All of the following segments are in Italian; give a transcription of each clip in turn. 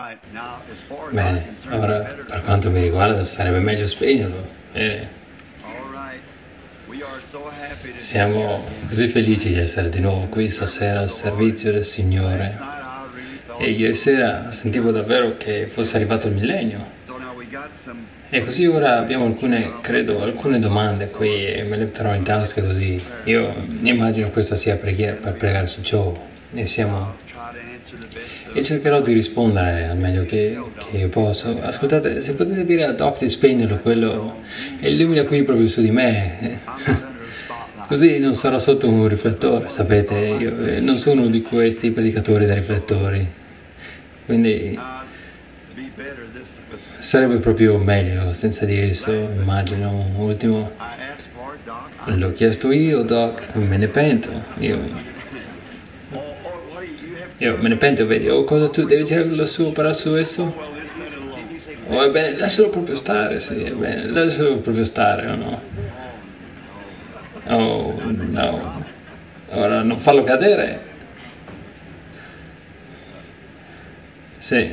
Bene, ora per quanto mi riguarda sarebbe meglio spegnerlo. Siamo così felici di essere di nuovo qui stasera al servizio del Signore. E ieri sera sentivo davvero che fosse arrivato il millennio. E così ora abbiamo alcune domande qui e me le metterò in tasca così. Io immagino questa sia preghiera per pregare su ciò. E cercherò di rispondere al meglio che posso. Ascoltate, se potete dire a Doc di spegnerlo quello e illumina qui proprio su di me. Così non sarò sotto un riflettore, sapete, io non sono uno di questi predicatori da riflettori. Quindi sarebbe proprio meglio senza di esso, immagino. Ultimo, l'ho chiesto io, Doc, me ne pento. Io me ne pento, vedi, cosa tu devi tirare lassù, per su esso? Oh, è bene, lascialo proprio stare, sì, è bene, lascialo proprio stare, o no? Oh, no. Ora non farlo cadere. Sì.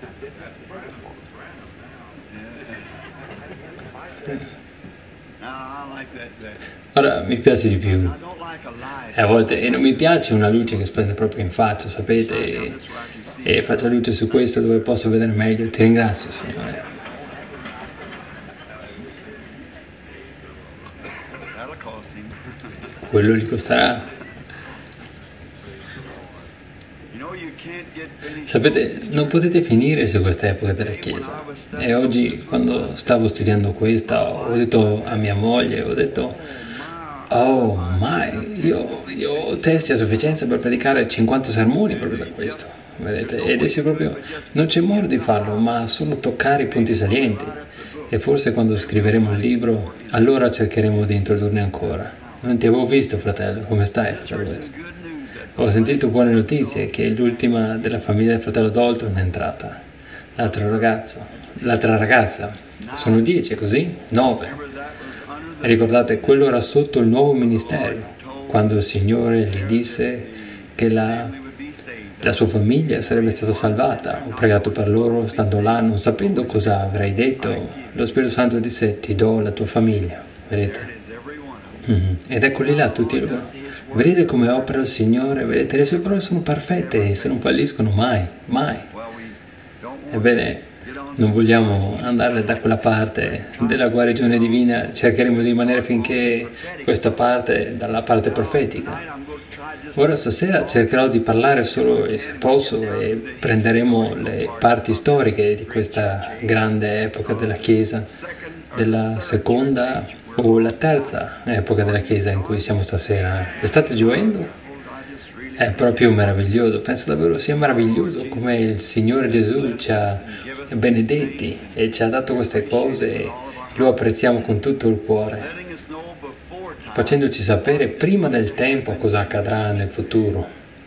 Ora mi piace di più. E a volte non mi piace una luce che splende proprio in faccia, sapete? E faccio luce su questo dove posso vedere meglio. Ti ringrazio, Signore. Quello gli costerà. Sapete, non potete finire su questa epoca della Chiesa. E oggi, quando stavo studiando questa, ho detto a mia moglie, oh, mai, io ho testi a sufficienza per predicare 50 sermoni proprio da questo, vedete? Ed adesso proprio non c'è modo di farlo, ma solo toccare i punti salienti. E forse quando scriveremo il libro, allora cercheremo di introdurne ancora. Non ti avevo visto, fratello, come stai, fratello West? Ho sentito buone notizie che l'ultima della famiglia del fratello Dalton è entrata. L'altra ragazza. Sono 10, così? 9. E ricordate, quello era sotto il nuovo ministero, quando il Signore gli disse che la sua famiglia sarebbe stata salvata. Ho pregato per loro, stando là, non sapendo cosa avrei detto. Lo Spirito Santo disse, ti do la tua famiglia. Vedete? Ed eccoli là, tutti loro. Vedete come opera il Signore? Vedete, le sue parole sono perfette e se non falliscono mai, mai. Ebbene, non vogliamo andare da quella parte della guarigione divina, cercheremo di rimanere finché questa parte, dalla parte profetica. Ora stasera cercherò di parlare solo, se posso, e prenderemo le parti storiche di questa grande epoca della Chiesa, della seconda o la terza epoca della Chiesa in cui siamo stasera. State gioendo? È proprio meraviglioso, penso davvero sia meraviglioso come il Signore Gesù ci ha benedetti e ci ha dato queste cose e lo apprezziamo con tutto il cuore, facendoci sapere prima del tempo cosa accadrà nel futuro.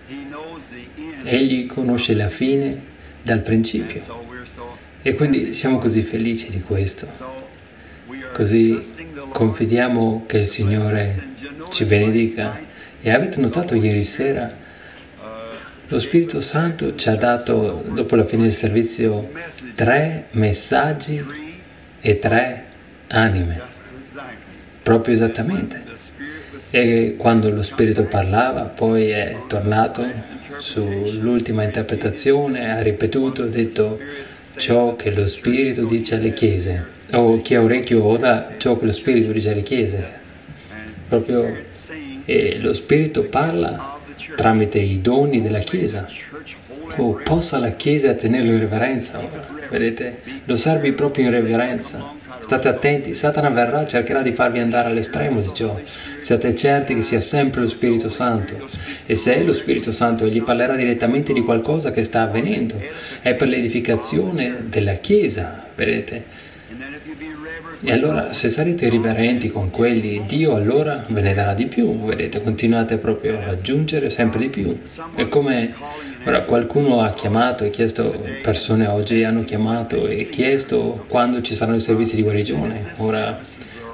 Egli conosce la fine dal principio e quindi siamo così felici di questo. Così confidiamo che il Signore ci benedica. E avete notato ieri sera, lo Spirito Santo ci ha dato, dopo la fine del servizio, 3 messaggi e 3 anime. Proprio esattamente. E quando lo Spirito parlava, poi è tornato sull'ultima interpretazione, ha ripetuto, ha detto ciò che lo Spirito dice alle chiese. O chi ha orecchio oda ciò che lo Spirito dice alle chiese. Proprio, e lo Spirito parla tramite i doni della Chiesa. Oh, possa la Chiesa tenerlo in reverenza ora. Vedete? Lo servi proprio in reverenza. State attenti, Satana verrà, cercherà di farvi andare all'estremo di ciò. Siate certi che sia sempre lo Spirito Santo. E se è lo Spirito Santo, gli parlerà direttamente di qualcosa che sta avvenendo. È per l'edificazione della Chiesa, vedete? E allora, se sarete riverenti con quelli, Dio allora ve ne darà di più, vedete, continuate proprio ad aggiungere sempre di più. È come, ora qualcuno ha chiamato e chiesto, persone oggi hanno chiamato e chiesto quando ci saranno i servizi di guarigione. Ora,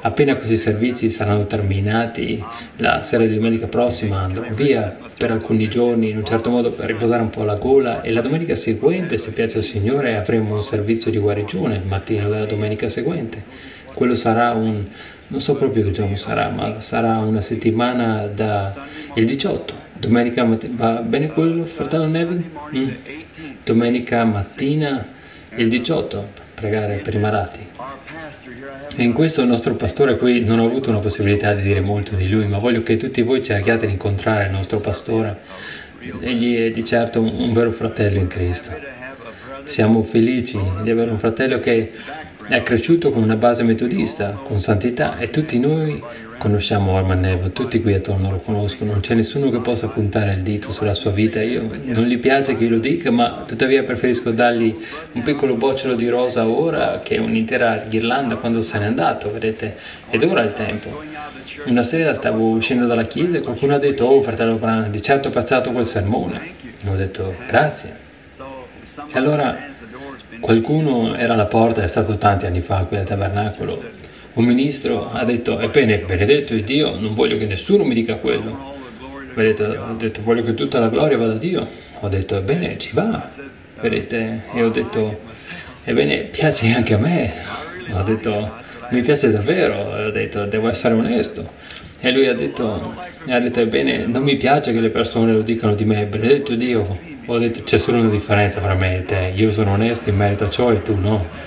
Appena questi servizi saranno terminati, la sera di domenica prossima andrò via per alcuni giorni, in un certo modo per riposare un po' la gola, e la domenica seguente, se piace al Signore, avremo un servizio di guarigione il mattino della domenica seguente. Quello sarà non so proprio che giorno sarà, ma sarà una settimana il 18. Domenica mattina, va bene quello, fratello Neville? Domenica mattina il 18, pregare per i malati. E in questo il nostro pastore qui non ho avuto una possibilità di dire molto di lui, ma voglio che tutti voi cerchiate di incontrare il nostro pastore. Egli è di certo un vero fratello in Cristo. Siamo felici di avere un fratello che è cresciuto con una base metodista, con santità, e tutti noi conosciamo Orman Neville, tutti qui attorno lo conoscono, non c'è nessuno che possa puntare il dito sulla sua vita. Non gli piace che io lo dica, ma tuttavia preferisco dargli un piccolo bocciolo di rosa ora che un'intera ghirlanda quando se n'è andato, vedete? Ed ora è il tempo. Una sera stavo uscendo dalla chiesa e qualcuno ha detto: "Oh, fratello Branham, di certo ho apprezzato quel sermone." E ho detto: "Grazie." E allora qualcuno era alla porta, è stato tanti anni fa qui al tabernacolo. Un ministro ha detto: "Ebbene, benedetto è Dio, non voglio che nessuno mi dica quello." Vedete, ho detto: "Voglio che tutta la gloria vada a Dio." Ho detto: "Ebbene, ci va." Vedete, e ho detto: "Ebbene, piace anche a me." Ho detto: "Mi piace davvero." E ho detto: "Devo essere onesto." E lui ha detto: "Ebbene, non mi piace che le persone lo dicano di me, benedetto Dio." Ho detto: "C'è solo una differenza fra me e te, io sono onesto in merito a ciò e tu no."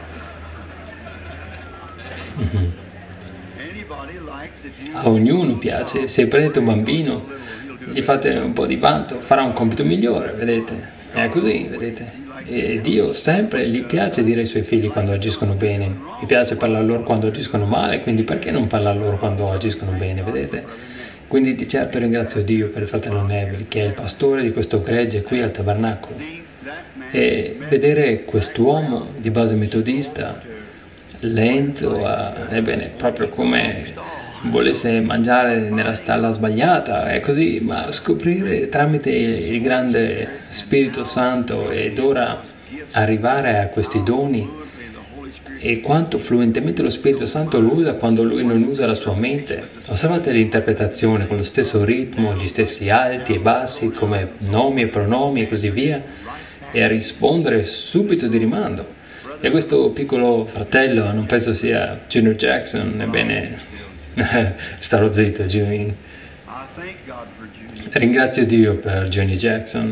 A ognuno piace, se prendete un bambino, gli fate un po' di vanto, farà un compito migliore, vedete? È così, vedete? E Dio sempre gli piace dire ai suoi figli quando agiscono bene, gli piace parlare loro quando agiscono male, quindi perché non parlare loro quando agiscono bene, vedete? Quindi di certo ringrazio Dio per il fratello Neville, che è il pastore di questo gregge qui al tabernacolo. E vedere quest'uomo di base metodista, lento, ebbene, proprio come volesse mangiare nella stalla sbagliata, è così, ma scoprire tramite il grande Spirito Santo ed ora arrivare a questi doni e quanto fluentemente lo Spirito Santo lo usa quando lui non usa la sua mente. Osservate l'interpretazione con lo stesso ritmo, gli stessi alti e bassi come nomi e pronomi e così via, e a rispondere subito di rimando. E questo piccolo fratello, non penso sia Junior Jackson, ebbene, starò zitto, Junior. Ringrazio Dio per Johnny Jackson.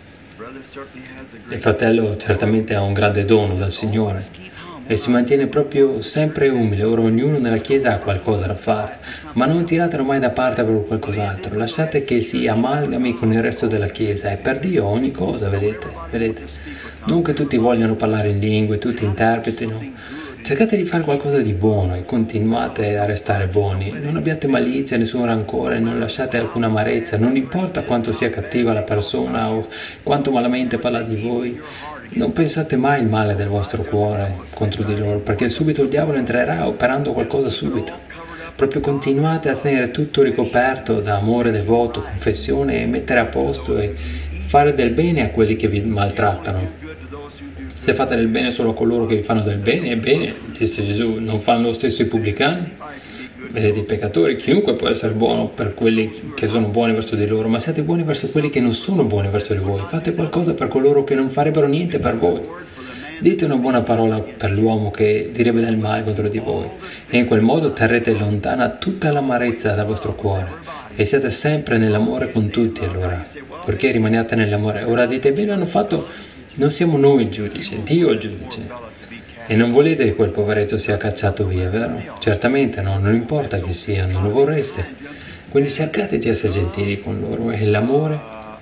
Il fratello certamente ha un grande dono dal Signore e si mantiene proprio sempre umile. Ora ognuno nella chiesa ha qualcosa da fare, ma non tiratelo mai da parte per qualcos'altro, lasciate che si amalgami con il resto della chiesa, e per Dio ogni cosa, vedete? Non che tutti vogliano parlare in lingue, tutti interpretino. Cercate di fare qualcosa di buono e continuate a restare buoni. Non abbiate malizia, nessun rancore, non lasciate alcuna amarezza, non importa quanto sia cattiva la persona o quanto malamente parla di voi. Non pensate mai il male del vostro cuore contro di loro, perché subito il diavolo entrerà operando qualcosa subito. Proprio continuate a tenere tutto ricoperto da amore devoto, confessione, e mettere a posto e fare del bene a quelli che vi maltrattano. Se fate del bene solo a coloro che vi fanno del bene, ebbene, disse Gesù, non fanno lo stesso i pubblicani? Vedete, i peccatori, chiunque può essere buono per quelli che sono buoni verso di loro, ma siate buoni verso quelli che non sono buoni verso di voi. Fate qualcosa per coloro che non farebbero niente per voi. Dite una buona parola per l'uomo che direbbe del male contro di voi, e in quel modo terrete lontana tutta l'amarezza dal vostro cuore, e siate sempre nell'amore con tutti allora, perché rimaniate nell'amore. Ora dite, bene hanno fatto... Non siamo noi il giudice, Dio è il giudice. E non volete che quel poveretto sia cacciato via, vero? Certamente no, non importa chi sia, non lo vorreste. Quindi cercate di essere gentili con loro, e l'amore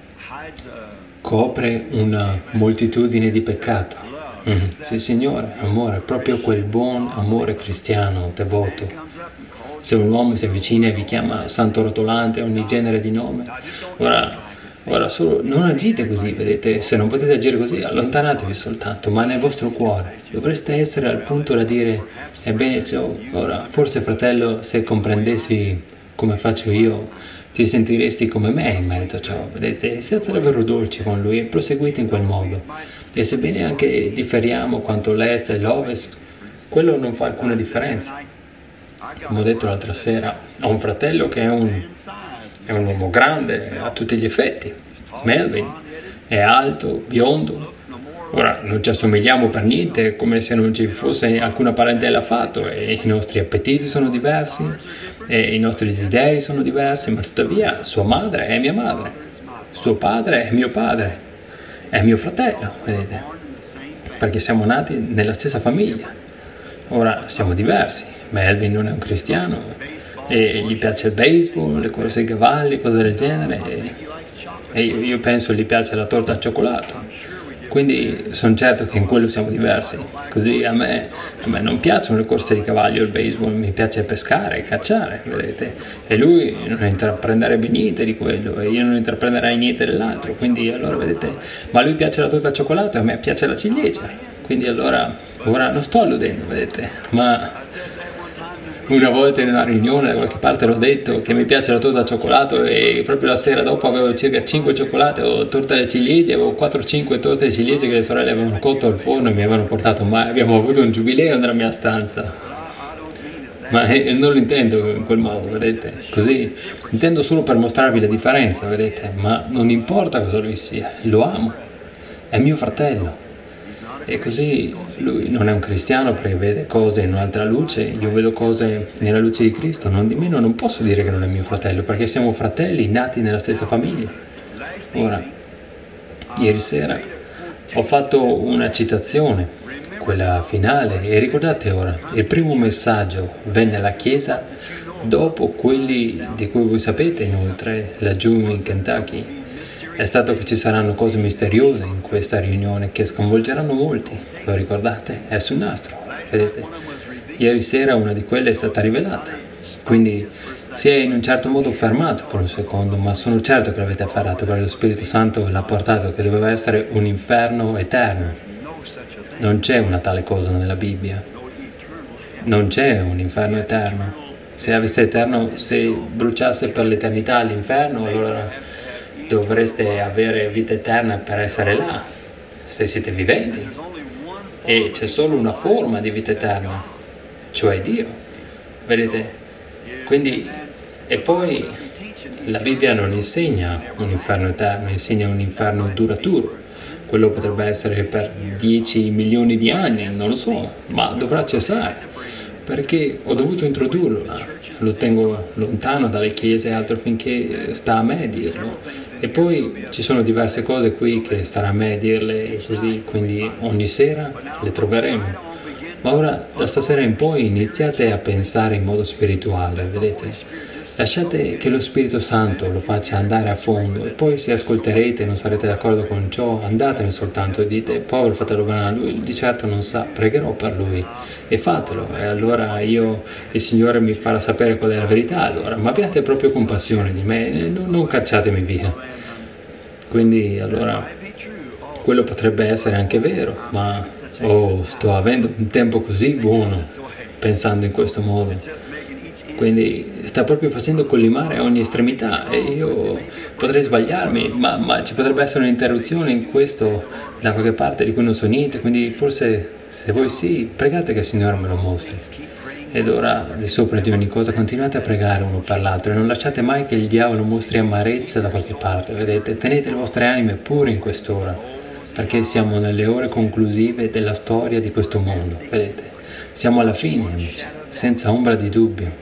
copre una moltitudine di peccato. Sì, Signore, amore, proprio quel buon amore cristiano, devoto. Se un uomo si avvicina e vi chiama santo rotolante, ogni genere di nome, ora solo non agite così, vedete? Se non potete agire così, allontanatevi soltanto, ma nel vostro cuore dovreste essere al punto da dire, ebbene, ora, forse fratello, se comprendessi come faccio io, ti sentiresti come me in merito a ciò, vedete? Siate davvero dolci con lui e proseguite in quel modo. E sebbene anche differiamo quanto l'est e l'ovest, quello non fa alcuna differenza. come ho detto l'altra sera, ho un fratello che è un uomo grande a tutti gli effetti, Melvin, è alto, biondo. Ora, non ci assomigliamo per niente, come se non ci fosse alcuna parentela affatto, e i nostri appetiti sono diversi, e i nostri desideri sono diversi, ma tuttavia sua madre è mia madre, suo padre è mio padre, è mio fratello, vedete? Perché siamo nati nella stessa famiglia. Ora, siamo diversi. Melvin non è un cristiano, e gli piace il baseball, le corse ai cavalli, cose del genere, e io penso gli piace la torta al cioccolato. Quindi sono certo che in quello siamo diversi. Così a me non piacciono le corse di cavalli o il baseball, mi piace pescare, cacciare, vedete? E lui non intraprenderebbe niente di quello, e io non intraprenderei niente dell'altro. Quindi allora, vedete, ma a lui piace la torta al cioccolato e a me piace la ciliegia. Quindi allora, ora non sto alludendo, vedete, ma una volta in una riunione da qualche parte l'ho detto che mi piace la torta al cioccolato, e proprio la sera dopo avevo circa 5 cioccolate o torte alle ciliegie, avevo 4-5 torte alle ciliegie che le sorelle avevano cotto al forno e mi avevano portato, ma abbiamo avuto un giubileo nella mia stanza. Ma non lo intendo in quel modo, vedete, così intendo solo per mostrarvi la differenza, vedete, ma non importa cosa lui sia, lo amo, è mio fratello. E così lui non è un cristiano perché vede cose in un'altra luce, io vedo cose nella luce di Cristo, non di meno non posso dire che non è mio fratello, perché siamo fratelli nati nella stessa famiglia. Ora, ieri sera ho fatto una citazione, quella finale, e ricordate ora, il primo messaggio venne alla Chiesa dopo quelli di cui voi sapete, inoltre, laggiù in Kentucky. È stato che ci saranno cose misteriose in questa riunione che sconvolgeranno molti, lo ricordate? È sul nastro, vedete? Ieri sera una di quelle è stata rivelata, quindi si è in un certo modo fermato per un secondo, ma sono certo che l'avete afferrato perché lo Spirito Santo l'ha portato, che doveva essere un inferno eterno. Non c'è una tale cosa nella Bibbia, non c'è un inferno eterno. Se aveste eterno, se bruciasse per l'eternità all'inferno, allora dovreste avere vita eterna per essere là, se siete viventi. E c'è solo una forma di vita eterna, cioè Dio, vedete? Quindi, e poi la Bibbia non insegna un inferno eterno, insegna un inferno duraturo. Quello potrebbe essere per 10 milioni di anni, non lo so, ma dovrà cessare, perché ho dovuto introdurlo là. Lo tengo lontano dalle chiese e altro finché sta a me dirlo. E poi ci sono diverse cose qui che starà a me dirle così, quindi ogni sera le troveremo. Ma ora, da stasera in poi, iniziate a pensare in modo spirituale, vedete? Lasciate che lo Spirito Santo lo faccia andare a fondo, e poi se ascolterete e non sarete d'accordo con ciò, andatene soltanto e dite: povero fratello Branham, lui di certo non sa, pregherò per lui. E fatelo, e allora il Signore mi farà sapere qual è la verità allora, ma abbiate proprio compassione di me, non cacciatemi via. Quindi allora quello potrebbe essere anche vero, ma sto avendo un tempo così buono pensando in questo modo. Quindi sta proprio facendo collimare ogni estremità, e io potrei sbagliarmi, ma ci potrebbe essere un'interruzione in questo da qualche parte di cui non so niente, quindi forse se voi sì, pregate che il Signore me lo mostri. Ed ora, di sopra di ogni cosa, continuate a pregare uno per l'altro e non lasciate mai che il diavolo mostri amarezza da qualche parte, vedete? Tenete le vostre anime pure in quest'ora, perché siamo nelle ore conclusive della storia di questo mondo, vedete? Siamo alla fine, amici, senza ombra di dubbio.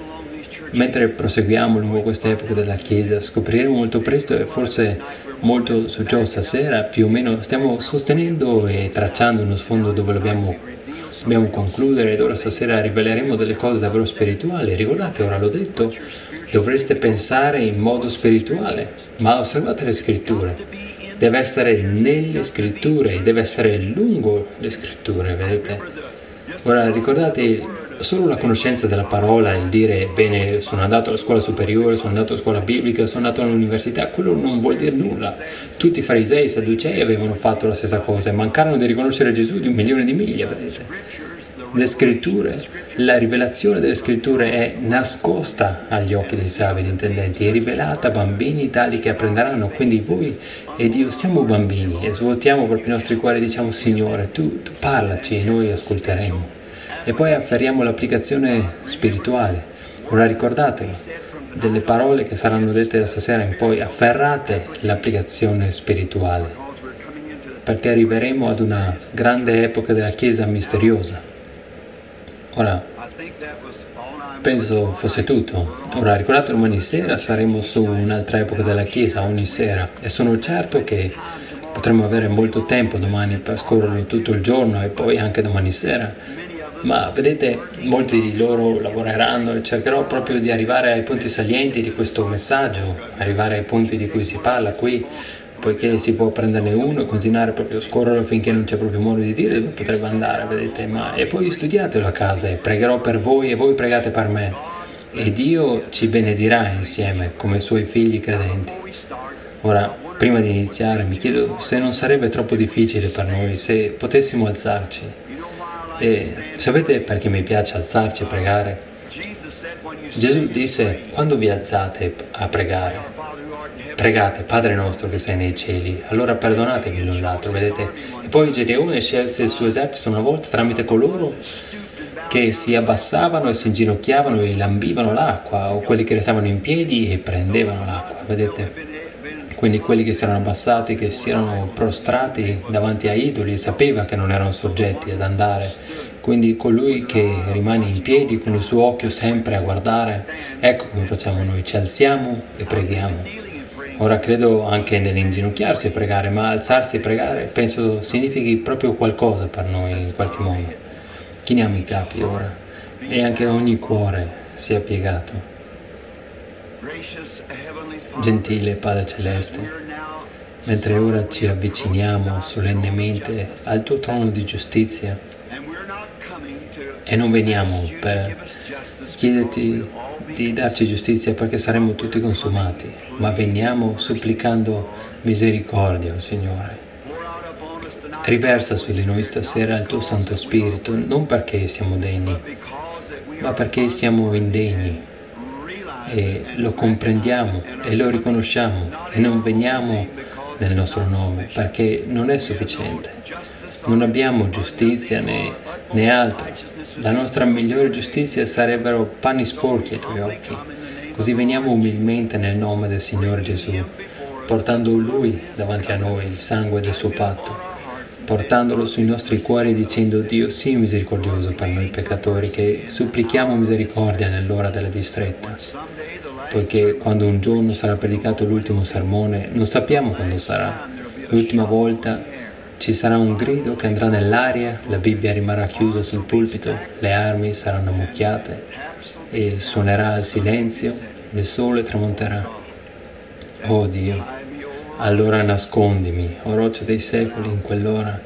Mentre proseguiamo lungo queste epoche della Chiesa, scopriremo molto presto, e forse molto su ciò stasera, più o meno stiamo sostenendo e tracciando uno sfondo dove dobbiamo concludere, ed ora stasera riveleremo delle cose davvero spirituali. Ricordate, ora l'ho detto, dovreste pensare in modo spirituale, ma osservate le scritture. Deve essere nelle scritture, deve essere lungo le scritture, vedete? Ora ricordate, solo la conoscenza della parola, il dire bene sono andato alla scuola superiore, sono andato a scuola biblica, sono andato all'università, quello non vuol dire nulla. Tutti i farisei e i sadducei avevano fatto la stessa cosa e mancarono di riconoscere Gesù di 1.000.000 di miglia, vedete? Le scritture, la rivelazione delle scritture è nascosta agli occhi dei savi ed intendenti, è rivelata a bambini tali che apprenderanno. Quindi voi ed io siamo bambini e svuotiamo proprio i nostri cuori e diciamo: Signore, tu parlaci e noi ascolteremo. E poi afferriamo l'applicazione spirituale. Ora ricordatevi delle parole che saranno dette da stasera in poi, afferrate l'applicazione spirituale, perché arriveremo ad una grande epoca della Chiesa misteriosa. Ora, penso fosse tutto. Ora, ricordate, domani sera saremo su un'altra epoca della Chiesa, ogni sera, e sono certo che potremo avere molto tempo domani per scorrerlo tutto il giorno e poi anche domani sera. Ma vedete, molti di loro lavoreranno e cercherò proprio di arrivare ai punti salienti di questo messaggio, arrivare ai punti di cui si parla qui, poiché si può prenderne uno e continuare proprio a scorrerlo finché non c'è proprio modo di dire dove potrebbe andare, vedete, e poi studiatelo a casa e pregherò per voi e voi pregate per me e Dio ci benedirà insieme come suoi figli credenti. Ora, prima di iniziare, mi chiedo se non sarebbe troppo difficile per noi se potessimo alzarci. E sapete perché mi piace alzarci e pregare? Gesù disse: quando vi alzate a pregare, pregate Padre nostro che sei nei cieli, allora perdonatevi l'un l'altro, vedete? E poi Gedeone scelse il suo esercito una volta tramite coloro che si abbassavano e si inginocchiavano e lambivano l'acqua, o quelli che restavano in piedi e prendevano l'acqua, vedete? Quindi quelli che si erano abbassati, che si erano prostrati davanti a idoli, sapeva che non erano soggetti ad andare. Quindi colui che rimane in piedi con il suo occhio sempre a guardare, ecco come facciamo noi, ci alziamo e preghiamo. Ora credo anche nell'inginocchiarsi e pregare, ma alzarsi e pregare penso significhi proprio qualcosa per noi in qualche modo. Chiniamo i capi ora e anche ogni cuore sia piegato. Gentile Padre Celeste, mentre ora ci avviciniamo solennemente al tuo trono di giustizia e non veniamo per chiederti di darci giustizia perché saremo tutti consumati, ma veniamo supplicando misericordia, oh Signore. Riversa su di noi stasera il tuo Santo Spirito, non perché siamo degni, ma perché siamo indegni. E lo comprendiamo e lo riconosciamo e non veniamo nel nostro nome perché non è sufficiente. Non abbiamo giustizia né altro. La nostra migliore giustizia sarebbero panni sporchi ai tuoi occhi. Così veniamo umilmente nel nome del Signore Gesù, portando Lui davanti a noi il sangue del suo patto, portandolo sui nostri cuori dicendo: Dio sii misericordioso per noi peccatori che supplichiamo misericordia nell'ora della distretta. Poiché quando un giorno sarà predicato l'ultimo sermone, non sappiamo quando sarà. L'ultima volta ci sarà un grido che andrà nell'aria, la Bibbia rimarrà chiusa sul pulpito, le armi saranno ammucchiate e suonerà il silenzio, il sole tramonterà. Oh Dio, allora nascondimi, o roccia dei secoli, in quell'ora.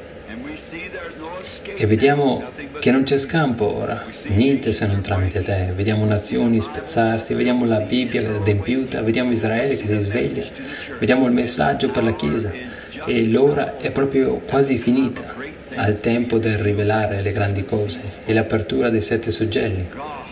E vediamo che non c'è scampo ora, niente se non tramite te. Vediamo nazioni spezzarsi, vediamo la Bibbia adempiuta, vediamo Israele che si sveglia, vediamo il messaggio per la Chiesa e l'ora è proprio quasi finita, al tempo del rivelare le grandi cose e l'apertura dei 7 suggelli.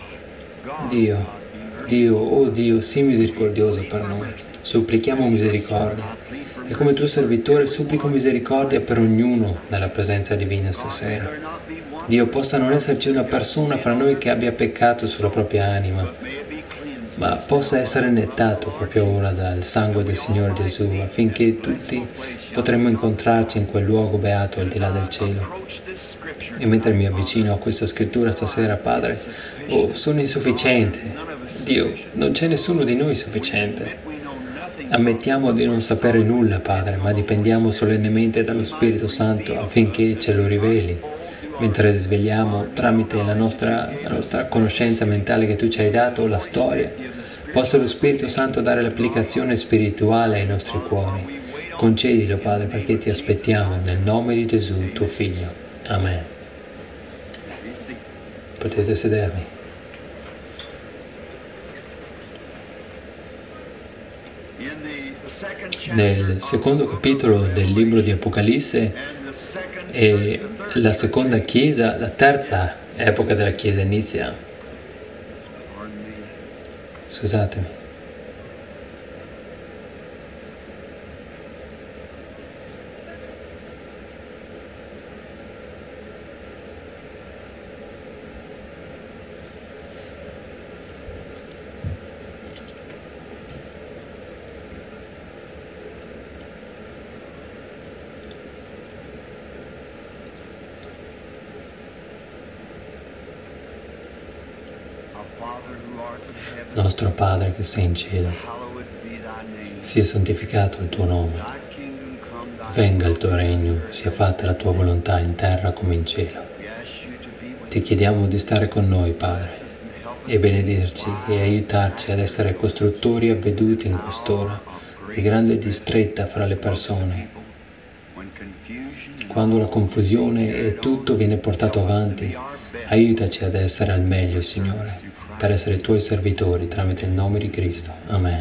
Oh Dio, sii misericordioso per noi, supplichiamo misericordia e come tuo servitore supplico misericordia per ognuno nella presenza divina stasera. Dio, possa non esserci una persona fra noi che abbia peccato sulla propria anima, ma possa essere nettato proprio ora dal sangue del Signore Gesù, affinché tutti potremmo incontrarci in quel luogo beato al di là del cielo. E mentre mi avvicino a questa scrittura stasera, Padre, sono insufficiente. Dio, non c'è nessuno di noi sufficiente. Ammettiamo di non sapere nulla, Padre, ma dipendiamo solennemente dallo Spirito Santo affinché ce lo riveli. Mentre risvegliamo tramite la nostra conoscenza mentale che tu ci hai dato, la storia, possa lo Spirito Santo dare l'applicazione spirituale ai nostri cuori. Concedilo, Padre, perché ti aspettiamo nel nome di Gesù, tuo Figlio. Amen. Potete sedervi. Nel secondo capitolo del libro di Apocalisse e la seconda chiesa, la terza epoca della chiesa inizia. Scusatemi. Nostro Padre che sei in cielo, sia santificato il tuo nome, venga il tuo regno, sia fatta la tua volontà in terra come in cielo. Ti chiediamo di stare con noi, Padre, e benedirci e aiutarci ad essere costruttori avveduti in quest'ora di grande distretta fra le persone. Quando la confusione e tutto viene portato avanti, aiutaci ad essere al meglio, Signore, per essere tuoi servitori tramite il nome di Cristo. Amen.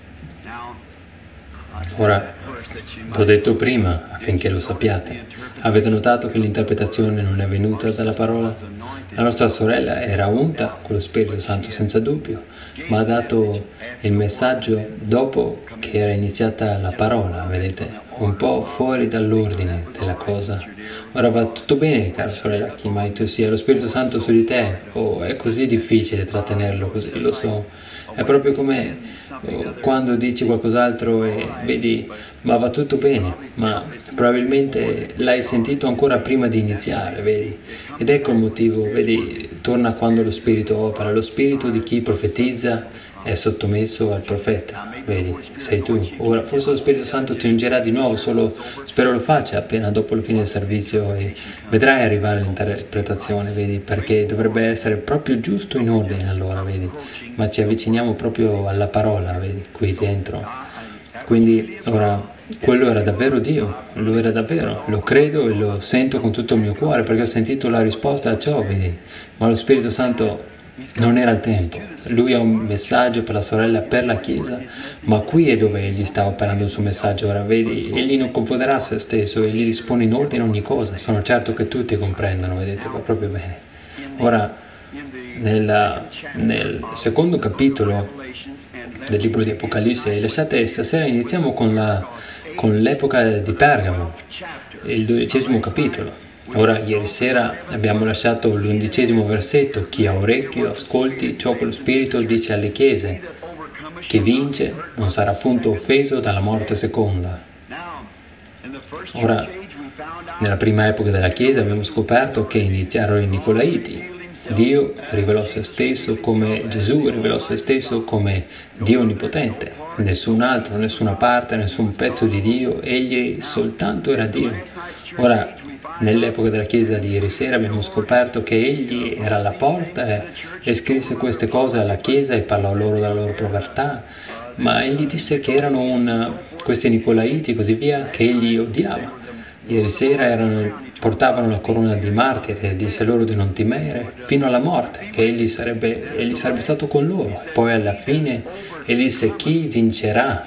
Ora, l'ho detto prima affinché lo sappiate. Avete notato che l'interpretazione non è venuta dalla parola? La nostra sorella era unta con lo Spirito Santo senza dubbio, ma ha dato il messaggio dopo che era iniziata la parola, vedete? Un po' fuori dall'ordine della cosa. Ora va tutto bene, cara sorella, chi mai tu sia, lo Spirito Santo su di te, è così difficile trattenerlo così, lo so. È proprio come quando dici qualcos'altro e vedi, ma va tutto bene, ma probabilmente l'hai sentito ancora prima di iniziare, vedi? Ed ecco il motivo, vedi, torna quando lo Spirito opera, lo Spirito di chi profetizza è sottomesso al profeta, vedi, sei tu. Ora forse lo Spirito Santo ti ungerà di nuovo, solo spero lo faccia appena dopo la fine del servizio e vedrai arrivare l'interpretazione, vedi, perché dovrebbe essere proprio giusto in ordine allora, vedi, ma ci avviciniamo proprio alla parola, vedi, qui dentro. Quindi ora quello era davvero Dio, lo era davvero, lo credo e lo sento con tutto il mio cuore perché ho sentito la risposta a ciò, vedi, ma lo Spirito Santo non era il tempo. Lui ha un messaggio per la sorella, per la Chiesa, ma qui è dove egli sta operando il suo messaggio. Ora vedi, egli non confonderà se stesso, egli dispone in ordine ogni cosa. Sono certo che tutti comprendono, vedete, va proprio bene. Ora, nel secondo capitolo del libro di Apocalisse, lasciate stasera iniziamo con l'epoca di Pergamo, il 12° capitolo. Ora, ieri sera abbiamo lasciato l'11° versetto. Chi ha orecchio ascolti ciò che lo Spirito dice alle chiese. Chi vince non sarà appunto offeso dalla morte seconda. Ora, nella prima epoca della Chiesa abbiamo scoperto che iniziarono i Nicolaiti. Dio rivelò se stesso come Gesù rivelò se stesso come Dio onnipotente. Nessun altro, nessuna parte, nessun pezzo di Dio, egli soltanto era Dio. Ora, nell'epoca della Chiesa di ieri sera abbiamo scoperto che egli era alla porta e scrisse queste cose alla Chiesa e parlò loro della loro povertà, ma egli disse che erano questi Nicolaiti e così via che egli odiava. Ieri sera portavano la corona di martire e disse loro di non temere fino alla morte, che egli sarebbe stato con loro. E poi alla fine egli disse chi vincerà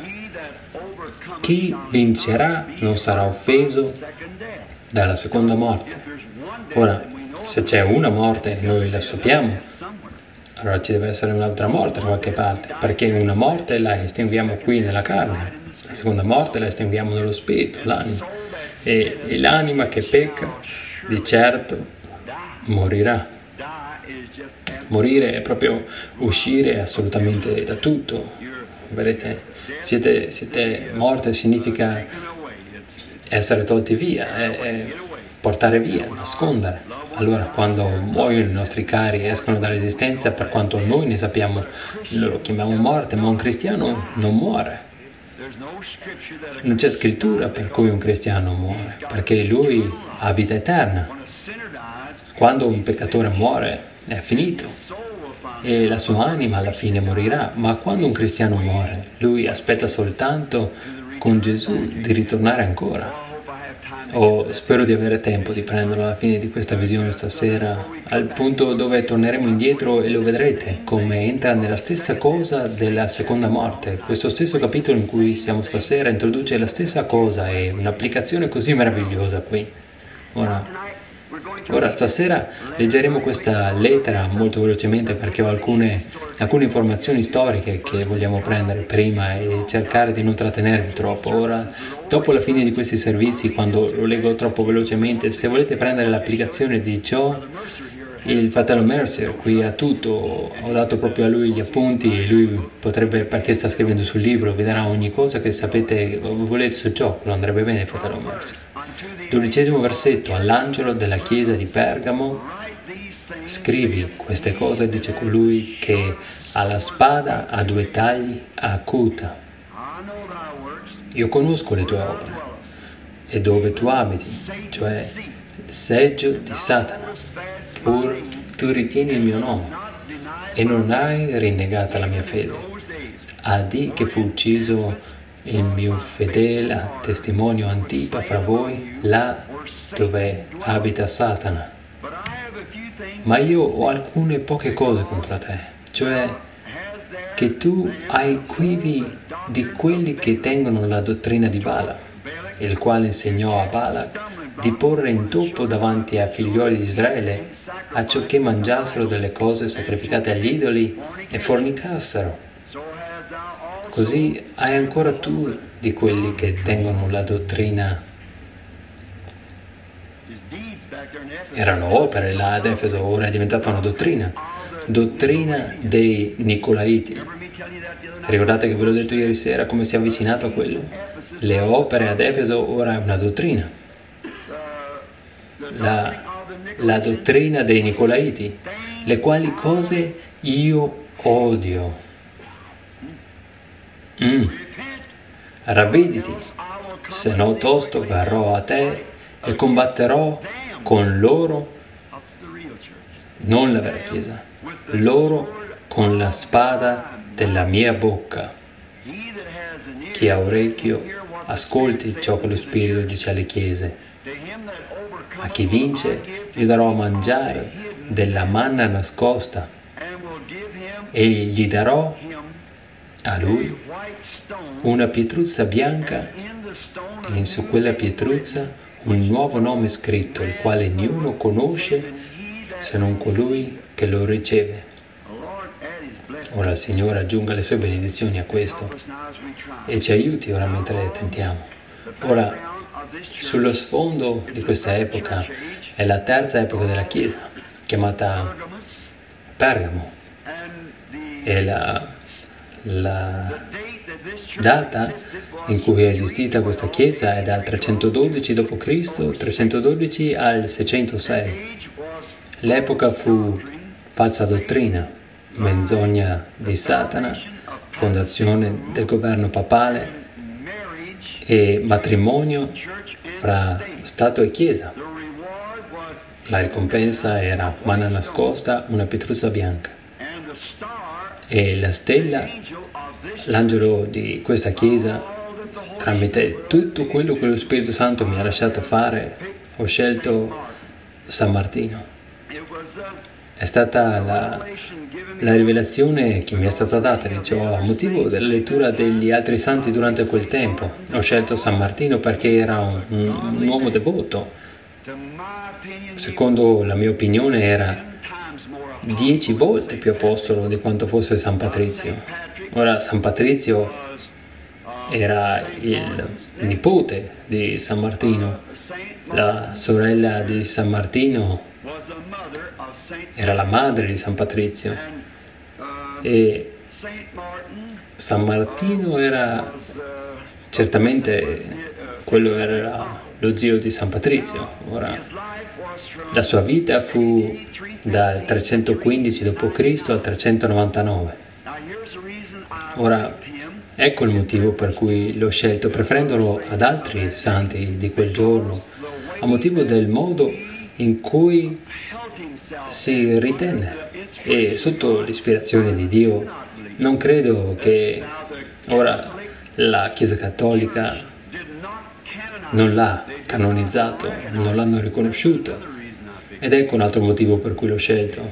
non sarà offeso dalla seconda morte. Ora, se c'è una morte, noi la sappiamo, allora ci deve essere un'altra morte da qualche parte, perché una morte la estinguiamo qui nella carne, la seconda morte la estinguiamo nello spirito, l'anima, e l'anima che pecca di certo morirà. Morire è proprio uscire assolutamente da tutto, vedete? Siete morte significa essere tolti via, è portare via, nascondere. Allora quando muoiono i nostri cari, escono dall'esistenza, per quanto noi ne sappiamo, lo chiamiamo morte, ma un cristiano non muore. Non c'è scrittura per cui un cristiano muore, perché lui ha vita eterna. Quando un peccatore muore è finito e la sua anima alla fine morirà, ma quando un cristiano muore, lui aspetta soltanto con Gesù di ritornare ancora. Spero di avere tempo di prenderlo alla fine di questa visione stasera, al punto dove torneremo indietro e lo vedrete come entra nella stessa cosa della seconda morte. Questo stesso capitolo in cui siamo stasera introduce la stessa cosa e un'applicazione così meravigliosa qui. Ora stasera leggeremo questa lettera molto velocemente perché ho alcune informazioni storiche che vogliamo prendere prima e cercare di non trattenervi troppo. Ora, dopo la fine di questi servizi, quando lo leggo troppo velocemente, se volete prendere l'applicazione di ciò, il fratello Mercer qui ha tutto, ho dato proprio a lui gli appunti e lui potrebbe, perché sta scrivendo sul libro, vi darà ogni cosa che sapete o volete su ciò, lo andrebbe bene il fratello Mercer. 12° versetto, all'angelo della chiesa di Pergamo scrivi queste cose, dice colui che ha la spada a due tagli acuta. Io conosco le tue opere e dove tu abiti, cioè il seggio di Satana, pur tu ritieni il mio nome e non hai rinnegata la mia fede. A dì che fu ucciso il mio fedele testimonio Antipa fra voi, là dove abita Satana. Ma io ho alcune poche cose contro te, cioè che tu hai quivi di quelli che tengono la dottrina di Bala, il quale insegnò a Balak di porre in toppo davanti ai figlioli di Israele acciò che mangiassero delle cose sacrificate agli idoli e fornicassero. Così hai ancora tu di quelli che tengono la dottrina. Erano opere là ad Efeso, ora è diventata una dottrina dei Nicolaiti. Ricordate che ve l'ho detto ieri sera come si è avvicinato a quello? Le opere ad Efeso ora è una dottrina. La dottrina dei Nicolaiti, le quali cose io odio. Ravvediti, se no tosto verrò a te e combatterò con loro, non la vera Chiesa, loro con la spada della mia bocca. Chi ha orecchio, ascolti ciò che lo Spirito dice alle Chiese. A chi vince, io darò a mangiare della manna nascosta e gli darò a lui una pietruzza bianca e su quella pietruzza un nuovo nome scritto, il quale niuno conosce se non colui che lo riceve. Ora il Signore aggiunga le sue benedizioni a questo e ci aiuti ora mentre le tentiamo. Ora, sullo sfondo di questa epoca è la terza epoca della Chiesa, chiamata Pergamo. E la data in cui è esistita questa Chiesa è dal 312 d.C., 312 al 606. L'epoca fu falsa dottrina, menzogna di Satana, fondazione del governo papale e matrimonio fra Stato e Chiesa. La ricompensa era manna nascosta, una pietruzza bianca. E la stella, l'angelo di questa Chiesa, tramite tutto quello che lo Spirito Santo mi ha lasciato fare, ho scelto San Martino. È stata la rivelazione che mi è stata data, a motivo della lettura degli altri santi durante quel tempo. Ho scelto San Martino perché era un uomo devoto. Secondo la mia opinione era 10 volte più apostolo di quanto fosse San Patrizio. Ora, San Patrizio era il nipote di San Martino, la sorella di San Martino era la madre di San Patrizio e San Martino era certamente quello era lo zio di San Patrizio. Ora, la sua vita fu dal 315 d.C. al 399. Ora, ecco il motivo per cui l'ho scelto, preferendolo ad altri santi di quel giorno, a motivo del modo in cui si ritenne. E sotto l'ispirazione di Dio, non credo che ora la Chiesa Cattolica non l'ha canonizzato, non l'hanno riconosciuto. Ed ecco un altro motivo per cui l'ho scelto.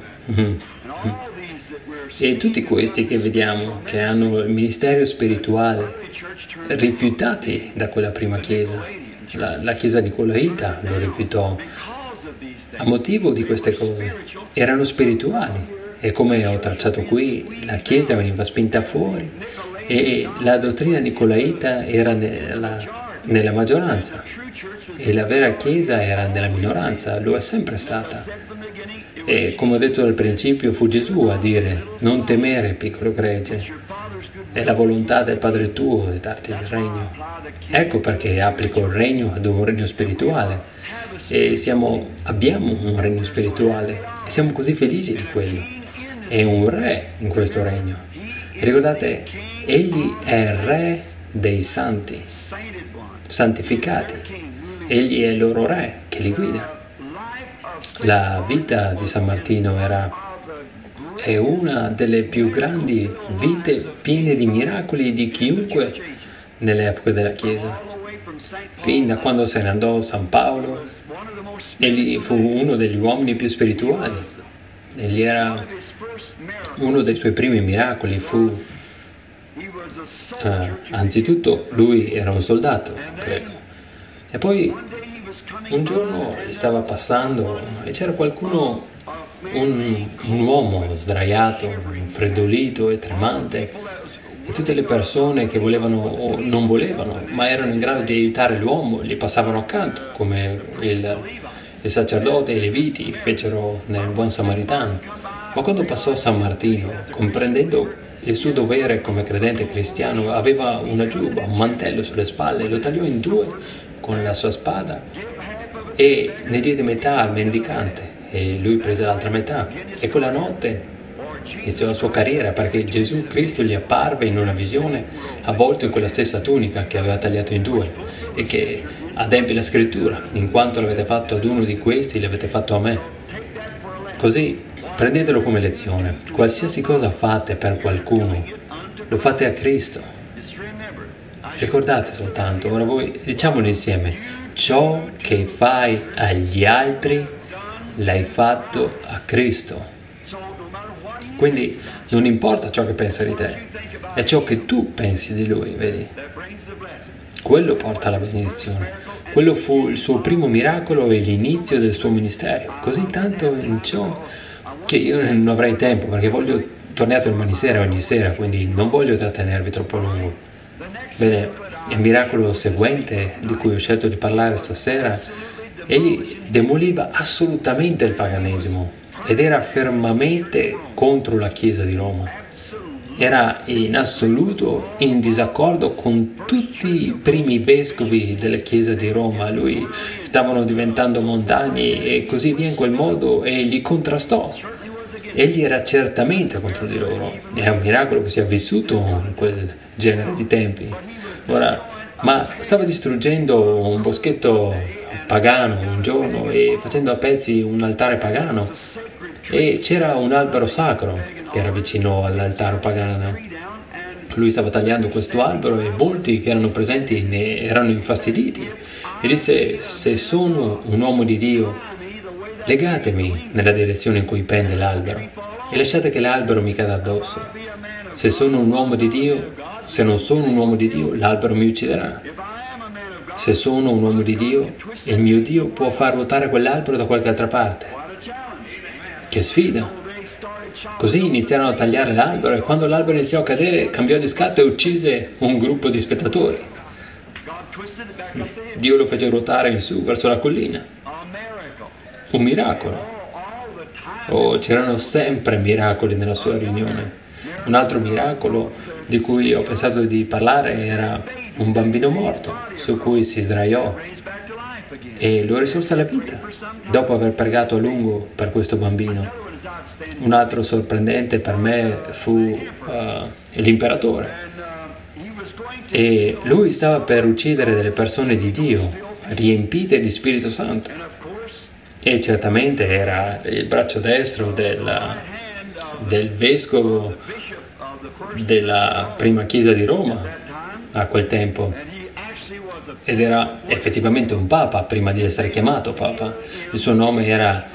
E tutti questi che vediamo, che hanno il ministero spirituale, rifiutati da quella prima Chiesa. La Chiesa nicolaita lo rifiutò a motivo di queste cose. Erano spirituali. E come ho tracciato qui, la Chiesa veniva spinta fuori e la dottrina nicolaita era nella maggioranza e la vera Chiesa era nella minoranza, lo è sempre stata. E come ho detto dal principio, fu Gesù a dire: non temere, piccolo gregge, è la volontà del Padre tuo di darti il regno. Ecco perché applico il regno ad un regno spirituale, e abbiamo un regno spirituale e siamo così felici di quello. È un re in questo regno. Ricordate, egli è re dei santi, santificati. Egli è il loro re che li guida. La vita di San Martino è una delle più grandi vite piene di miracoli di chiunque nelle epoche della Chiesa. Fin da quando se ne andò San Paolo, egli fu uno degli uomini più spirituali. Egli era uno dei suoi primi miracoli anzitutto lui era un soldato, credo. E poi un giorno stava passando e c'era qualcuno, un uomo sdraiato, freddolito e tremante, e tutte le persone che volevano o non volevano, ma erano in grado di aiutare l'uomo, gli passavano accanto, come il sacerdote e i leviti fecero nel Buon Samaritano. Ma quando passò San Martino, comprendendo il suo dovere come credente cristiano, aveva una giubba, un mantello sulle spalle, lo tagliò in due con la sua spada e ne diede metà al mendicante e lui prese l'altra metà, e quella notte iniziò la sua carriera, perché Gesù Cristo gli apparve in una visione avvolto in quella stessa tunica che aveva tagliato in due e che adempie la scrittura: in quanto l'avete fatto ad uno di questi, l'avete fatto a me. Così prendetelo come lezione: qualsiasi cosa fate per qualcuno, lo fate a Cristo. Ricordate soltanto, ora voi diciamolo insieme: ciò che fai agli altri l'hai fatto a Cristo. Quindi non importa ciò che pensa di te, è ciò che tu pensi di lui, vedi? Quello porta alla benedizione. Quello fu il suo primo miracolo e l'inizio del suo ministero. Così tanto in ciò che io non avrei tempo, perché voglio tornare domani sera ogni sera, quindi non voglio trattenervi troppo a lungo. Bene, il miracolo seguente di cui ho scelto di parlare stasera, egli demoliva assolutamente il paganesimo ed era fermamente contro la Chiesa di Roma. Era in assoluto in disaccordo con tutti i primi vescovi della Chiesa di Roma. Lui stavano diventando mondani e così via in quel modo, e li contrastò. Egli era certamente contro di loro. È un miracolo che sia vissuto in quel genere di tempi. Ma stava distruggendo un boschetto pagano un giorno e facendo a pezzi un altare pagano, e c'era un albero sacro che era vicino all'altare pagano. Lui stava tagliando questo albero e molti che erano presenti ne erano infastiditi, e disse: se sono un uomo di Dio, legatemi nella direzione in cui pende l'albero e lasciate che l'albero mi cada addosso. Se sono un uomo di Dio, se non sono un uomo di Dio, l'albero mi ucciderà. Se sono un uomo di Dio, il mio Dio può far ruotare quell'albero da qualche altra parte. Che sfida! Così iniziarono a tagliare l'albero, e quando l'albero iniziò a cadere cambiò di scatto e uccise un gruppo di spettatori. Dio lo fece ruotare in su verso la collina. Un miracolo. Oh, c'erano sempre miracoli nella sua riunione. Un altro miracolo di cui ho pensato di parlare era un bambino morto su cui si sdraiò e lo risorse alla vita dopo aver pregato a lungo per questo bambino. Un altro sorprendente per me fu l'imperatore, e lui stava per uccidere delle persone di Dio riempite di Spirito Santo, e certamente era il braccio destro del vescovo della prima chiesa di Roma a quel tempo, ed era effettivamente un papa prima di essere chiamato papa. Il suo nome era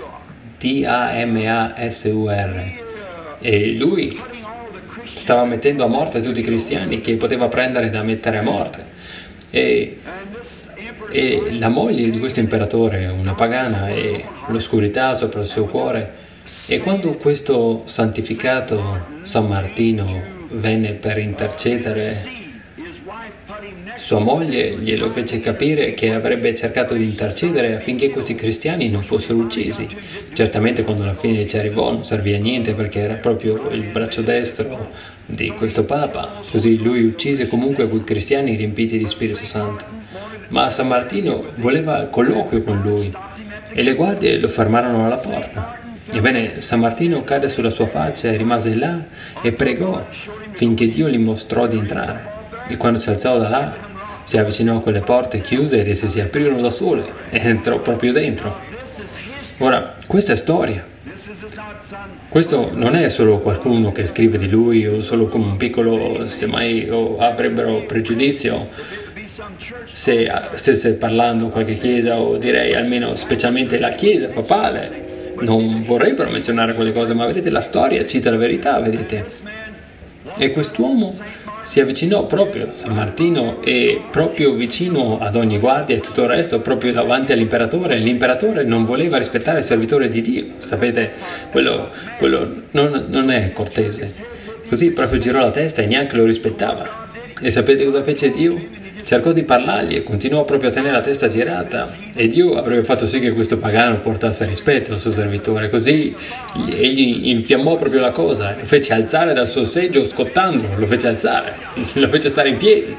Damasur, e lui stava mettendo a morte tutti i cristiani che poteva prendere da mettere a morte, e la moglie di questo imperatore, una pagana, e l'oscurità sopra il suo cuore. E quando questo santificato San Martino venne per intercedere, sua moglie glielo fece capire che avrebbe cercato di intercedere affinché questi cristiani non fossero uccisi. Certamente quando alla fine ci arrivò non serviva a niente, perché era proprio il braccio destro di questo Papa. Così lui uccise comunque quei cristiani riempiti di Spirito Santo. Ma San Martino voleva il colloquio con lui, e le guardie lo fermarono alla porta. Ebbene, San Martino cadde sulla sua faccia e rimase là e pregò finché Dio gli mostrò di entrare. E quando si alzò da là, si avvicinò a quelle porte chiuse ed esse si aprirono da sole e entrò proprio dentro. Ora, questa è storia. Questo non è solo qualcuno che scrive di lui o solo come un piccolo, se mai avrebbero pregiudizio se stesse parlando qualche chiesa, o direi almeno specialmente la chiesa papale. Non vorrebbero menzionare quelle cose, ma vedete, la storia cita la verità, vedete. E quest'uomo si avvicinò proprio, San Martino, e proprio vicino ad ogni guardia e tutto il resto, proprio davanti all'imperatore. L'imperatore non voleva rispettare il servitore di Dio, sapete, quello non è cortese. Così proprio girò la testa e neanche lo rispettava. E sapete cosa fece Dio? Cercò di parlargli e continuò proprio a tenere la testa girata, e Dio avrebbe fatto sì che questo pagano portasse rispetto al suo servitore. Così egli infiammò proprio la cosa, lo fece alzare dal suo seggio scottandolo, lo fece alzare, lo fece stare in piedi.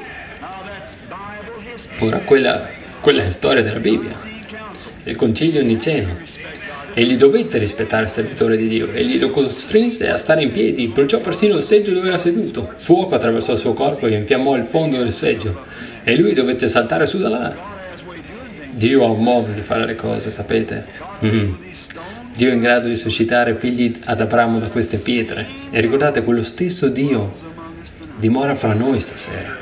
Ora quella è storia della Bibbia, il concilio niceno. Egli dovette rispettare il servitore di Dio, egli lo costrinse a stare in piedi, bruciò persino il seggio dove era seduto, fuoco attraversò il suo corpo e infiammò il fondo del seggio, e lui dovette saltare su da là. Dio ha un modo di fare le cose, sapete? Dio è in grado di suscitare figli ad Abramo da queste pietre, e ricordate, quello stesso Dio dimora fra noi stasera.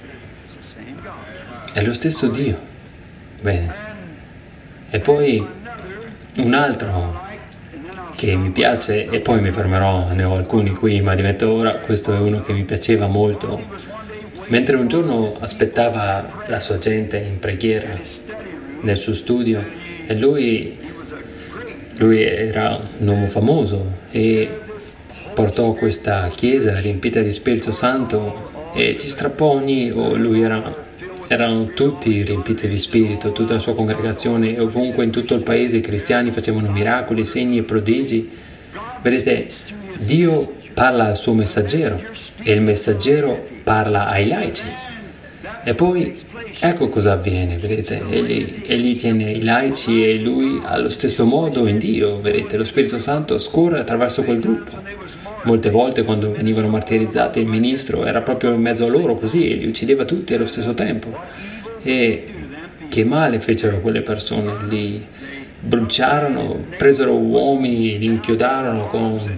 È lo stesso Dio. Bene. E poi un altro che mi piace, e poi mi fermerò, ne ho alcuni qui, ma diventa ora, questo è uno che mi piaceva molto. Mentre un giorno aspettava la sua gente in preghiera nel suo studio, e lui era un uomo famoso e portò questa chiesa riempita di Spirito Santo e ci strappò erano tutti riempiti di spirito, tutta la sua congregazione, e ovunque in tutto il paese i cristiani facevano miracoli, segni e prodigi. Vedete, Dio parla al suo messaggero e il messaggero parla ai laici. E poi ecco cosa avviene, vedete, egli tiene i laici e lui allo stesso modo in Dio, vedete, lo Spirito Santo scorre attraverso quel gruppo. Molte volte quando venivano martirizzati il ministro era proprio in mezzo a loro, così, e li uccideva tutti allo stesso tempo. E che male fecero quelle persone, li bruciarono, presero uomini, li inchiodarono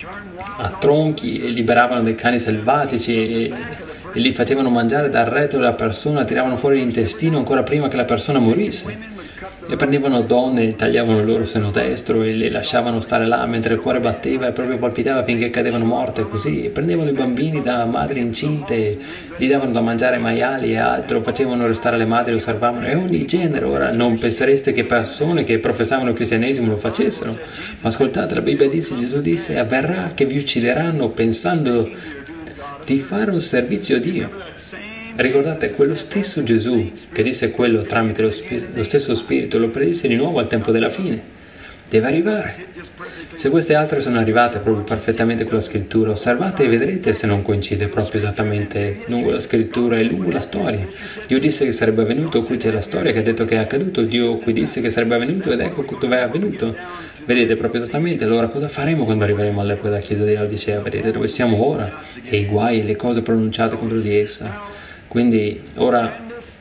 a tronchi e liberavano dei cani selvatici e li facevano mangiare dal retro della persona, tiravano fuori l'intestino ancora prima che la persona morisse. E prendevano donne, tagliavano il loro seno destro e le lasciavano stare là mentre il cuore batteva e proprio palpitava finché cadevano morte, così. E prendevano i bambini da madri incinte, gli davano da mangiare maiali e altro, facevano restare le madri, osservavano, e ogni genere. Ora non pensereste che persone che professavano il cristianesimo lo facessero, ma ascoltate, la Bibbia dice, Gesù disse, avverrà che vi uccideranno pensando di fare un servizio a Dio. Ricordate, quello stesso Gesù che disse quello tramite lo stesso Spirito lo predisse di nuovo al tempo della fine. Deve arrivare. Se queste altre sono arrivate proprio perfettamente con la scrittura, osservate e vedrete se non coincide proprio esattamente lungo la scrittura e lungo la storia. Dio disse che sarebbe avvenuto, qui c'è la storia che ha detto che è accaduto, Dio qui disse che sarebbe avvenuto ed ecco dove è avvenuto. Vedete proprio esattamente. Allora cosa faremo quando arriveremo all'epoca della Chiesa di Laodicea? Vedete dove siamo ora e i guai e le cose pronunciate contro di essa. Quindi ora,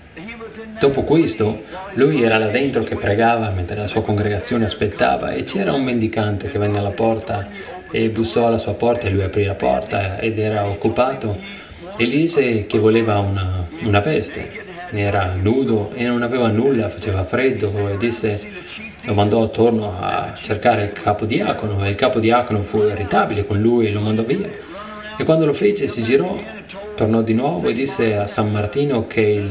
dopo questo, lui era là dentro che pregava mentre la sua congregazione aspettava, e c'era un mendicante che venne alla porta e bussò alla sua porta, e lui aprì la porta ed era occupato, e gli disse che voleva una veste. Era nudo e non aveva nulla, faceva freddo, e lo mandò attorno a cercare il capodiacono, e il capodiacono fu irritabile con lui e lo mandò via. E quando lo fece si girò, tornò di nuovo e disse a San Martino che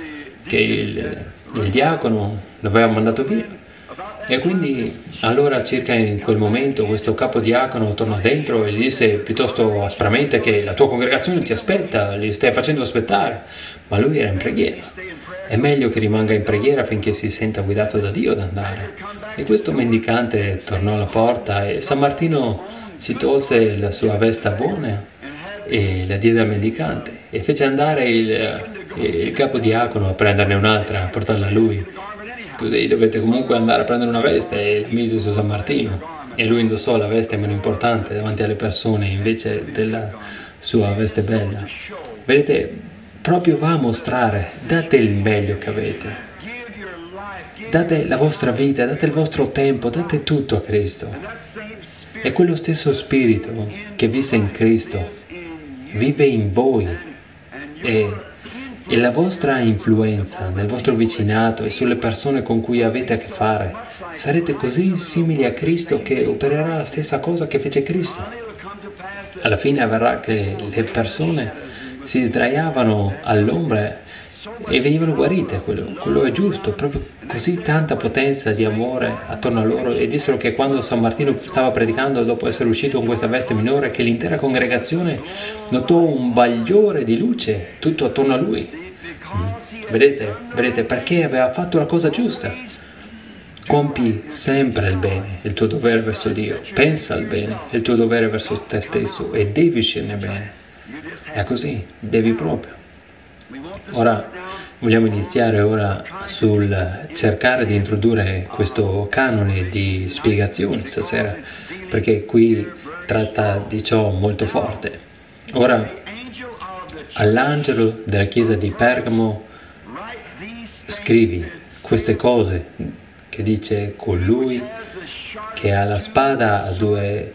il diacono lo aveva mandato via. E quindi allora circa in quel momento questo capodiacono tornò dentro e gli disse piuttosto aspramente che la tua congregazione ti aspetta, li stai facendo aspettare. Ma lui era in preghiera. È meglio che rimanga in preghiera finché si senta guidato da Dio ad andare. E questo mendicante tornò alla porta e San Martino si tolse la sua veste buona e la diede al mendicante e fece andare il capodiacono a prenderne un'altra, a portarla a lui. così dovete comunque andare a prendere una veste e la mise su San Martino. E lui indossò la veste meno importante davanti alle persone invece della sua veste bella. Vedete, proprio va a mostrare, date il meglio che avete, date la vostra vita, date il vostro tempo, date tutto a Cristo. E quello stesso spirito che visse in Cristo vive in voi e la vostra influenza nel vostro vicinato e sulle persone con cui avete a che fare, sarete così simili a Cristo che opererà la stessa cosa che fece Cristo. Alla fine avverrà che le persone si sdraiavano all'ombra e venivano guarite, quello è giusto, proprio così tanta potenza di amore attorno a loro, e dissero che quando San Martino stava predicando, dopo essere uscito con questa veste minore, che l'intera congregazione notò un bagliore di luce tutto attorno a lui. Vedete, perché aveva fatto la cosa giusta. Compi sempre il bene, il tuo dovere verso Dio, pensa al bene, il tuo dovere verso te stesso, e devi uscirne bene. È così, devi proprio. Ora vogliamo iniziare sul cercare di introdurre questo canone di spiegazioni stasera, perché qui tratta di ciò molto forte. Ora, all'angelo della chiesa di Pergamo scrivi queste cose, che dice: colui che ha la spada a due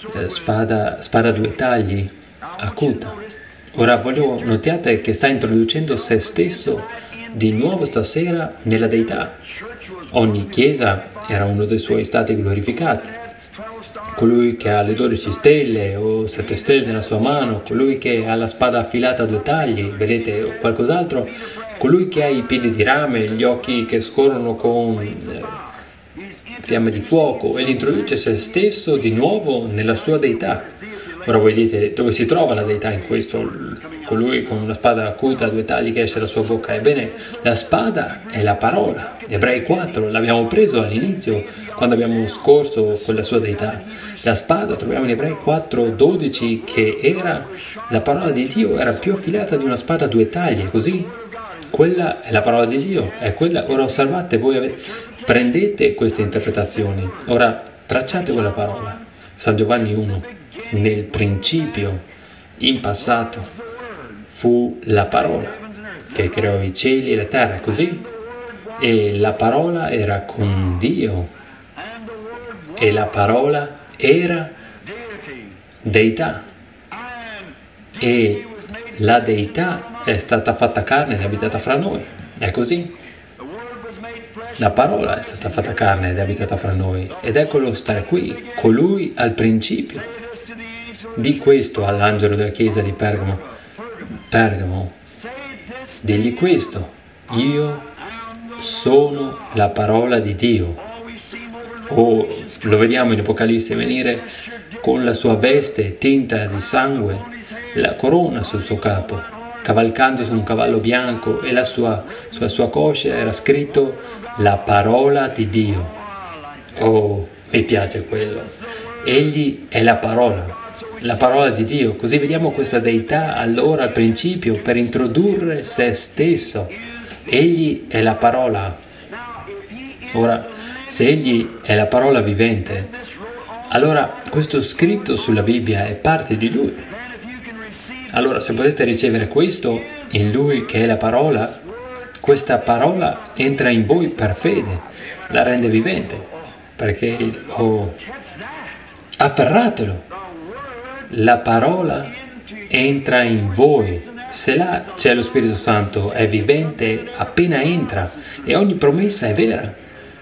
tagli acuta. Ora notate che sta introducendo se stesso di nuovo stasera nella deità. Ogni chiesa era uno dei suoi stati glorificati. Colui che ha le 12 stelle o 7 stelle nella sua mano, colui che ha la spada affilata a 2 tagli, vedete, o qualcos'altro, colui che ha i piedi di rame, gli occhi che scorrono con fiamme di fuoco, e introduce se stesso di nuovo nella sua deità. Ora voi dite: dove si trova la deità in questo? Colui con una spada acuta a 2 tagli che esce dalla sua bocca. Ebbene, la spada è la parola. Ebrei 4, l'abbiamo preso all'inizio quando abbiamo scorso quella sua deità. La spada, troviamo in Ebrei 4:12, che era la parola di Dio, era più affilata di una spada a 2 tagli, così? Quella è la parola di Dio, è quella. Ora osservate, prendete queste interpretazioni, ora tracciate quella parola. San Giovanni 1. Nel principio, in passato, fu la parola che creò i cieli e la terra, così? E la parola era con Dio, e la parola era deità, e la deità è stata fatta carne ed è abitata fra noi. È così? La parola è stata fatta carne ed è abitata fra noi, ed eccolo stare qui, colui al principio. Di questo all'angelo della chiesa di Pergamo: digli questo: io sono la parola di Dio. Lo vediamo in Apocalisse venire con la sua veste tinta di sangue, la corona sul suo capo, cavalcando su un cavallo bianco, e sulla sua coscia era scritto: la parola di Dio. Oh, mi piace quello. Egli è la parola di Dio. Così vediamo questa deità allora al principio per introdurre se stesso. Egli è la parola. Ora, se egli è la parola vivente, allora questo scritto sulla Bibbia è parte di lui. Allora, se potete ricevere questo in lui che è la parola, questa parola entra in voi per fede, la rende vivente, perché afferratelo. La parola entra in voi. Se là c'è lo Spirito Santo, è vivente appena entra, e ogni promessa è vera.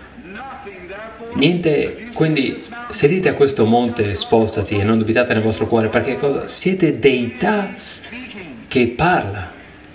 Niente, quindi sedete a questo monte, spostati e non dubitate nel vostro cuore, perché cosa? Siete deità che parla.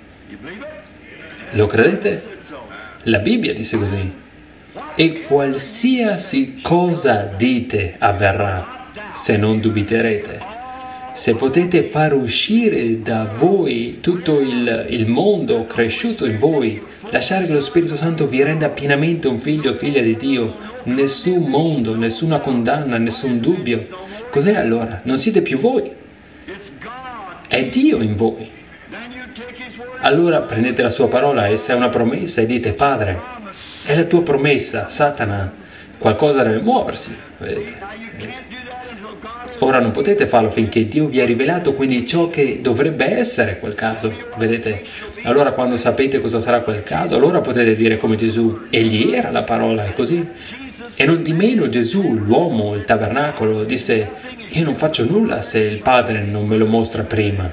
Lo credete? La Bibbia dice così. E qualsiasi cosa dite avverrà, se non dubiterete. Se potete far uscire da voi tutto il mondo cresciuto in voi, lasciare che lo Spirito Santo vi renda pienamente un figlio o figlia di Dio, nessun mondo, nessuna condanna, nessun dubbio. Cos'è allora? Non siete più voi. È Dio in voi. Allora prendete la sua parola, essa è una promessa, e dite: Padre, È la tua promessa, Satana. Qualcosa deve muoversi, vedete? Ora non potete farlo finché Dio vi ha rivelato quindi ciò che dovrebbe essere quel caso, vedete? Allora quando sapete cosa sarà quel caso, allora potete dire come Gesù, egli era la parola, è così? E non di meno Gesù, l'uomo, il tabernacolo, disse, io non faccio nulla se il Padre non me lo mostra prima.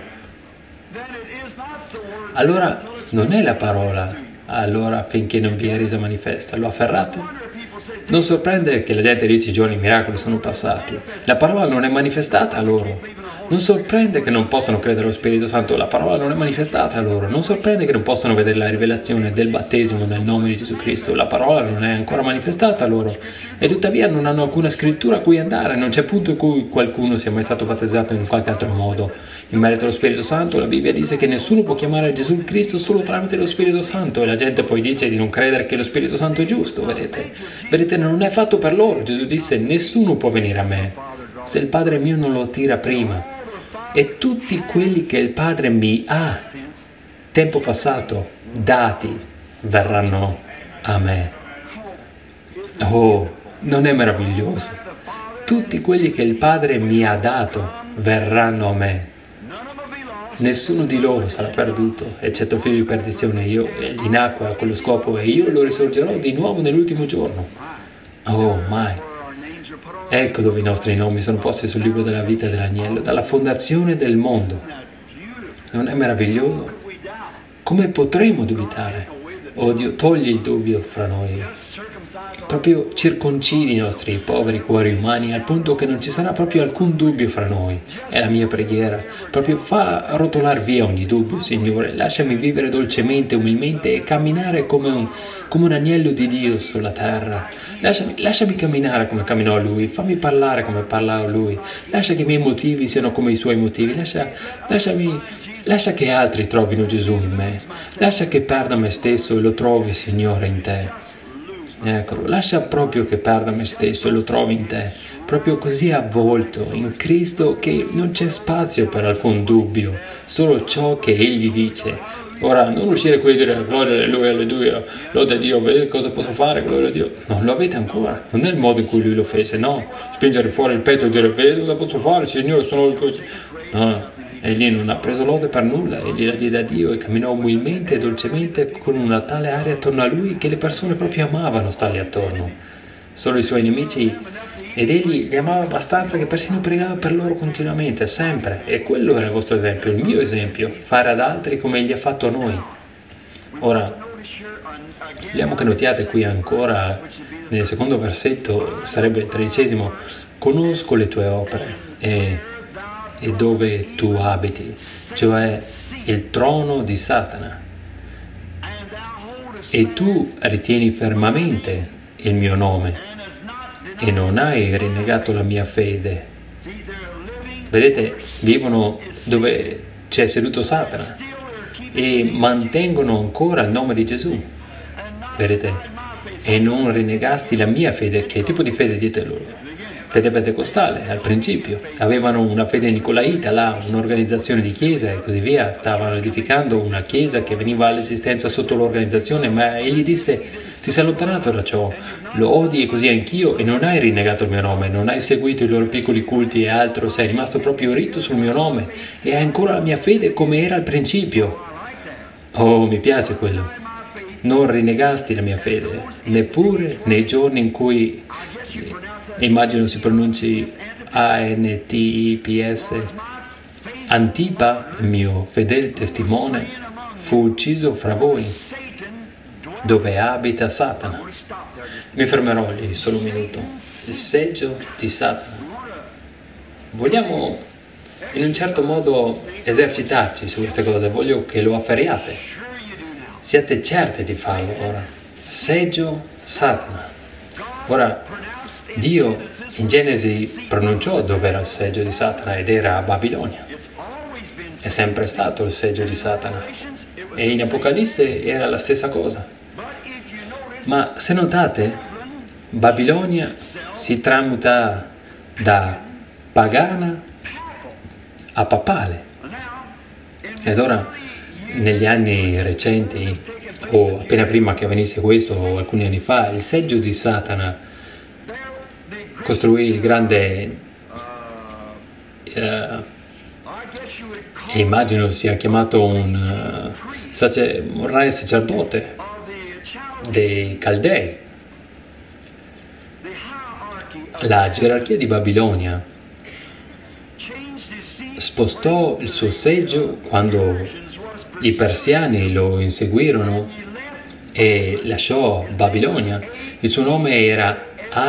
Allora non è la parola, allora finché non vi è resa manifesta, lo afferrate? Non sorprende che la gente dice i giorni miracoli sono passati. La parola non è manifestata a loro. Non sorprende che non possano credere allo Spirito Santo. La parola non è manifestata a loro. Non sorprende che non possano vedere la rivelazione del battesimo nel nome di Gesù Cristo. La parola non è ancora manifestata a loro. E tuttavia non hanno alcuna scrittura a cui andare. Non c'è punto in cui qualcuno sia mai stato battezzato in qualche altro modo. In merito allo Spirito Santo, la Bibbia dice che nessuno può chiamare Gesù Cristo solo tramite lo Spirito Santo. E la gente poi dice di non credere che lo Spirito Santo è giusto, vedete? Vedete, non è fatto per loro. Gesù disse, nessuno può venire a me se il Padre mio non lo tira prima. E tutti quelli che il Padre mi ha, tempo passato, dati, verranno a me. Oh, non è meraviglioso? Tutti quelli che il Padre mi ha dato, verranno a me. Nessuno di loro sarà perduto, eccetto il figlio di perdizione. Io egli nacque a quello scopo e io lo risorgerò di nuovo nell'ultimo giorno. Oh, mai. Ecco dove i nostri nomi sono posti sul libro della vita dell'agnello, dalla fondazione del mondo. Non è meraviglioso? Come potremo dubitare? Oh Dio, togli il dubbio fra noi. Proprio circoncidi i nostri poveri cuori umani al punto che non ci sarà proprio alcun dubbio fra noi. È la mia preghiera. Proprio fa rotolar via ogni dubbio, Signore. Lasciami vivere dolcemente, umilmente e camminare come un agnello di Dio sulla terra. Lasciami camminare come camminò Lui. Fammi parlare come parlava Lui. Lascia che i miei motivi siano come i Suoi motivi. Lascia che altri trovino Gesù in me. Lascia che perda me stesso e lo trovi, Signore, in te. Eccolo, lascia proprio che perda me stesso e lo trovi in te, proprio così avvolto in Cristo che non c'è spazio per alcun dubbio, solo ciò che Egli dice. Ora, non uscire qui e dire gloria, alleluia, lode a Dio, vedete cosa posso fare, gloria a Dio. Non lo avete ancora, non è il modo in cui Lui lo fece, no? Spingere fuori il petto e dire vedete cosa posso fare, Signore, sono così. No. Egli non ha preso lode per nulla, egli la diede a Dio e camminò umilmente e dolcemente con una tale aria attorno a lui che le persone proprio amavano stargli attorno. Solo i suoi nemici, ed egli li amava abbastanza che persino pregava per loro continuamente, sempre. E quello era il vostro esempio, il mio esempio, fare ad altri come egli ha fatto a noi. Ora, vediamo che notiate qui ancora, nel secondo versetto, sarebbe il 13°, conosco le tue opere e dove tu abiti, cioè il trono di Satana. E tu ritieni fermamente il mio nome e non hai rinnegato la mia fede. Vedete, vivono dove c'è seduto Satana e mantengono ancora il nome di Gesù. Vedete? E non rinnegasti la mia fede. Che tipo di fede dite loro? Fede pentecostale, al principio. Avevano una fede nicolaita, là, un'organizzazione di chiesa e così via. Stavano edificando una chiesa che veniva all'esistenza sotto l'organizzazione, ma egli disse, ti sei allontanato da ciò, lo odi e così anch'io e non hai rinnegato il mio nome, non hai seguito i loro piccoli culti e altro, sei rimasto proprio ritto sul mio nome e hai ancora la mia fede come era al principio. Oh, mi piace quello. Non rinnegasti la mia fede, neppure nei giorni in cui... immagino si pronunci Antipas, Antipa, il mio fedele testimone, fu ucciso fra voi, dove abita Satana. Mi fermerò lì solo un minuto. Il seggio di Satana. Vogliamo in un certo modo esercitarci su queste cose, voglio che lo afferriate. Siate certi di farlo ora. Seggio Satana. Ora, Dio in Genesi pronunciò dove era il seggio di Satana ed era a Babilonia. È sempre stato il seggio di Satana. E in Apocalisse era la stessa cosa. Ma se notate, Babilonia si tramuta da pagana a papale. Ed ora, negli anni recenti, o appena prima che avvenisse questo, o alcuni anni fa, il seggio di Satana costruì il grande, immagino sia chiamato un re sacerdote dei Caldei. La gerarchia di Babilonia spostò il suo seggio quando i persiani lo inseguirono e lasciò Babilonia. Il suo nome era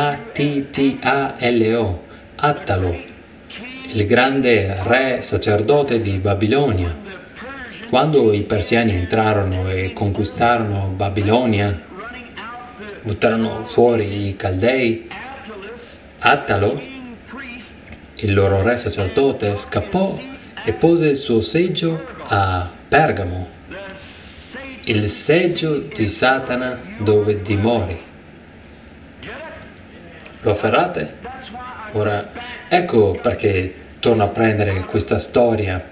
Attalo, Attalo, il grande re sacerdote di Babilonia. Quando i persiani entrarono e conquistarono Babilonia, buttarono fuori i Caldei, Attalo, il loro re sacerdote, scappò e pose il suo seggio a Pergamo, il seggio di Satana dove dimori. Lo afferrate? Ora, ecco perché torno a prendere questa storia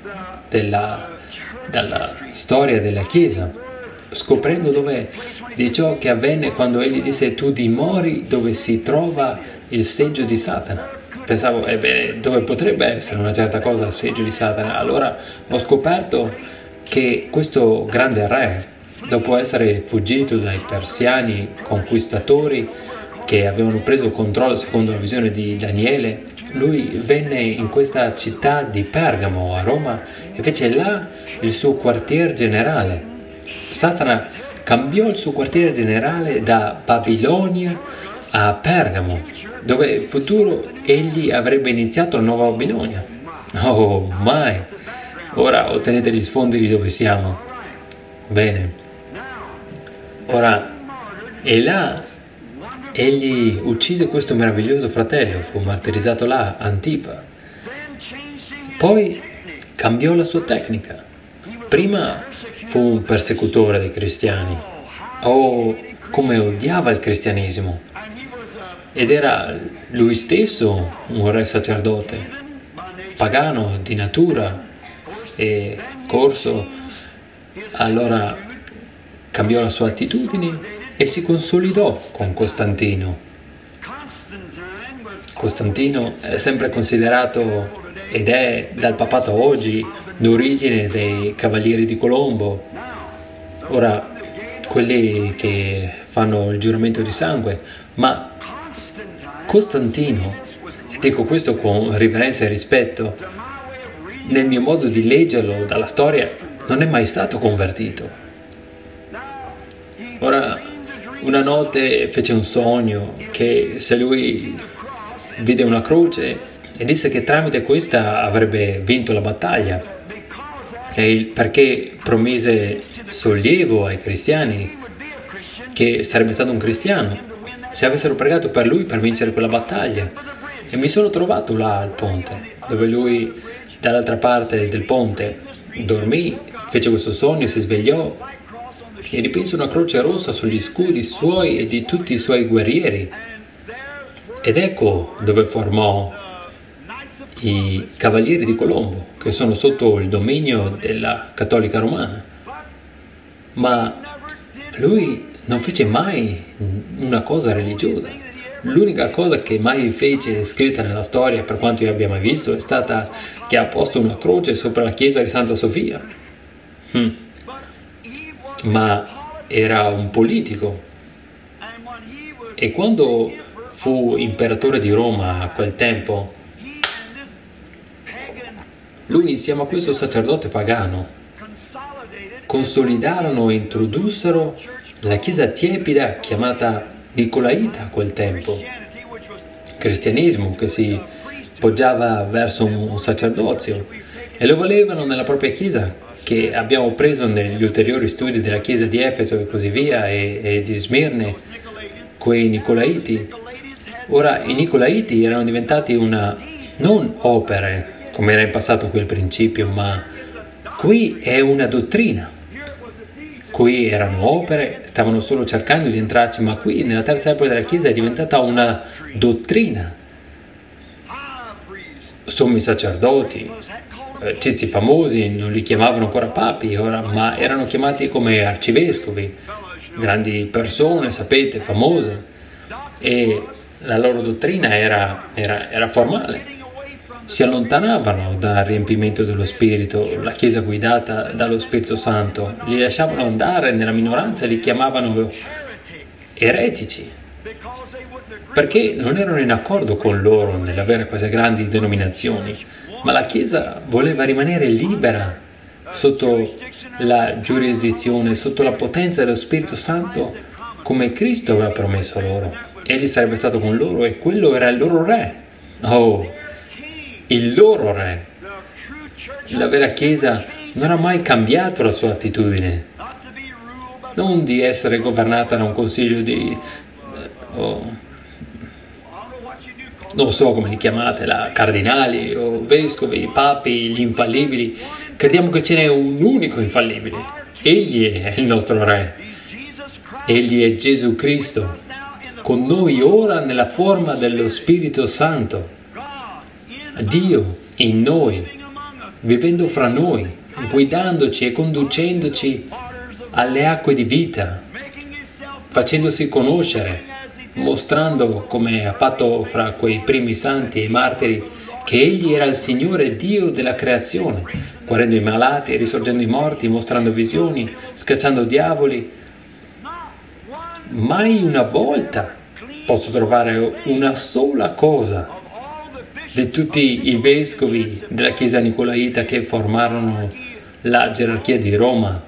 dalla storia della Chiesa, scoprendo di ciò che avvenne quando egli disse tu dimori dove si trova il seggio di Satana. Pensavo, dove potrebbe essere una certa cosa il seggio di Satana? Allora ho scoperto che questo grande re, dopo essere fuggito dai persiani conquistatori che avevano preso il controllo secondo la visione di Daniele, lui venne in questa città di Pergamo a Roma e fece là il suo quartier generale. Satana cambiò il suo quartier generale da Babilonia a Pergamo, dove in futuro egli avrebbe iniziato la nuova Babilonia. Oh, mai! Ora ottenete gli sfondi di dove siamo. Bene. Ora, e là egli uccise questo meraviglioso fratello, fu martirizzato là, Antipa. Poi cambiò la sua tecnica. Prima fu un persecutore dei cristiani. Oh, come odiava il cristianesimo. Ed era lui stesso un re sacerdote, pagano di natura e corso. Allora cambiò la sua attitudine e si consolidò con Costantino. Costantino è sempre considerato ed è dal papato oggi l'origine dei Cavalieri di Colombo. Ora, quelli che fanno il giuramento di sangue, ma Costantino, e dico questo con riverenza e rispetto, nel mio modo di leggerlo dalla storia, non è mai stato convertito. Ora, una notte fece un sogno che se lui vide una croce e disse che tramite questa avrebbe vinto la battaglia, perché promise sollievo ai cristiani che sarebbe stato un cristiano se avessero pregato per lui per vincere quella battaglia. E mi sono trovato là al ponte, dove lui dall'altra parte del ponte dormì, fece questo sogno, si svegliò e dipinse una croce rossa sugli scudi suoi e di tutti i suoi guerrieri. Ed ecco dove formò i Cavalieri di Colombo, che sono sotto il dominio della Cattolica Romana. Ma lui non fece mai una cosa religiosa. L'unica cosa che mai fece scritta nella storia, per quanto io abbia mai visto, è stata che ha posto una croce sopra la chiesa di Santa Sofia. Ma era un politico. E quando fu imperatore di Roma a quel tempo, lui insieme a questo sacerdote pagano consolidarono e introdussero la chiesa tiepida chiamata Nicolaita a quel tempo, cristianesimo che si poggiava verso un sacerdozio, e lo volevano nella propria chiesa, che abbiamo preso negli ulteriori studi della chiesa di Efeso e così via, e di Smirne, quei Nicolaiti. Ora i Nicolaiti erano diventati non opere come era in passato qui al principio, ma qui è una dottrina. Qui erano opere, stavano solo cercando di entrarci, ma qui nella terza epoca della Chiesa è diventata una dottrina. Sommi sacerdoti, tizi famosi, non li chiamavano ancora papi ora, ma erano chiamati come arcivescovi, grandi persone, sapete, famose, e la loro dottrina era formale. Si allontanavano dal riempimento dello Spirito, la Chiesa guidata dallo Spirito Santo, li lasciavano andare nella minoranza e li chiamavano eretici, perché non erano in accordo con loro nell'avere queste grandi denominazioni, ma la Chiesa voleva rimanere libera sotto la giurisdizione, sotto la potenza dello Spirito Santo, come Cristo aveva promesso loro. Egli sarebbe stato con loro e quello era il loro re. Oh, il loro re. La vera Chiesa non ha mai cambiato la sua attitudine, non di essere governata da un consiglio di non so come li chiamate, cardinali o vescovi, papi, gli infallibili. Crediamo che ce n'è un unico infallibile. Egli è il nostro re. Egli è Gesù Cristo, con noi ora nella forma dello Spirito Santo. Dio in noi, vivendo fra noi, guidandoci e conducendoci alle acque di vita, facendosi conoscere, mostrando, come ha fatto fra quei primi santi e martiri, che Egli era il Signore Dio della creazione, guarendo i malati, risorgendo i morti, mostrando visioni, scacciando diavoli. Mai una volta posso trovare una sola cosa di tutti i vescovi della Chiesa Nicolaita che formarono la gerarchia di Roma,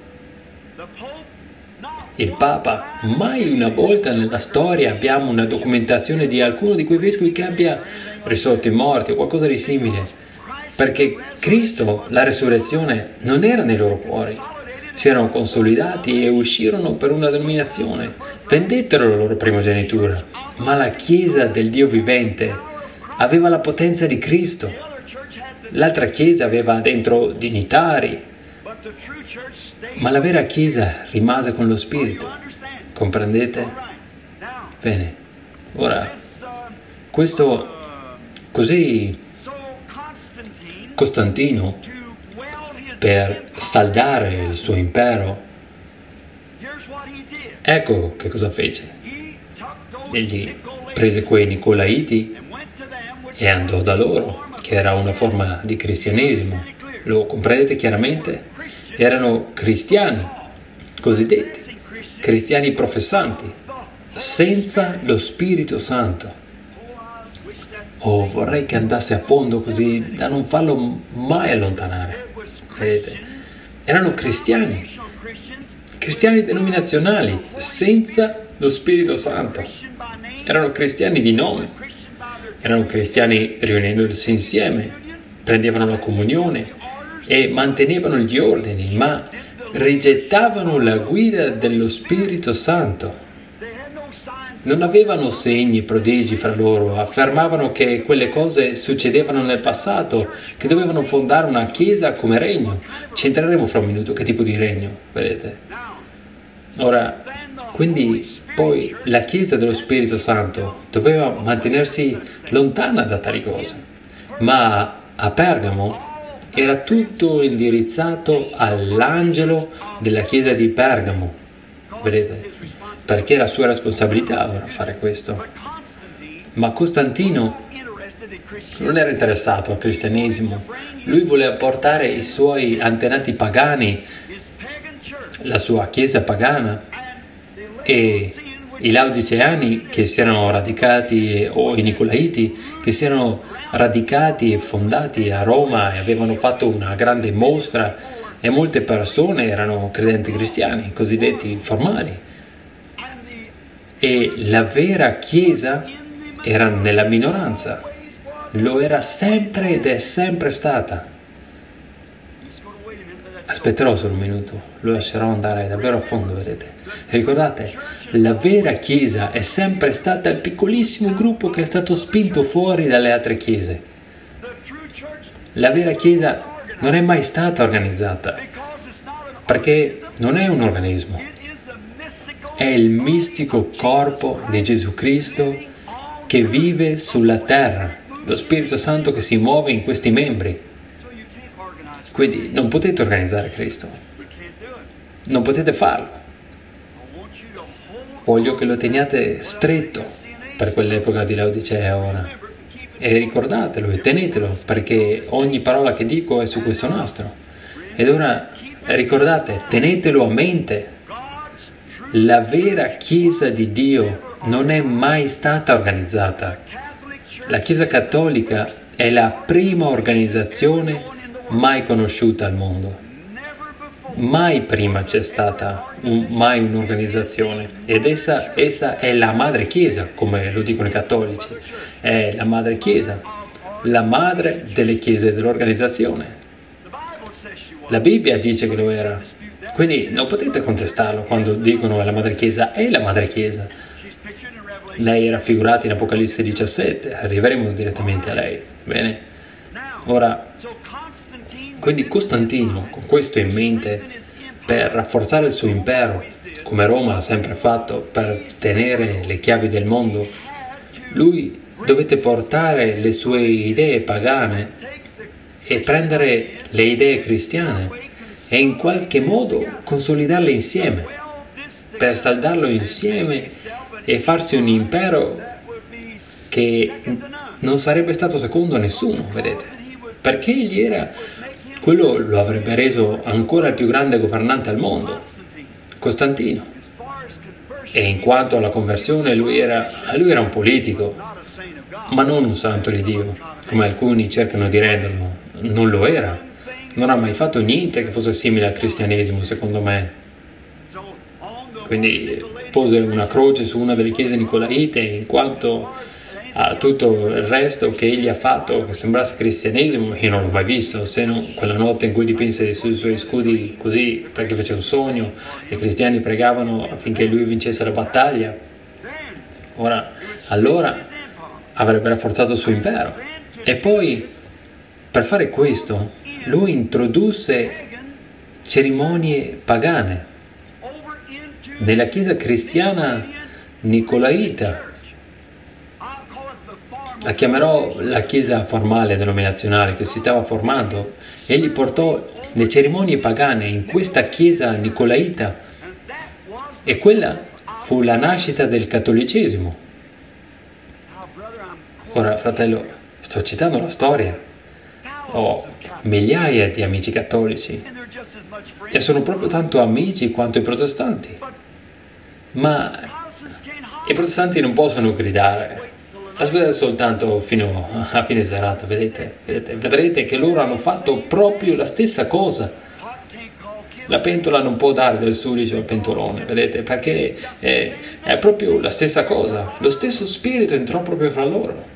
il Papa. Mai una volta nella storia abbiamo una documentazione di alcuno di quei vescovi che abbia risolto i morti o qualcosa di simile, perché Cristo, la resurrezione, non era nei loro cuori. Si erano consolidati e uscirono per una denominazione, vendettero la loro primogenitura, ma la Chiesa del Dio vivente aveva la potenza di Cristo. L'altra Chiesa aveva dentro dignitari, ma la vera Chiesa rimase con lo Spirito. Comprendete? Bene. Ora, questo così Costantino, per saldare il suo impero, ecco che cosa fece. Egli prese quei Nicolaiti e andò da loro, che era una forma di cristianesimo. Lo comprendete chiaramente? Erano cristiani, cosiddetti, cristiani professanti, senza lo Spirito Santo. Oh, vorrei che andasse a fondo così da non farlo mai allontanare. Vedete? Erano cristiani denominazionali, senza lo Spirito Santo. Erano cristiani di nome. Erano cristiani riunendosi insieme, prendevano la comunione e mantenevano gli ordini, ma rigettavano la guida dello Spirito Santo. Non avevano segni, prodigi fra loro, affermavano che quelle cose succedevano nel passato, che dovevano fondare una chiesa come regno. Ci entreremo fra un minuto, che tipo di regno, vedete? Ora, quindi poi la Chiesa dello Spirito Santo doveva mantenersi lontana da tali cose, ma a Pergamo era tutto indirizzato all'angelo della Chiesa di Pergamo, vedete? Perché era sua responsabilità ora fare questo. Ma Costantino non era interessato al cristianesimo, lui voleva portare i suoi antenati pagani, la sua Chiesa pagana, e i Laodiceani che si erano radicati, o i Nicolaiti che si erano radicati e fondati a Roma e avevano fatto una grande mostra, e molte persone erano credenti cristiani, cosiddetti formali. E la vera Chiesa era nella minoranza, lo era sempre ed è sempre stata. Aspetterò solo un minuto, lo lascerò andare davvero a fondo, vedete? E ricordate, la vera Chiesa è sempre stata il piccolissimo gruppo che è stato spinto fuori dalle altre chiese. La vera Chiesa non è mai stata organizzata, perché non è un organismo. È il mistico corpo di Gesù Cristo che vive sulla terra, lo Spirito Santo che si muove in questi membri. Quindi non potete organizzare Cristo, non potete farlo. Voglio che lo teniate stretto per quell'epoca di Laodicea ora. E ricordatelo e tenetelo, perché ogni parola che dico è su questo nastro. Ed ora ricordate, tenetelo a mente. La vera Chiesa di Dio non è mai stata organizzata. La Chiesa Cattolica è la prima organizzazione mai conosciuta al mondo. Mai prima c'è stata mai un'organizzazione, ed essa è la madre Chiesa, come lo dicono i cattolici, è la madre Chiesa, la madre delle chiese dell'organizzazione. La Bibbia dice che lo era, quindi non potete contestarlo quando dicono è la madre Chiesa, è la madre Chiesa. Lei è raffigurata in Apocalisse 17, arriveremo direttamente a lei, bene? Ora, quindi Costantino, con questo in mente, per rafforzare il suo impero, come Roma ha sempre fatto, per tenere le chiavi del mondo, lui dovette portare le sue idee pagane e prendere le idee cristiane e in qualche modo consolidarle insieme, per saldarlo insieme e farsi un impero che non sarebbe stato secondo a nessuno, vedete? Perché egli era, quello lo avrebbe reso ancora il più grande governante al mondo, Costantino. E in quanto alla conversione, lui era un politico, ma non un santo di Dio, come alcuni cercano di renderlo. Non lo era. Non ha mai fatto niente che fosse simile al cristianesimo, secondo me. Quindi pose una croce su una delle chiese nicolaite, in quanto a tutto il resto che egli ha fatto che sembrasse cristianesimo, io non l'ho mai visto, se non quella notte in cui dipinse sui suoi scudi così, perché fece un sogno, i cristiani pregavano affinché lui vincesse la battaglia. Ora, allora avrebbe rafforzato il suo impero. E poi, per fare questo, lui introdusse cerimonie pagane nella chiesa cristiana nicolaita. La chiamerò la chiesa formale denominazionale che si stava formando. Egli portò le cerimonie pagane in questa chiesa nicolaita e quella fu la nascita del cattolicesimo. Ora, fratello, sto citando la storia. Ho migliaia di amici cattolici e sono proprio tanto amici quanto i protestanti. Ma i protestanti non possono gridare. Aspettate soltanto fino a fine serata, vedrete che loro hanno fatto proprio la stessa cosa. La pentola non può dare del sudicio al pentolone, vedete, perché è proprio la stessa cosa. Lo stesso spirito entrò proprio fra loro.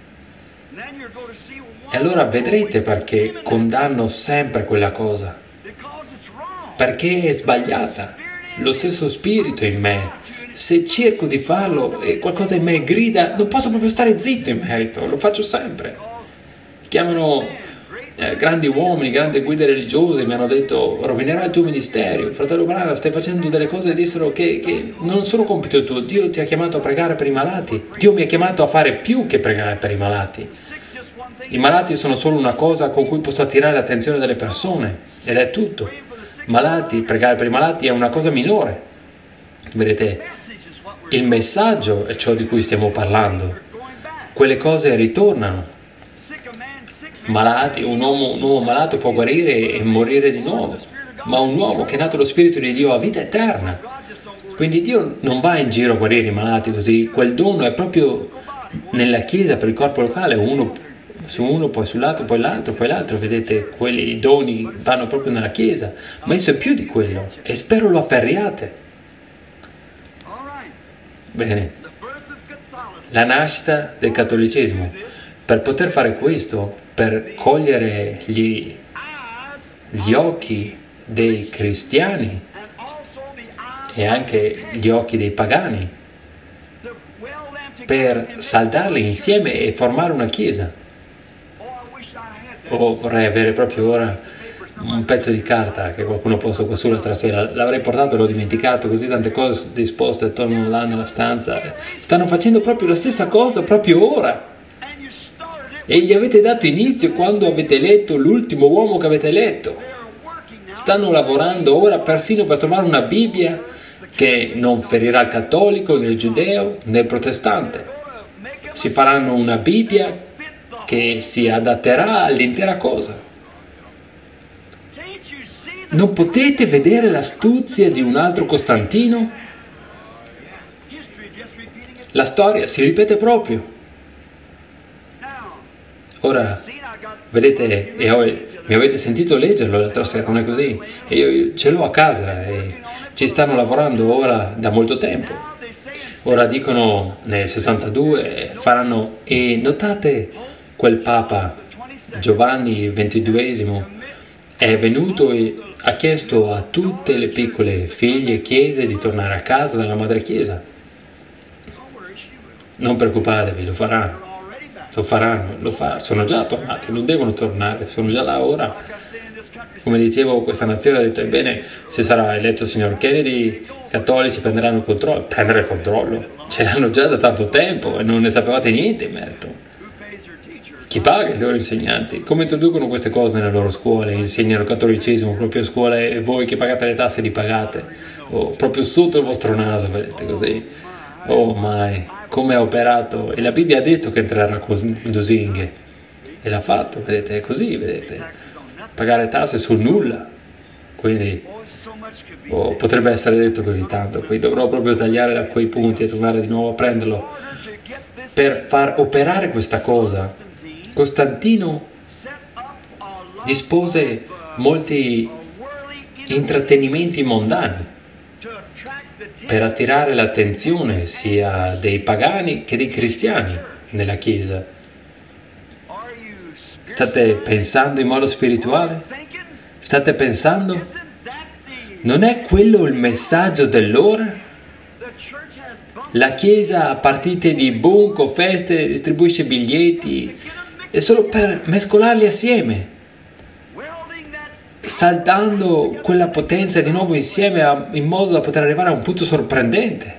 E allora vedrete perché condanno sempre quella cosa. Perché è sbagliata. Lo stesso spirito in me. Se cerco di farlo e qualcosa in me grida, non posso proprio stare zitto in merito, lo faccio sempre. Chiamano grandi uomini, grandi guide religiose, mi hanno detto rovinerai il tuo ministero, fratello Branham, stai facendo delle cose che non sono compito tuo. Dio ti ha chiamato a pregare per i malati, Dio mi ha chiamato a fare più che pregare per i malati. I malati sono solo una cosa con cui posso attirare l'attenzione delle persone ed è tutto. Pregare per i malati è una cosa minore. Vedete, il messaggio è ciò di cui stiamo parlando. Quelle cose ritornano. Malati, un uomo malato può guarire e morire di nuovo, ma un uomo che è nato lo Spirito di Dio ha vita eterna. Quindi Dio non va in giro a guarire i malati così. Quel dono è proprio nella Chiesa per il corpo locale, uno su uno, poi sull'altro, poi l'altro, vedete, quelli doni vanno proprio nella Chiesa, ma esso è più di quello e spero lo afferriate. Bene, la nascita del cattolicesimo. Per poter fare questo, per cogliere gli occhi dei cristiani e anche gli occhi dei pagani, per saldarli insieme e formare una chiesa. Vorrei avere proprio ora un pezzo di carta che qualcuno ha posto qua su l'altra sera, l'avrei portato e l'ho dimenticato, così tante cose disposte attorno là nella stanza. Stanno facendo proprio la stessa cosa proprio ora e gli avete dato inizio quando avete letto l'ultimo uomo che avete letto. stanno lavorando ora persino per trovare una Bibbia che non ferirà il cattolico, né il giudeo, né il protestante. Si faranno una Bibbia che si adatterà all'intera cosa. Non potete vedere l'astuzia di un altro Costantino? La storia si ripete proprio. Ora, vedete, mi avete sentito leggerlo l'altra sera, non è così? E io ce l'ho a casa e ci stanno lavorando ora da molto tempo. Ora dicono nel 62 faranno, e notate quel Papa Giovanni XXII è venuto e ha chiesto a tutte le piccole figlie chiese di tornare a casa dalla madre chiesa. Non preoccupatevi, lo faranno. Sono già tornati, non devono tornare, sono già là ora. Come dicevo, questa nazione ha detto, ebbene, se sarà eletto il signor Kennedy, i cattolici prenderanno il controllo. Prendere il controllo? Ce l'hanno già da tanto tempo e non ne sapevate niente in merito. Chi paga i loro insegnanti? Come introducono queste cose nelle loro scuole? Insegnano il cattolicesimo proprio a scuola e voi che pagate le tasse li pagate? O proprio sotto il vostro naso, vedete così? Oh mai, come ha operato? E la Bibbia ha detto che entrerà con lusinghe. E l'ha fatto, vedete, è così, vedete. Pagare tasse sul nulla. Quindi potrebbe essere detto così tanto. Qui dovrò proprio tagliare da quei punti e tornare di nuovo a prenderlo. Per far operare questa cosa, Costantino dispose molti intrattenimenti mondani per attirare l'attenzione sia dei pagani che dei cristiani nella Chiesa. State pensando in modo spirituale? State pensando? Non è quello il messaggio dell'ora? La Chiesa a partite di bunco, feste, distribuisce biglietti, è solo per mescolarli assieme, saltando quella potenza di nuovo insieme in modo da poter arrivare a un punto sorprendente.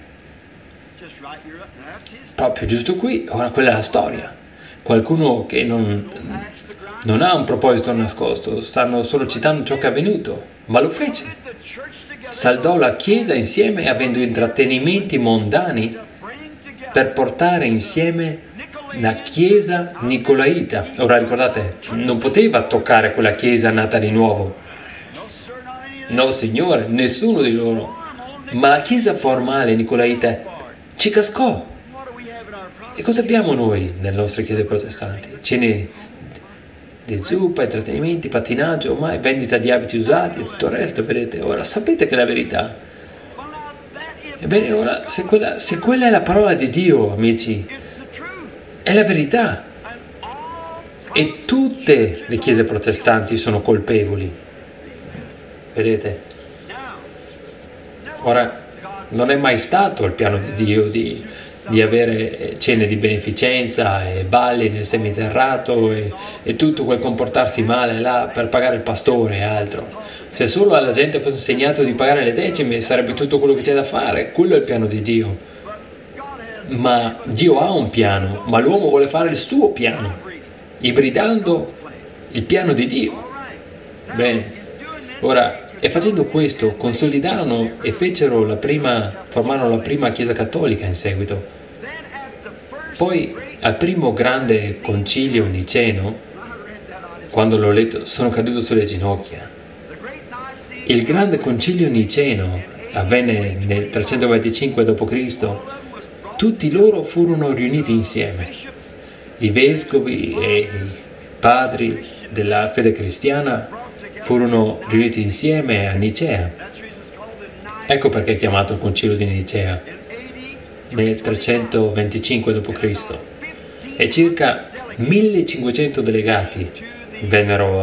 Proprio giusto qui, ora quella è la storia. Qualcuno che non ha un proposito nascosto, stanno solo citando ciò che è avvenuto, ma lo fece. Saldò la Chiesa insieme avendo intrattenimenti mondani per portare insieme la Chiesa nicolaita. Ora ricordate, non poteva toccare quella Chiesa nata di nuovo. No, Signore, nessuno di loro. Ma la Chiesa formale nicolaita ci cascò. E cosa abbiamo noi nelle nostre chiese protestanti? Cene di zuppa, intrattenimenti, pattinaggio, ormai vendita di abiti usati e tutto il resto, vedete? Ora sapete che è la verità. Ebbene, ora, se quella è la parola di Dio, amici, è la verità. E tutte le chiese protestanti sono colpevoli. Vedete? Ora, non è mai stato il piano di Dio di avere cene di beneficenza e balli nel seminterrato e tutto quel comportarsi male là per pagare il pastore e altro. Se solo alla gente fosse insegnato di pagare le decime sarebbe tutto quello che c'è da fare. Quello è il piano di Dio. Ma Dio ha un piano, ma l'uomo vuole fare il suo piano, ibridando il piano di Dio. Bene, ora, e facendo questo consolidarono e formarono la prima chiesa cattolica in seguito. Poi al primo grande concilio niceno, quando l'ho letto, sono caduto sulle ginocchia. Il grande concilio niceno avvenne nel 325 d.C. Tutti loro furono riuniti insieme. I vescovi e i padri della fede cristiana furono riuniti insieme a Nicea. Ecco perché è chiamato il concilio di Nicea, nel 325 d.C. E circa 1500 delegati vennero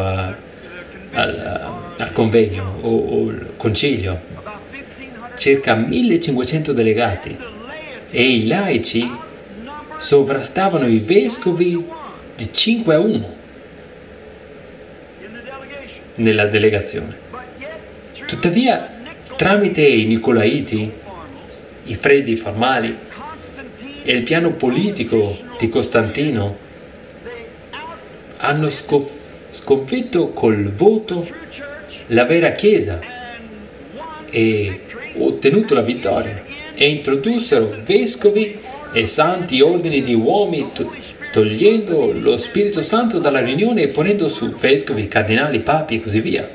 al convegno o al concilio. Circa 1500 delegati. E i laici sovrastavano i vescovi di 5-1 nella delegazione. Tuttavia, tramite i Nicolaiti, i freddi formali e il piano politico di Costantino, hanno sconfitto col voto la vera Chiesa e ottenuto la vittoria, e introdussero vescovi e santi ordini di uomini, togliendo lo Spirito Santo dalla riunione e ponendo su vescovi, cardinali, papi e così via.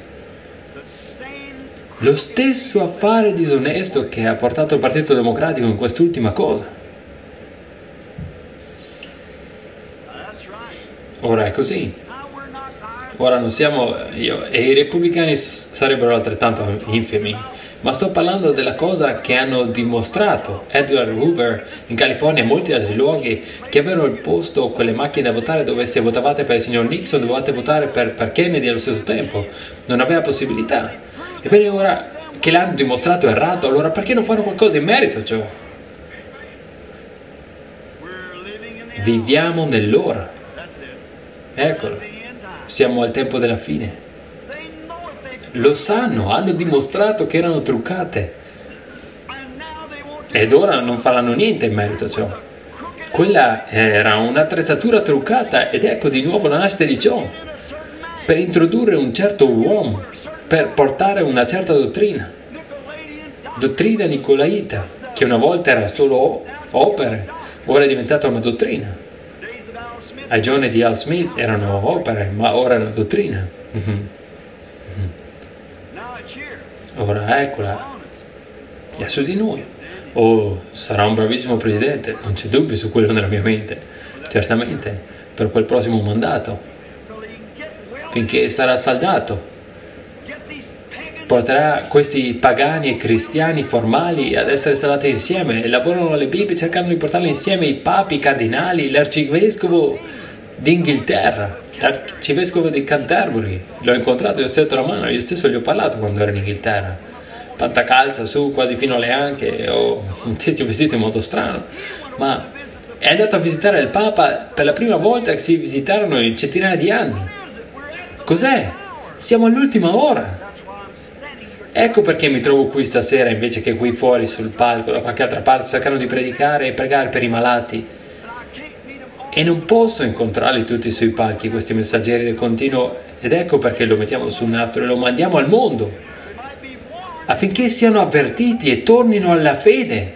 Lo stesso affare disonesto che ha portato il Partito Democratico in quest'ultima cosa. Ora è così. Ora non siamo io, e i repubblicani sarebbero altrettanto infimi, ma sto parlando della cosa che hanno dimostrato Edward Hoover in California e molti altri luoghi, che avevano posto quelle macchine da votare dove se votavate per il signor Nixon dovevate votare per Kennedy allo stesso tempo, non aveva possibilità. Ebbene, ora che l'hanno dimostrato errato, allora perché non fanno qualcosa in merito a ciò? Viviamo nell'ora. Eccolo. Siamo al tempo della fine. Lo sanno, hanno dimostrato che erano truccate. Ed ora non faranno niente in merito a ciò. Quella era un'attrezzatura truccata ed ecco di nuovo la nascita di ciò. Per introdurre un certo uomo, per portare una certa dottrina. Dottrina nicolaita, che una volta era solo opere, ora è diventata una dottrina. Ai giorni di Al Smith erano opere, ma ora è una dottrina. Ora eccola, è su di noi. Oh, sarà un bravissimo presidente, non c'è dubbio su quello nella mia mente, certamente, per quel prossimo mandato. Finché sarà saldato, porterà questi pagani e cristiani formali ad essere saldati insieme e lavorano alle Bibbie cercando di portarle insieme i papi, i cardinali, l'arcivescovo d'Inghilterra, l'arcivescovo di Canterbury. L'ho incontrato, gli ho stretto la mano, io stesso gli ho parlato quando ero in Inghilterra. Pantacalza su, quasi fino alle anche, un tizio vestito in modo strano, ma è andato a visitare il Papa per la prima volta che si visitarono in centinaia di anni. Cos'è? Siamo all'ultima ora. Ecco perché mi trovo qui stasera invece che qui fuori sul palco, da qualche altra parte, cercando di predicare e pregare per i malati. E non posso incontrarli tutti sui palchi, questi messaggeri del continuo, ed ecco perché lo mettiamo sul nastro e lo mandiamo al mondo, affinché siano avvertiti e tornino alla fede.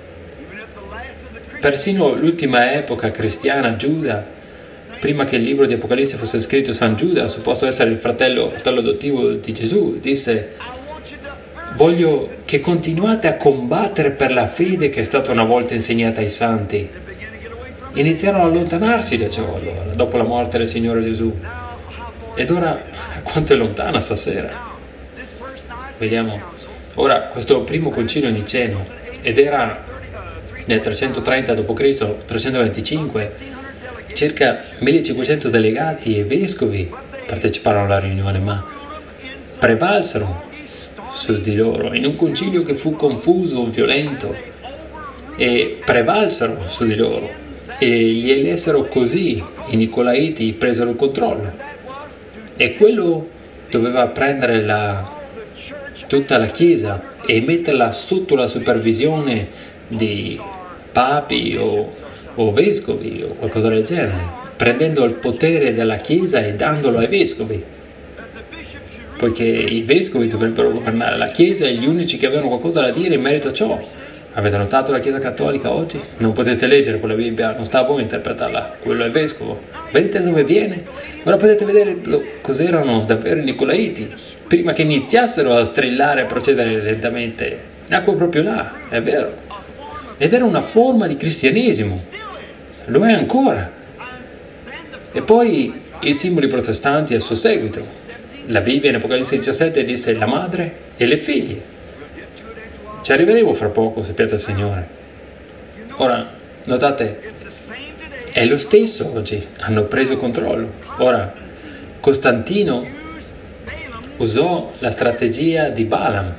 Persino l'ultima epoca cristiana, Giuda, prima che il libro di Apocalisse fosse scritto, San Giuda, supposto essere il fratello adottivo di Gesù, disse: voglio che continuate a combattere per la fede che è stata una volta insegnata ai santi. Iniziarono a allontanarsi da ciò allora, dopo la morte del Signore Gesù. Ed ora, quanto è lontana stasera? Vediamo. Ora, questo primo concilio niceno, ed era nel 330 d.C., 325, circa 1500 delegati e vescovi parteciparono alla riunione, ma prevalsero su di loro in un concilio che fu confuso, violento, e prevalsero su di loro e li elessero così. I Nicolaiti presero il controllo e quello doveva prendere tutta la Chiesa e metterla sotto la supervisione di papi o vescovi o qualcosa del genere, prendendo il potere dalla Chiesa e dandolo ai vescovi, poiché i vescovi dovrebbero governare la Chiesa e gli unici che avevano qualcosa da dire in merito a ciò. Avete notato la Chiesa Cattolica oggi? Non potete leggere quella Bibbia, non sta a voi interpretarla, quello è il vescovo. Vedete da dove viene? Ora potete vedere cos'erano davvero i Nicolaiti, prima che iniziassero a strillare e procedere lentamente. Nacque proprio là, è vero. Ed era una forma di cristianesimo, lo è ancora. E poi i simboli protestanti al suo seguito. La Bibbia in Apocalisse 17 disse la madre e le figlie. Ci arriveremo fra poco, sappiate il Signore. Ora, notate, è lo stesso oggi, hanno preso controllo. Ora, Costantino usò la strategia di Balaam.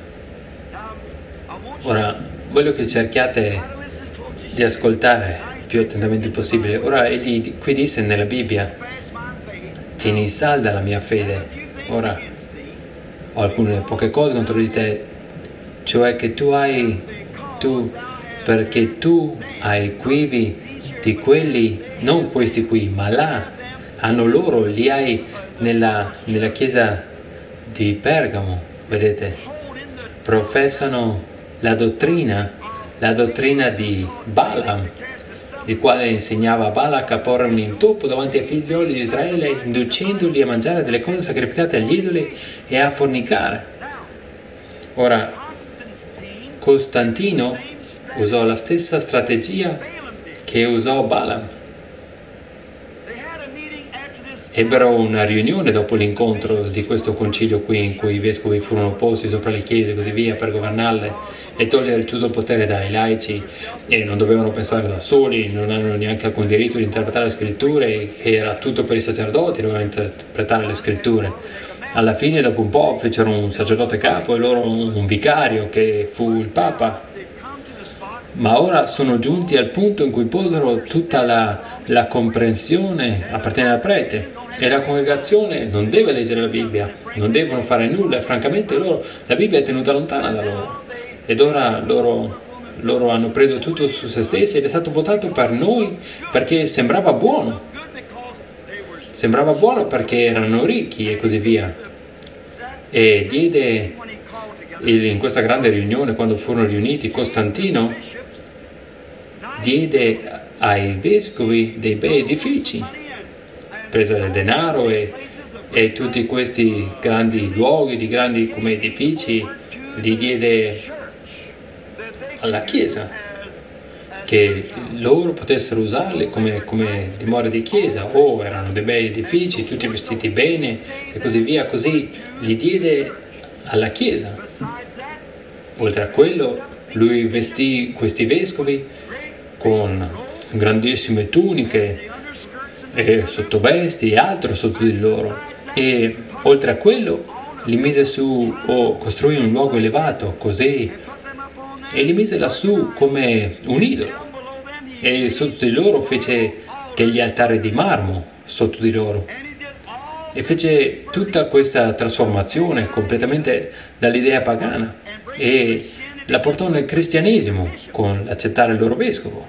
Ora, voglio che cerchiate di ascoltare più attentamente il possibile. Ora, egli qui disse nella Bibbia: tieni salda la mia fede. Ora, ho alcune poche cose contro di te, cioè che perché tu hai quivi di quelli, non questi qui, ma là, hanno loro, li hai nella chiesa di Pergamo, vedete, professano la dottrina di Balaam, il quale insegnava a Balak a porre un intoppo davanti ai figlioli di Israele, inducendoli a mangiare delle cose sacrificate agli idoli e a fornicare. Ora, Costantino usò la stessa strategia che usò Balaam. Ebbero una riunione dopo l'incontro di questo concilio qui, in cui i vescovi furono posti sopra le chiese e così via per governarle e togliere tutto il potere dai laici, e non dovevano pensare da soli, non hanno neanche alcun diritto di interpretare le scritture, che era tutto per i sacerdoti, dovevano interpretare le scritture. Alla fine, dopo un po', fecero un sacerdote capo e loro un vicario, che fu il Papa. Ma ora sono giunti al punto in cui posero tutta la comprensione appartiene al prete, e la congregazione non deve leggere la Bibbia, non devono fare nulla, e francamente la Bibbia è tenuta lontana da loro. Ed ora loro hanno preso tutto su se stessi, ed è stato votato per noi perché sembrava buono perché erano ricchi e così via. E diede, in questa grande riunione, quando furono riuniti, Costantino diede ai vescovi dei bei edifici, prese del denaro e tutti questi grandi luoghi, di grandi come edifici, li diede alla Chiesa, che loro potessero usarli come dimore di Chiesa. Erano dei bei edifici, tutti vestiti bene e così via, così li diede alla Chiesa. Oltre a quello, lui vestì questi vescovi con grandissime tuniche e sottovesti e altro sotto di loro, e oltre a quello li mise su, costruì un luogo elevato così, e li mise lassù come un idolo, e sotto di loro fece degli altari di marmo sotto di loro, e fece tutta questa trasformazione completamente dall'idea pagana e la portò nel cristianesimo con l'accettare il loro vescovo.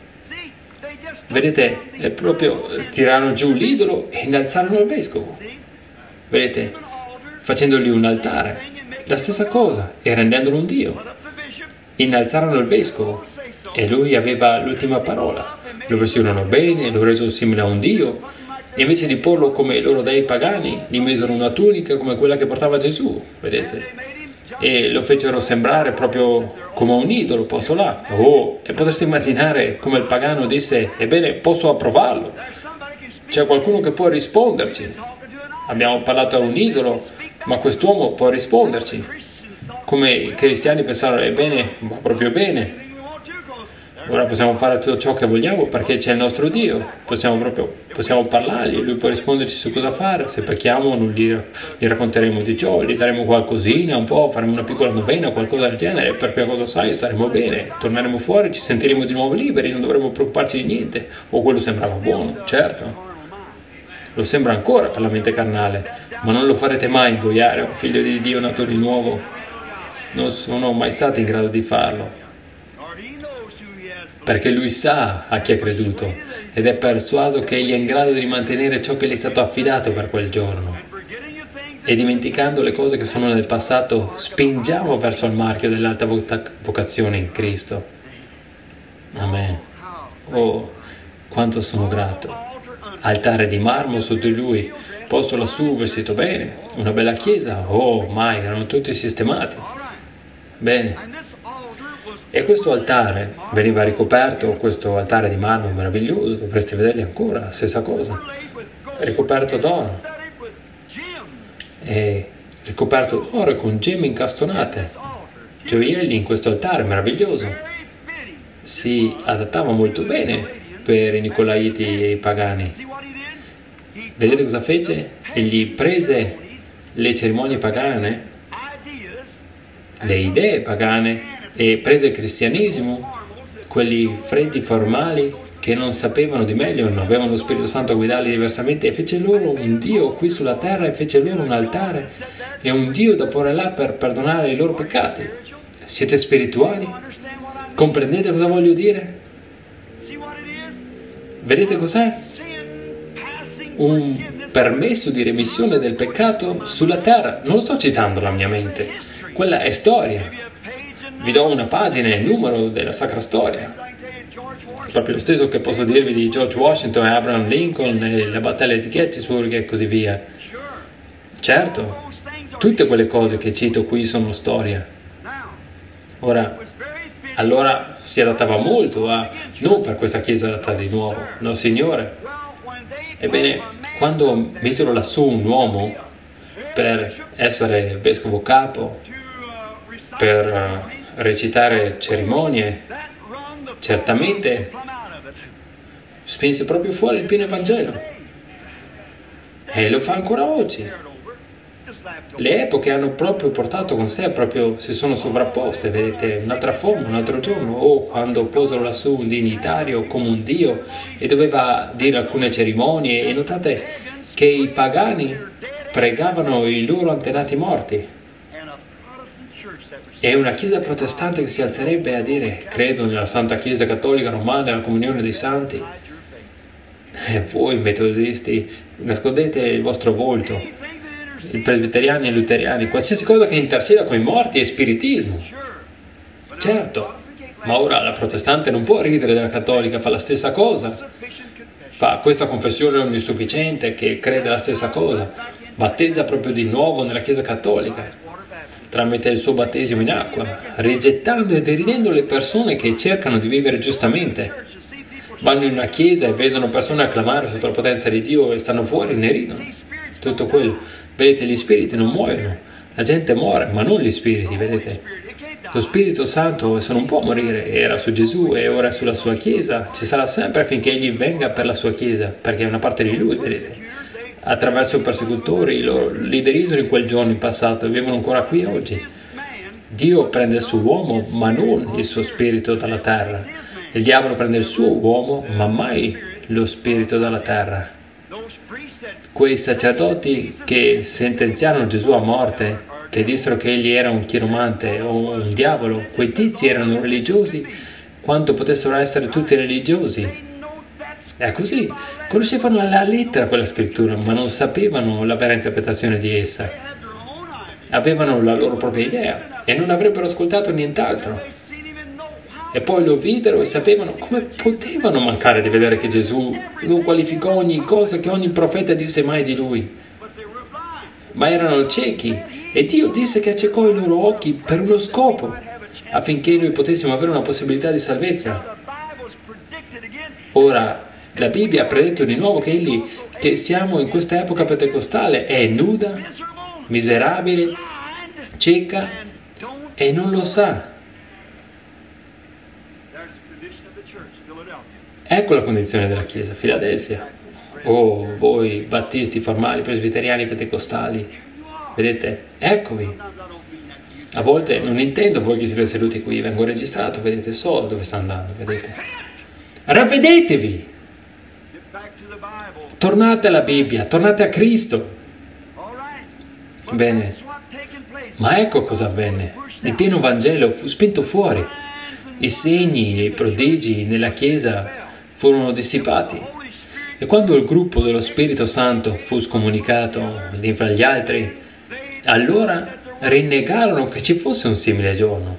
Vedete, è proprio tirarono giù l'idolo e innalzarono il vescovo, vedete, facendogli un altare, la stessa cosa, e rendendolo un dio. Innalzarono il vescovo e lui aveva l'ultima parola, lo vestirono bene, lo resero simile a un dio, e invece di porlo come i loro dei pagani, gli misero una tunica come quella che portava Gesù, vedete, e lo fecero sembrare proprio come un idolo posto là. E potreste immaginare come il pagano disse: ebbene, posso approvarlo, c'è qualcuno che può risponderci, abbiamo parlato a un idolo, ma quest'uomo può risponderci. Come i cristiani pensarono: ebbene, va proprio bene, ora possiamo fare tutto ciò che vogliamo perché c'è il nostro Dio, possiamo parlargli, lui può risponderci su cosa fare, se pecchiamo non gli racconteremo di ciò, gli daremo qualcosina, un po', faremo una piccola novena, qualcosa del genere, per prima cosa sai, saremo bene, torneremo fuori, ci sentiremo di nuovo liberi, non dovremo preoccuparci di niente. Quello sembrava buono, certo, lo sembra ancora per la mente carnale, ma non lo farete mai ingoiare un figlio di Dio nato di nuovo, non sono mai stato in grado di farlo, perché lui sa a chi ha creduto ed è persuaso che egli è in grado di mantenere ciò che gli è stato affidato per quel giorno. E dimenticando le cose che sono nel passato, spingiamo verso il marchio dell'alta vocazione in Cristo. Amen. Quanto sono grato. Altare di marmo sotto di lui, posto lassù vestito bene, una bella chiesa, mai, erano tutti sistemati. Bene. E questo altare veniva ricoperto, questo altare di marmo meraviglioso, dovreste vederli ancora, stessa cosa, ricoperto d'oro, e ricoperto d'oro e con gemme incastonate, gioielli in questo altare meraviglioso. Si adattava molto bene per i nicolaiti e i pagani. Vedete cosa fece? Egli prese le cerimonie pagane, le idee pagane, e prese il cristianesimo, quelli freddi formali che non sapevano di meglio, non avevano lo Spirito Santo a guidarli diversamente, e fece loro un Dio qui sulla terra, e fece loro un altare e un Dio da porre là per perdonare i loro peccati. Siete spirituali? Comprendete cosa voglio dire? Vedete cos'è? Un permesso di remissione del peccato sulla terra. Non lo sto citando la mia mente, quella è storia. Vi do una pagina e il numero della Sacra Storia. Proprio lo stesso che posso dirvi di George Washington e Abraham Lincoln e la battaglia di Gettysburg e così via. Certo, tutte quelle cose che cito qui sono storia. Ora, allora si adattava molto a, non per questa chiesa data di nuovo, no signore. Ebbene, quando misero lassù un uomo per essere vescovo capo, per recitare cerimonie, certamente spinse proprio fuori il pieno Evangelo. E lo fa ancora oggi. Le epoche hanno proprio portato con sé, proprio si sono sovrapposte, vedete, un'altra forma, un altro giorno, o quando posero lassù un dignitario come un dio e doveva dire alcune cerimonie, e notate che i pagani pregavano i loro antenati morti. E una chiesa protestante che si alzerebbe a dire credo nella Santa Chiesa Cattolica Romana, nella comunione dei santi. E voi metodisti nascondete il vostro volto. I presbiteriani e luteriani, qualsiasi cosa che interceda con i morti è spiritismo. Certo, ma ora la protestante non può ridere della cattolica, fa la stessa cosa. Fa questa confessione onnisufficiente che crede la stessa cosa. Battezza proprio di nuovo nella Chiesa cattolica, tramite il suo battesimo in acqua, rigettando e deridendo le persone che cercano di vivere giustamente. Vanno in una chiesa e vedono persone acclamare sotto la potenza di Dio e stanno fuori e ne ridono. Tutto quello. Vedete, gli spiriti non muoiono, la gente muore, ma non gli spiriti, vedete. Lo Spirito Santo, se non può morire, era su Gesù e ora è sulla sua Chiesa, ci sarà sempre affinché Egli venga per la sua Chiesa, perché è una parte di Lui, vedete. Attraverso i persecutori, li derisero in quel giorno in passato e vivono ancora qui oggi. Dio prende il suo uomo, ma non il suo spirito dalla terra. Il diavolo prende il suo uomo, ma mai lo spirito dalla terra. Quei sacerdoti che sentenziarono Gesù a morte, che dissero che egli era un chiromante o un diavolo, quei tizi erano religiosi quanto potessero essere tutti religiosi. È così, conoscevano alla lettera quella scrittura, ma non sapevano la vera interpretazione di essa. Avevano la loro propria idea e non avrebbero ascoltato nient'altro. E poi lo videro e sapevano come potevano mancare di vedere che Gesù non qualificò ogni cosa che ogni profeta disse mai di lui. Ma erano ciechi e Dio disse che accecò i loro occhi per uno scopo, affinché noi potessimo avere una possibilità di salvezza. Ora, la Bibbia ha predetto di nuovo che siamo in questa epoca pentecostale, è nuda, miserabile, cieca e non lo sa. Ecco la condizione della Chiesa, Filadelfia. Oh, voi battisti, formali, presbiteriani, pentecostali, vedete, eccovi. A volte non intendo voi che siete seduti qui, vengo registrato, vedete, so dove sta andando, vedete. Ravvedetevi! Tornate alla Bibbia, tornate a Cristo. Bene, ma ecco cosa avvenne. Il pieno Vangelo fu spinto fuori. I segni e i prodigi nella Chiesa furono dissipati. E quando il gruppo dello Spirito Santo fu scomunicato l'un fra gli altri, allora rinnegarono che ci fosse un simile giorno.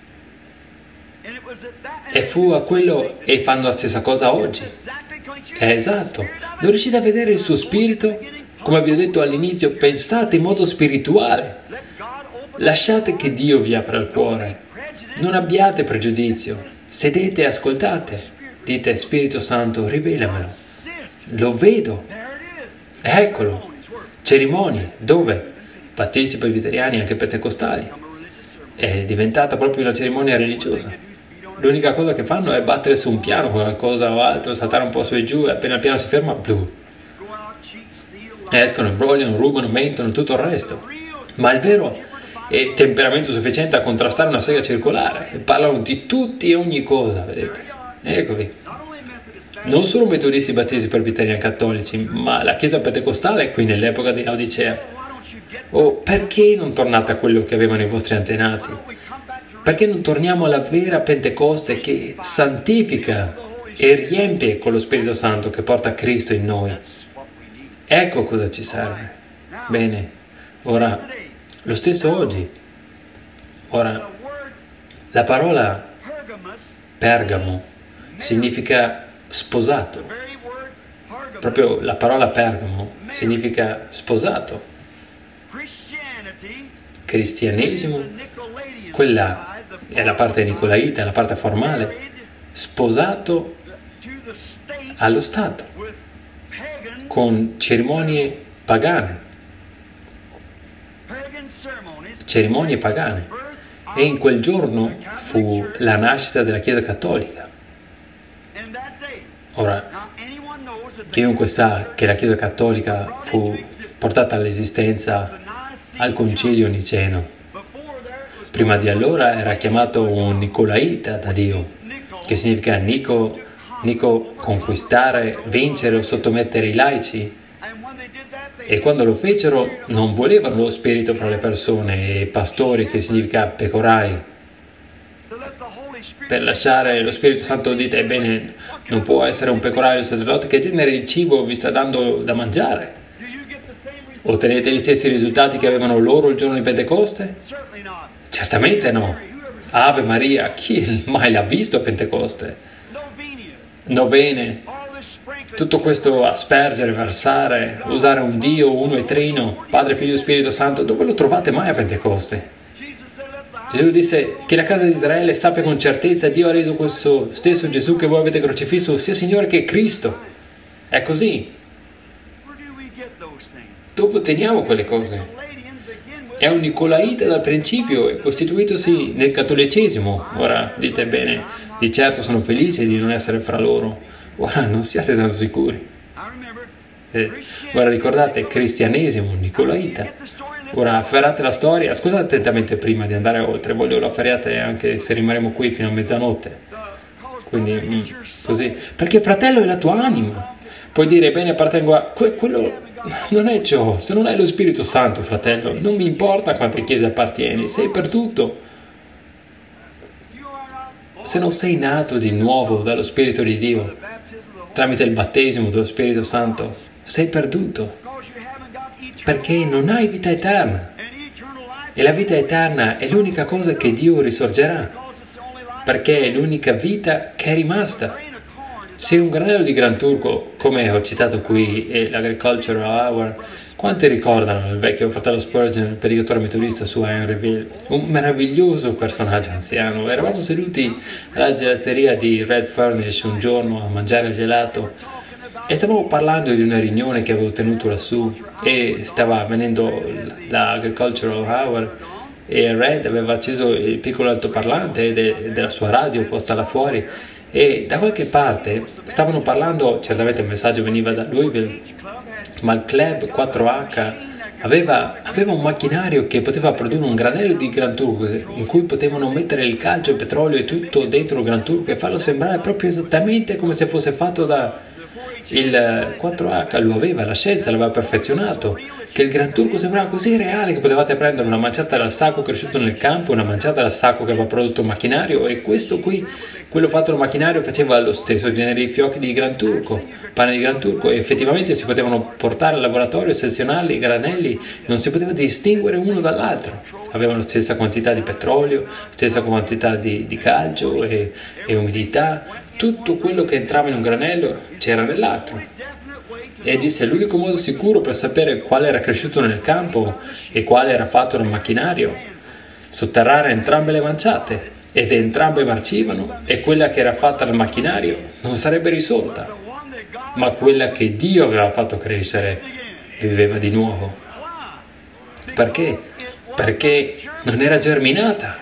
E fu a quello, e fanno la stessa cosa oggi. È esatto. Non riuscite a vedere il suo spirito? Come vi ho detto all'inizio, pensate in modo spirituale. Lasciate che Dio vi apra il cuore. Non abbiate pregiudizio. Sedete e ascoltate. Dite, Spirito Santo, rivelamelo. Lo vedo. Eccolo. Cerimonie. Dove? Battisti, presbiteriani, anche pentecostali. È diventata proprio una cerimonia religiosa. L'unica cosa che fanno è battere su un piano, qualcosa o altro, saltare un po' su e giù, e appena il piano si ferma, blu. Escono, imbrogliano, rubano, mentono, tutto il resto. Ma il vero è temperamento sufficiente a contrastare una sega circolare. E parlano di tutti e ogni cosa, vedete. Eccovi. Non solo metodisti, battesi, presbiteriani, cattolici, ma la Chiesa pentecostale qui nell'epoca di Laodicea. Oh, perché non tornate a quello che avevano i vostri antenati? Perché non torniamo alla vera Pentecoste che santifica e riempie con lo Spirito Santo che porta Cristo in noi? Ecco cosa ci serve. Bene, ora, lo stesso oggi. Ora, la parola Pergamo significa sposato. Proprio la parola Pergamo significa sposato. Cristianesimo, quella è la parte nicolaita, la parte formale, sposato allo Stato, con cerimonie pagane. Cerimonie pagane. E in quel giorno fu la nascita della Chiesa Cattolica. Ora, chiunque sa che la Chiesa Cattolica fu portata all'esistenza al Concilio Niceno. Prima di allora era chiamato un Nicolaita da Dio, che significa Nico, conquistare, vincere o sottomettere i laici. E quando lo fecero non volevano lo spirito fra le persone, e pastori, che significa pecorai. Per lasciare lo Spirito Santo dite, ebbene, non può essere un pecoraio sacerdote, che genere di cibo vi sta dando da mangiare? Ottenete gli stessi risultati che avevano loro il giorno di Pentecoste? Certamente no. Ave Maria, chi mai l'ha visto a Pentecoste? Novene, tutto questo aspergere, versare, usare un Dio uno e trino, Padre, Figlio e Spirito Santo, dove lo trovate mai a Pentecoste? Gesù disse che la casa di Israele sappia con certezza Dio ha reso questo stesso Gesù che voi avete crocifisso sia Signore che Cristo. È così. Dove otteniamo quelle cose? È un nicolaita dal principio, è costituitosi nel cattolicesimo. Ora dite bene, di certo sono felice di non essere fra loro. Ora non siate tanto sicuri. Ora ricordate, cristianesimo, nicolaita. Ora afferrate la storia, ascoltate attentamente prima di andare oltre, voglio la afferrate anche se rimarremo qui fino a mezzanotte. Quindi, così. Perché fratello è la tua anima. Puoi dire, bene, appartengo a... quello non è ciò, se non hai lo Spirito Santo, fratello, non mi importa a quante chiese appartieni, sei perduto. Se non sei nato di nuovo dallo Spirito di Dio, tramite il battesimo dello Spirito Santo, sei perduto. Perché non hai vita eterna. E la vita eterna è l'unica cosa che Dio risorgerà, perché è l'unica vita che è rimasta. Se un granello di Gran Turco, come ho citato qui, e l'Agricultural Hour, quanti ricordano il vecchio fratello Spurgeon, il predicatore metodista su Henryville, un meraviglioso personaggio anziano. Eravamo seduti alla gelateria di Red Furnish un giorno a mangiare il gelato e stavamo parlando di una riunione che avevo tenuto lassù e stava avvenendo l'Agricultural Hour e Red aveva acceso il piccolo altoparlante della sua radio posta là fuori e da qualche parte stavano parlando, certamente il messaggio veniva da Louisville, ma il club 4H aveva un macchinario che poteva produrre un granello di Gran Turco in cui potevano mettere il calcio, il petrolio e tutto dentro il Gran Turco e farlo sembrare proprio esattamente come se fosse fatto da... Il 4H lo aveva, la scienza l'aveva perfezionato, che il Gran Turco sembrava così reale che potevate prendere una manciata dal sacco cresciuto nel campo, una manciata dal sacco che aveva prodotto un macchinario e questo qui, quello fatto dal macchinario faceva lo stesso genere di fiocchi di Gran Turco, pane di Gran Turco e effettivamente si potevano portare al laboratorio, sezionarli, i granelli, non si poteva distinguere uno dall'altro, avevano la stessa quantità di petrolio, stessa quantità di calcio e umidità. Tutto quello che entrava in un granello c'era nell'altro. E disse l'unico modo sicuro per sapere quale era cresciuto nel campo e quale era fatto dal macchinario, sotterrare entrambe le manciate ed entrambe marcivano e quella che era fatta dal macchinario non sarebbe risolta, ma quella che Dio aveva fatto crescere viveva di nuovo. Perché? Perché non era germinata.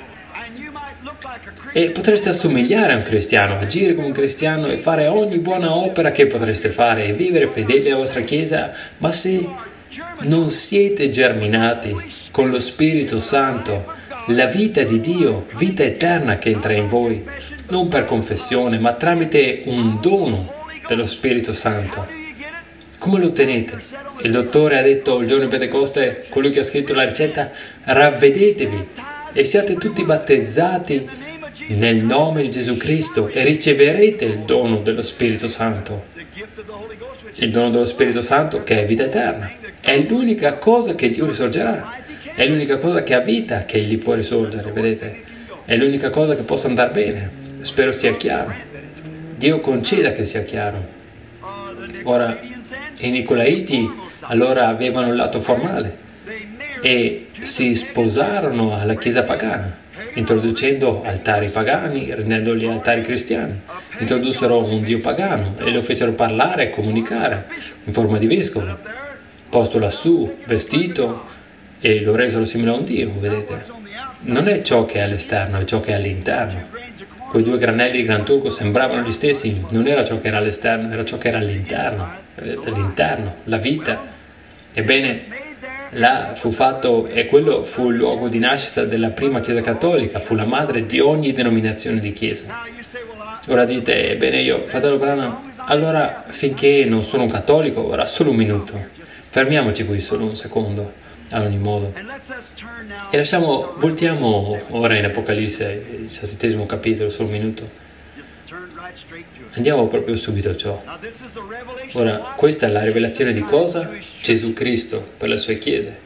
E potreste assomigliare a un cristiano, agire come un cristiano e fare ogni buona opera che potreste fare e vivere fedeli alla vostra Chiesa, ma se non siete germinati con lo Spirito Santo, la vita di Dio, vita eterna che entra in voi, non per confessione, ma tramite un dono dello Spirito Santo. Come lo ottenete? Il dottore ha detto il giorno di Pentecoste, colui che ha scritto la ricetta, ravvedetevi e siate tutti battezzati nel nome di Gesù Cristo e riceverete il dono dello Spirito Santo. il dono dello Spirito Santo che è vita eterna. È l'unica cosa che Dio risorgerà, è l'unica cosa che ha vita che Egli può risorgere, vedete? È l'unica cosa che possa andare bene. Spero sia chiaro. Dio conceda che sia chiaro. Ora, i Nicolaiti allora avevano il lato formale e si sposarono alla Chiesa pagana, introducendo altari pagani, rendendoli altari cristiani. Introdussero un Dio pagano e lo fecero parlare e comunicare in forma di vescovo, posto lassù, vestito, e lo resero simile a un Dio, vedete? Non è ciò che è all'esterno, è ciò che è all'interno. Quei due granelli di Gran Turco sembravano gli stessi, non era ciò che era all'esterno, era ciò che era all'interno, vedete? L'interno, la vita. Ebbene, là fu fatto, e quello fu il luogo di nascita della prima Chiesa cattolica, fu la madre di ogni denominazione di Chiesa. Ora dite, ebbene fratello Branham, allora finché non sono un cattolico, ora solo un minuto, fermiamoci qui solo un secondo, ad ogni modo, e voltiamo ora in Apocalisse, il 17° capitolo, solo un minuto, andiamo proprio subito a ciò. Ora, questa è la rivelazione di cosa? Gesù Cristo per le sue chiese.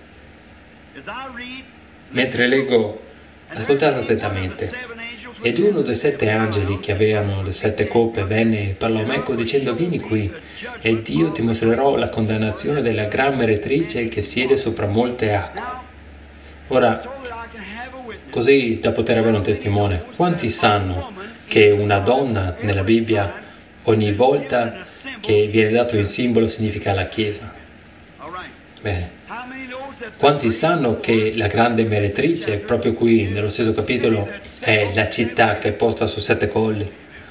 Mentre leggo, ascoltate attentamente. Ed uno dei 7 angeli che avevano le 7 coppe venne e parlò a me dicendo: vieni qui, ed io ti mostrerò la condannazione della gran meretrice che siede sopra molte acque. Ora, così da poter avere un testimone, quanti sanno che una donna nella Bibbia ogni volta che viene dato il simbolo significa la Chiesa? Bene. Quanti sanno che la grande meretrice, proprio qui nello stesso capitolo, è la città che è posta su 7 colli?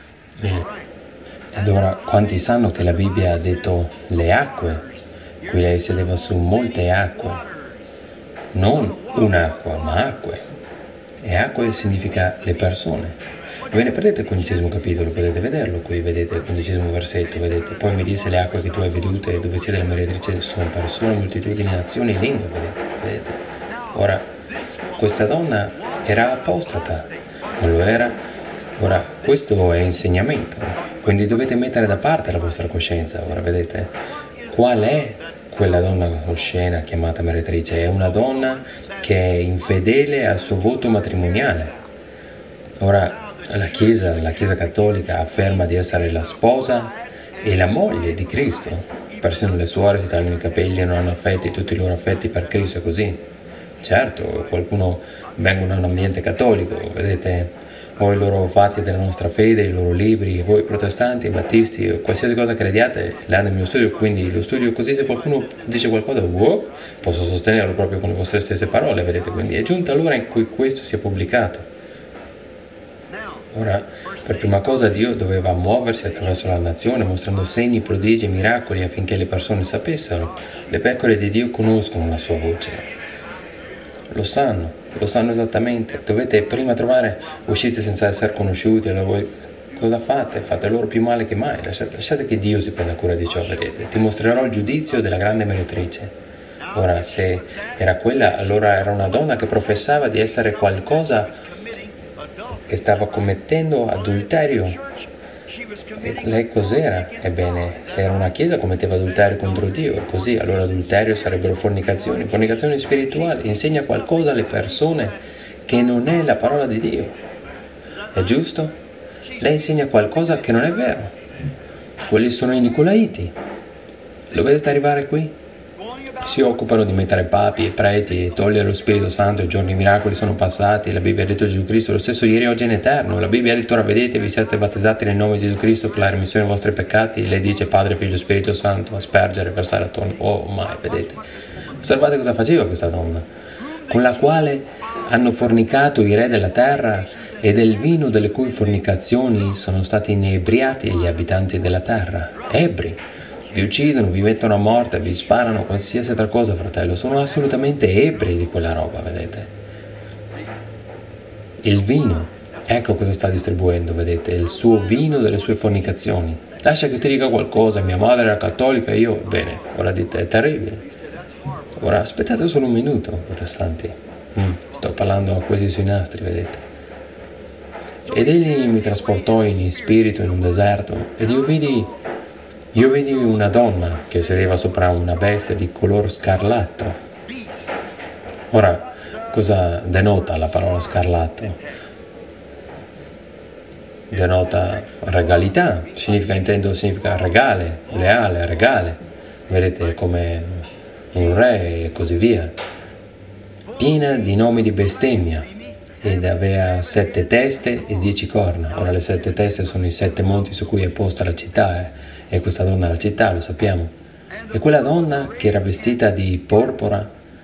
Ed ora, quanti sanno che la Bibbia ha detto le acque? Qui lei sedeva su molte acque, non un'acqua, ma acque. E acque significa le persone. Ve ne prendete il 15° capitolo, potete vederlo qui, vedete il 15° versetto, vedete. Poi mi disse: le acque che tu hai vedute dove siede la meretrice sono persone, moltitudini, nazioni e lingue, vedete. Ora, questa donna era apostata, non lo era? Ora, questo è insegnamento, quindi dovete mettere da parte la vostra coscienza. Ora, vedete, qual è quella donna oscena chiamata meretrice? È una donna che è infedele al suo voto matrimoniale. Ora, la Chiesa cattolica afferma di essere la sposa e la moglie di Cristo. Persino le suore si tagliano i capelli e non hanno affetti, tutti i loro affetti per Cristo, è così. Certo, qualcuno vengono da un ambiente cattolico, vedete, o i loro fatti della nostra fede, i loro libri, voi protestanti, battisti, qualsiasi cosa crediate, là nel mio studio, quindi lo studio così, se qualcuno dice qualcosa, posso sostenerlo proprio con le vostre stesse parole, vedete, quindi è giunta l'ora in cui questo sia pubblicato. Ora, per prima cosa Dio doveva muoversi attraverso la nazione, mostrando segni, prodigi e miracoli affinché le persone sapessero. Le pecore di Dio conoscono la sua voce. Lo sanno esattamente. Dovete prima trovare, uscite senza essere conosciuti, allora voi cosa fate? Fate loro più male che mai. Lasciate che Dio si prenda cura di ciò, vedete. Ti mostrerò il giudizio della grande meretrice. Ora, se era quella, allora era una donna che professava di essere qualcosa che stava commettendo adulterio. E lei cos'era? Ebbene, se era una chiesa commetteva adulterio contro Dio, e così allora adulterio sarebbero fornicazioni spirituali. Insegna qualcosa alle persone che non è la parola di Dio. È giusto? Lei insegna qualcosa che non è vero. Quelli sono i Nicolaiti. Lo vedete arrivare qui? Si occupano di mettere papi e preti e togliere lo Spirito Santo. I giorni miracoli sono passati. La Bibbia ha detto Gesù Cristo lo stesso ieri, oggi e in eterno. La Bibbia ha detto: ora vedete, vi siete battezzati nel nome di Gesù Cristo per la remissione dei vostri peccati. Lei dice Padre, Figlio e Spirito Santo, aspergere, versare attorno. Oh mai, vedete. Osservate cosa faceva questa donna, con la quale hanno fornicato i re della terra, e del vino delle cui fornicazioni sono stati inebriati gli abitanti della terra. Ebri. Vi uccidono, vi mettono a morte, vi sparano, qualsiasi altra cosa, fratello. Sono assolutamente ebri di quella roba, vedete. Il vino, ecco cosa sta distribuendo, vedete, il suo vino delle sue fornicazioni. Lascia che ti dica qualcosa, mia madre era cattolica, io, bene, ora dite, è terribile. Ora aspettate solo un minuto, protestanti. Sto parlando quasi sui nastri, vedete. Ed egli mi trasportò in spirito in un deserto, ed io vidi Io vidi una donna che sedeva sopra una bestia di color scarlatto. Ora, cosa denota la parola scarlatto? Denota regalità, significa regale, leale, regale, vedete, come un re e così via, piena di nomi di bestemmia, ed aveva 7 teste e 10 corna. Ora le 7 teste sono i 7 monti su cui è posta la città, e questa donna è la città, lo sappiamo. E quella donna che era vestita di porpora,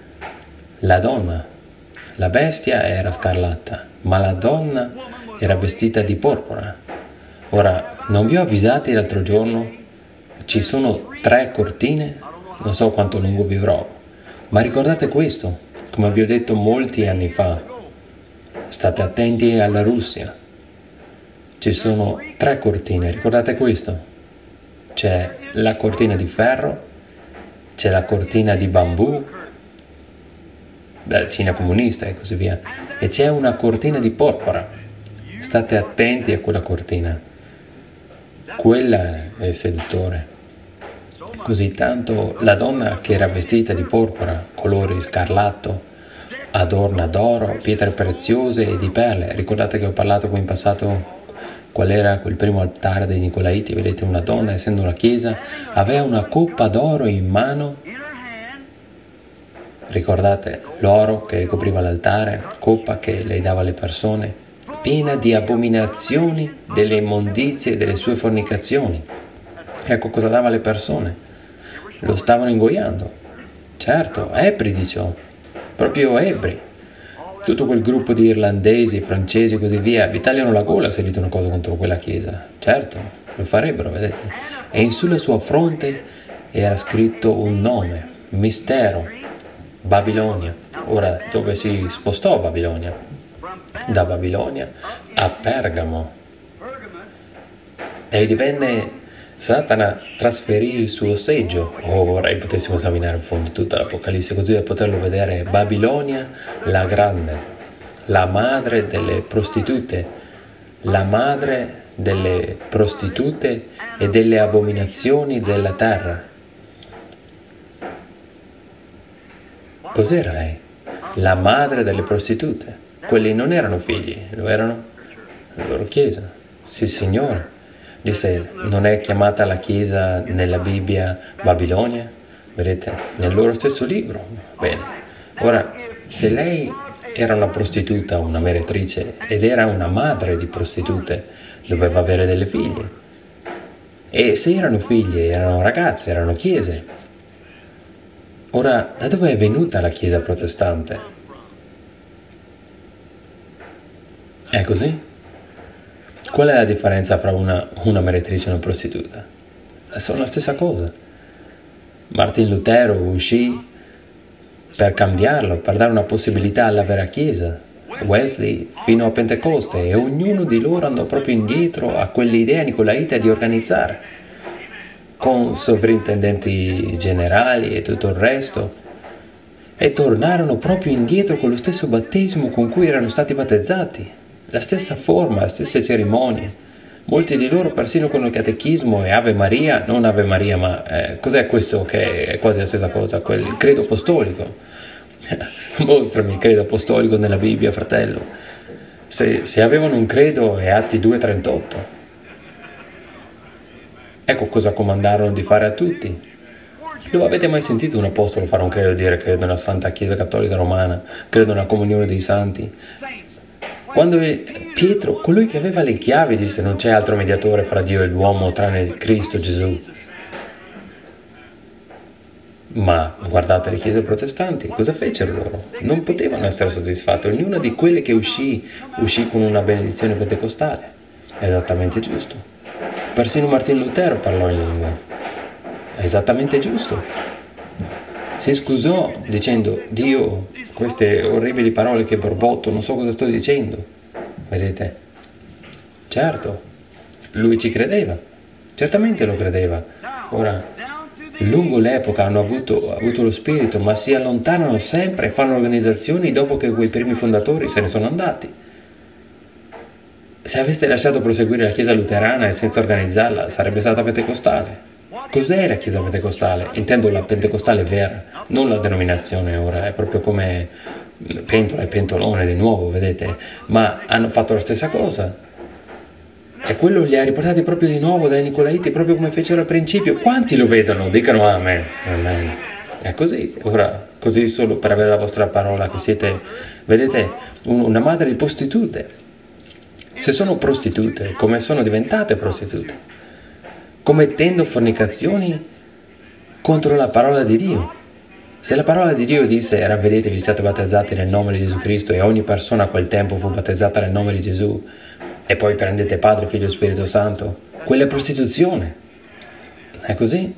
la bestia era scarlatta, ma la donna era vestita di porpora. Ora, non vi ho avvisati l'altro giorno? Ci sono 3 cortine, non so quanto lungo vivrò, ma ricordate questo, come vi ho detto molti anni fa, state attenti alla Russia. Ci sono 3 cortine, ricordate questo? C'è la cortina di ferro, c'è la cortina di bambù, dalla Cina comunista e così via, e c'è una cortina di porpora. State attenti a quella cortina, quella è il seduttore. Così tanto la donna che era vestita di porpora, colori scarlatto, adorna d'oro, pietre preziose e di perle. Ricordate che ho parlato qui in passato qual era quel primo altare dei Nicolaiti? Vedete, una donna, essendo una chiesa, aveva una coppa d'oro in mano. Ricordate l'oro che ricopriva l'altare, coppa che lei dava alle persone, piena di abominazioni, delle immondizie e delle sue fornicazioni. Ecco cosa dava alle persone. Lo stavano ingoiando. Certo, ebri di ciò, proprio ebri. Tutto quel gruppo di irlandesi, francesi e così via vi tagliano la gola se dite una cosa contro quella chiesa. Certo, lo farebbero, vedete. E sulla sua fronte era scritto un nome, mistero, Babilonia. Ora, dove si spostò Babilonia? Da Babilonia a Pergamo, e divenne Satana trasferì il suo seggio. Vorrei potessimo esaminare in fondo tutta l'Apocalisse così da poterlo vedere. Babilonia la grande, la madre delle prostitute e delle abominazioni della terra. Cos'era lei? La madre delle prostitute. Quelli non erano figli, lo erano la loro chiesa. Sì, Signore. Disse, non è chiamata la chiesa nella Bibbia Babilonia? Vedete, nel loro stesso libro. Bene. Ora, se lei era una prostituta, una meretrice, ed era una madre di prostitute, doveva avere delle figlie. E se erano figlie, erano ragazze, erano chiese. Ora, da dove è venuta la chiesa protestante? È così? Qual è la differenza fra una meretrice e una prostituta? Sono la stessa cosa. Martin Lutero uscì per cambiarlo, per dare una possibilità alla vera Chiesa. Wesley fino a Pentecoste, e ognuno di loro andò proprio indietro a quell'idea nicolaita di organizzare, con sovrintendenti generali e tutto il resto, e tornarono proprio indietro con lo stesso battesimo con cui erano stati battezzati. La stessa forma, le stesse cerimonie. Molti di loro persino con il catechismo e Ave Maria, non Ave Maria, ma cos'è questo che è quasi la stessa cosa? Il credo apostolico. Mostrami il credo apostolico nella Bibbia, fratello. Se avevano un credo è Atti 2,38. Ecco cosa comandarono di fare a tutti. Dove avete mai sentito un apostolo fare un credo e dire credo nella Santa Chiesa Cattolica Romana, credo nella comunione dei santi? Quando Pietro, colui che aveva le chiavi, disse non c'è altro mediatore fra Dio e l'uomo tranne Cristo Gesù. Ma guardate le chiese protestanti, cosa fecero loro? Non potevano essere soddisfatti. Ognuna di quelle che uscì con una benedizione pentecostale. È esattamente giusto. Persino Martin Lutero parlò in lingua. È esattamente giusto. Si scusò dicendo, Dio, queste orribili parole che borbotto, non so cosa sto dicendo. Vedete? Certo, lui ci credeva. Certamente lo credeva. Ora, lungo l'epoca hanno avuto lo spirito, ma si allontanano sempre e fanno organizzazioni dopo che quei primi fondatori se ne sono andati. Se aveste lasciato proseguire la Chiesa luterana e senza organizzarla, sarebbe stata pentecostale. Cos'è la Chiesa pentecostale? Intendo la pentecostale vera, non la denominazione ora, è proprio come pentola e pentolone di nuovo, vedete? Ma hanno fatto la stessa cosa. E quello li ha riportati proprio di nuovo dai Nicolaiti, proprio come fecero al principio. Quanti lo vedono? Dicano amen. Amen. È così, ora, così solo per avere la vostra parola, che siete, vedete, una madre di prostitute. Se sono prostitute, come sono diventate prostitute? Commettendo fornicazioni contro la parola di Dio. Se la parola di Dio disse ravvedetevi, siate battezzati nel nome di Gesù Cristo, e ogni persona a quel tempo fu battezzata nel nome di Gesù, e poi prendete Padre, Figlio e Spirito Santo, quella è prostituzione. È così?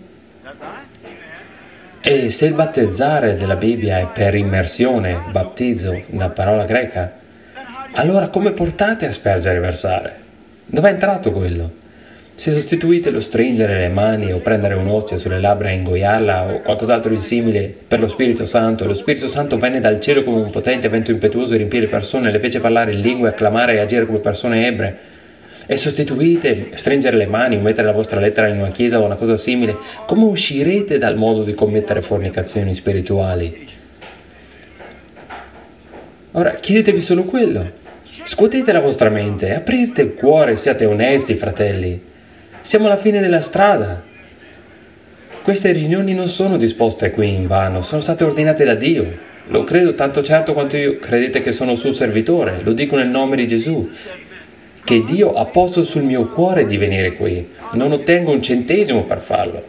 E se il battezzare della Bibbia è per immersione, battizzo, da parola greca, allora come portate a spergere e versare? Dove è entrato quello? Se sostituite lo stringere le mani o prendere un'ostia sulle labbra e ingoiarla o qualcos'altro di simile per lo Spirito Santo, e lo Spirito Santo venne dal cielo come un potente vento impetuoso e riempì le persone, le fece parlare in lingue, acclamare e agire come persone ebre, e sostituite stringere le mani o mettere la vostra lettera in una chiesa o una cosa simile, come uscirete dal modo di commettere fornicazioni spirituali? Ora, chiedetevi solo quello. Scuotete la vostra mente, aprite il cuore, siate onesti, fratelli. Siamo alla fine della strada. Queste riunioni non sono disposte qui in vano, sono state ordinate da Dio. Lo credo tanto certo quanto io credete che sono suo servitore, lo dico nel nome di Gesù, che Dio ha posto sul mio cuore di venire qui. Non ottengo un centesimo per farlo.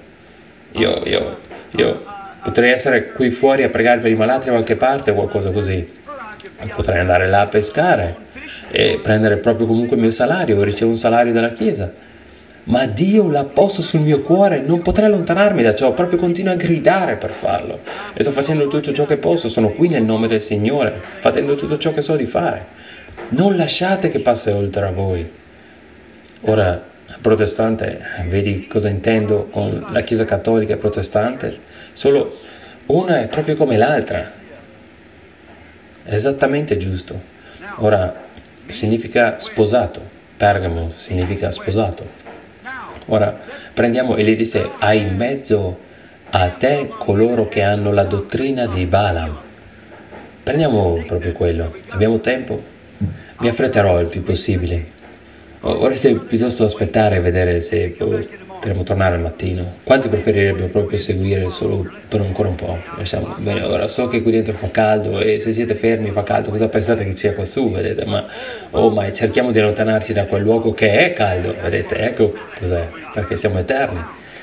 Io potrei essere qui fuori a pregare per i malati da qualche parte o qualcosa così. Potrei andare là a pescare e prendere proprio comunque il mio salario, ricevo un salario dalla Chiesa. Ma Dio l'ha posto sul mio cuore, non potrei allontanarmi da ciò, proprio continuo a gridare per farlo. E sto facendo tutto ciò che posso, sono qui nel nome del Signore, facendo tutto ciò che so di fare. Non lasciate che passi oltre a voi. Ora, protestante, vedi cosa intendo con la Chiesa cattolica e protestante? Solo una è proprio come l'altra. È esattamente giusto. Ora, significa sposato. Pergamo significa sposato. Ora, prendiamo e gli disse, hai in mezzo a te coloro che hanno la dottrina di Balaam. Prendiamo proprio quello. Abbiamo tempo? Mi affretterò il più possibile. Vorreste piuttosto aspettare e vedere se potremo tornare al mattino. Quanti preferirebbero proprio seguire solo per ancora un po'? Lasciamo bene, ora so che qui dentro fa caldo e se siete fermi fa caldo, cosa pensate che sia qua su, vedete? Ma cerchiamo di allontanarci da quel luogo che è caldo, vedete? Ecco cos'è, perché siamo eterni.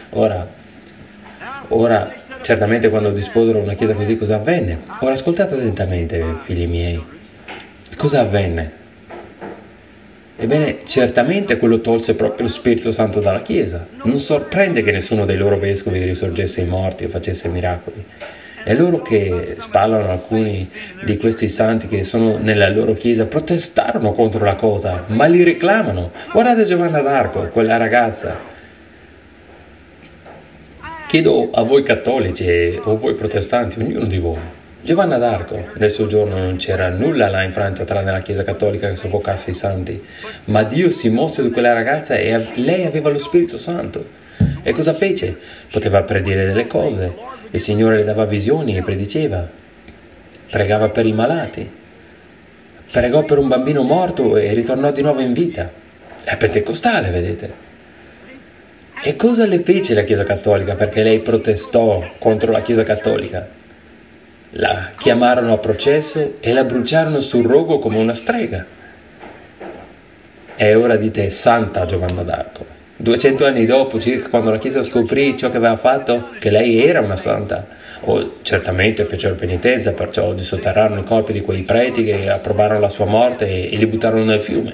Ora, certamente quando disposero una chiesa così, cosa avvenne? Ora ascoltate attentamente, figli miei. Cosa avvenne? Ebbene, certamente quello tolse proprio lo Spirito Santo dalla Chiesa. Non sorprende che nessuno dei loro vescovi risorgesse i morti o facesse miracoli. È loro che parlano, alcuni di questi santi che sono nella loro Chiesa, protestarono contro la cosa, ma li reclamano. Guardate Giovanna d'Arco, quella ragazza. Chiedo a voi cattolici o voi protestanti, ognuno di voi. Giovanna d'Arco, nel suo giorno non c'era nulla là in Francia tranne la Chiesa cattolica che soffocasse i santi, ma Dio si mosse su quella ragazza e lei aveva lo Spirito Santo. E cosa fece? Poteva predire delle cose, il Signore le dava visioni e prediceva, pregava per i malati, pregò per un bambino morto e ritornò di nuovo in vita. È pentecostale, vedete? E cosa le fece la Chiesa cattolica perché lei protestò contro la Chiesa cattolica? La chiamarono a processo e la bruciarono sul rogo come una strega. E ora dite Santa Giovanna d'Arco. 200 anni dopo, circa, quando la Chiesa scoprì ciò che aveva fatto, che lei era una santa, certamente fecero penitenza, perciò disotterrarono i corpi di quei preti che approvarono la sua morte e li buttarono nel fiume.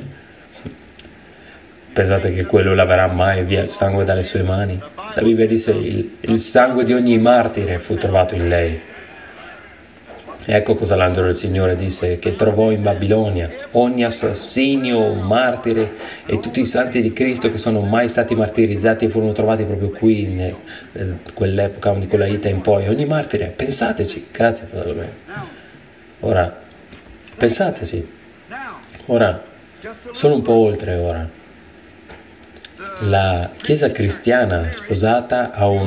Pensate che quello laverà mai via il sangue dalle sue mani? La Bibbia dice il sangue di ogni martire fu trovato in lei. Ecco cosa l'angelo del Signore disse, che trovò in Babilonia ogni assassinio, martire e tutti i santi di Cristo che sono mai stati martirizzati furono trovati proprio qui, in quell'epoca di Nicolaita in poi. Ogni martire, pensateci, grazie fratello mio. Ora, pensateci, ora, sono un po' oltre ora. la chiesa cristiana sposata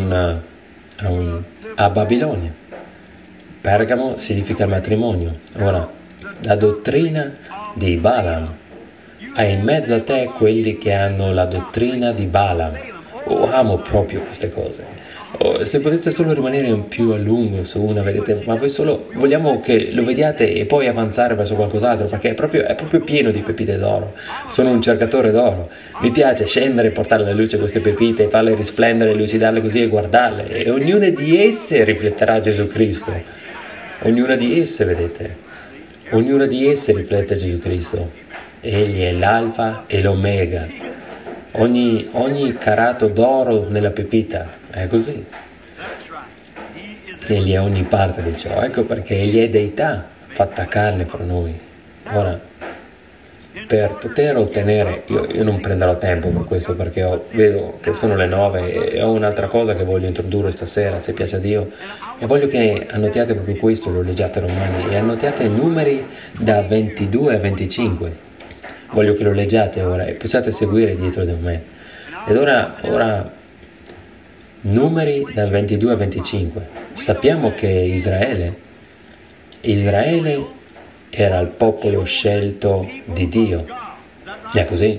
a Babilonia. Pergamo significa matrimonio. Ora, la dottrina di Balaam. Hai in mezzo a te quelli che hanno la dottrina di Balaam. Amo proprio queste cose. Se poteste solo rimanere un più a lungo su una, vedete, ma voi solo vogliamo che lo vediate e poi avanzare verso qualcos'altro, perché è proprio pieno di pepite d'oro. Sono un cercatore d'oro. Mi piace scendere e portare alla luce queste pepite, farle risplendere, lucidarle così e guardarle, e ognuna di esse rifletterà Gesù Cristo. Ognuna di esse, vedete, ognuna di esse riflette Gesù Cristo. Egli è l'alfa e l'omega. Ogni carato d'oro nella pepita è così. Egli è ogni parte di ciò. Ecco perché Egli è deità fatta carne fra noi. Ora, per poter ottenere, io non prenderò tempo per questo, perché vedo che sono le 9 e ho un'altra cosa che voglio introdurre stasera, se piace a Dio, e voglio che annotiate proprio questo, lo leggiate Romani, e annotiate numeri da 22 a 25. Voglio che lo leggiate ora e possiate seguire dietro di me. Ed ora numeri da 22 a 25. Sappiamo che Israele era il popolo scelto di Dio. È così.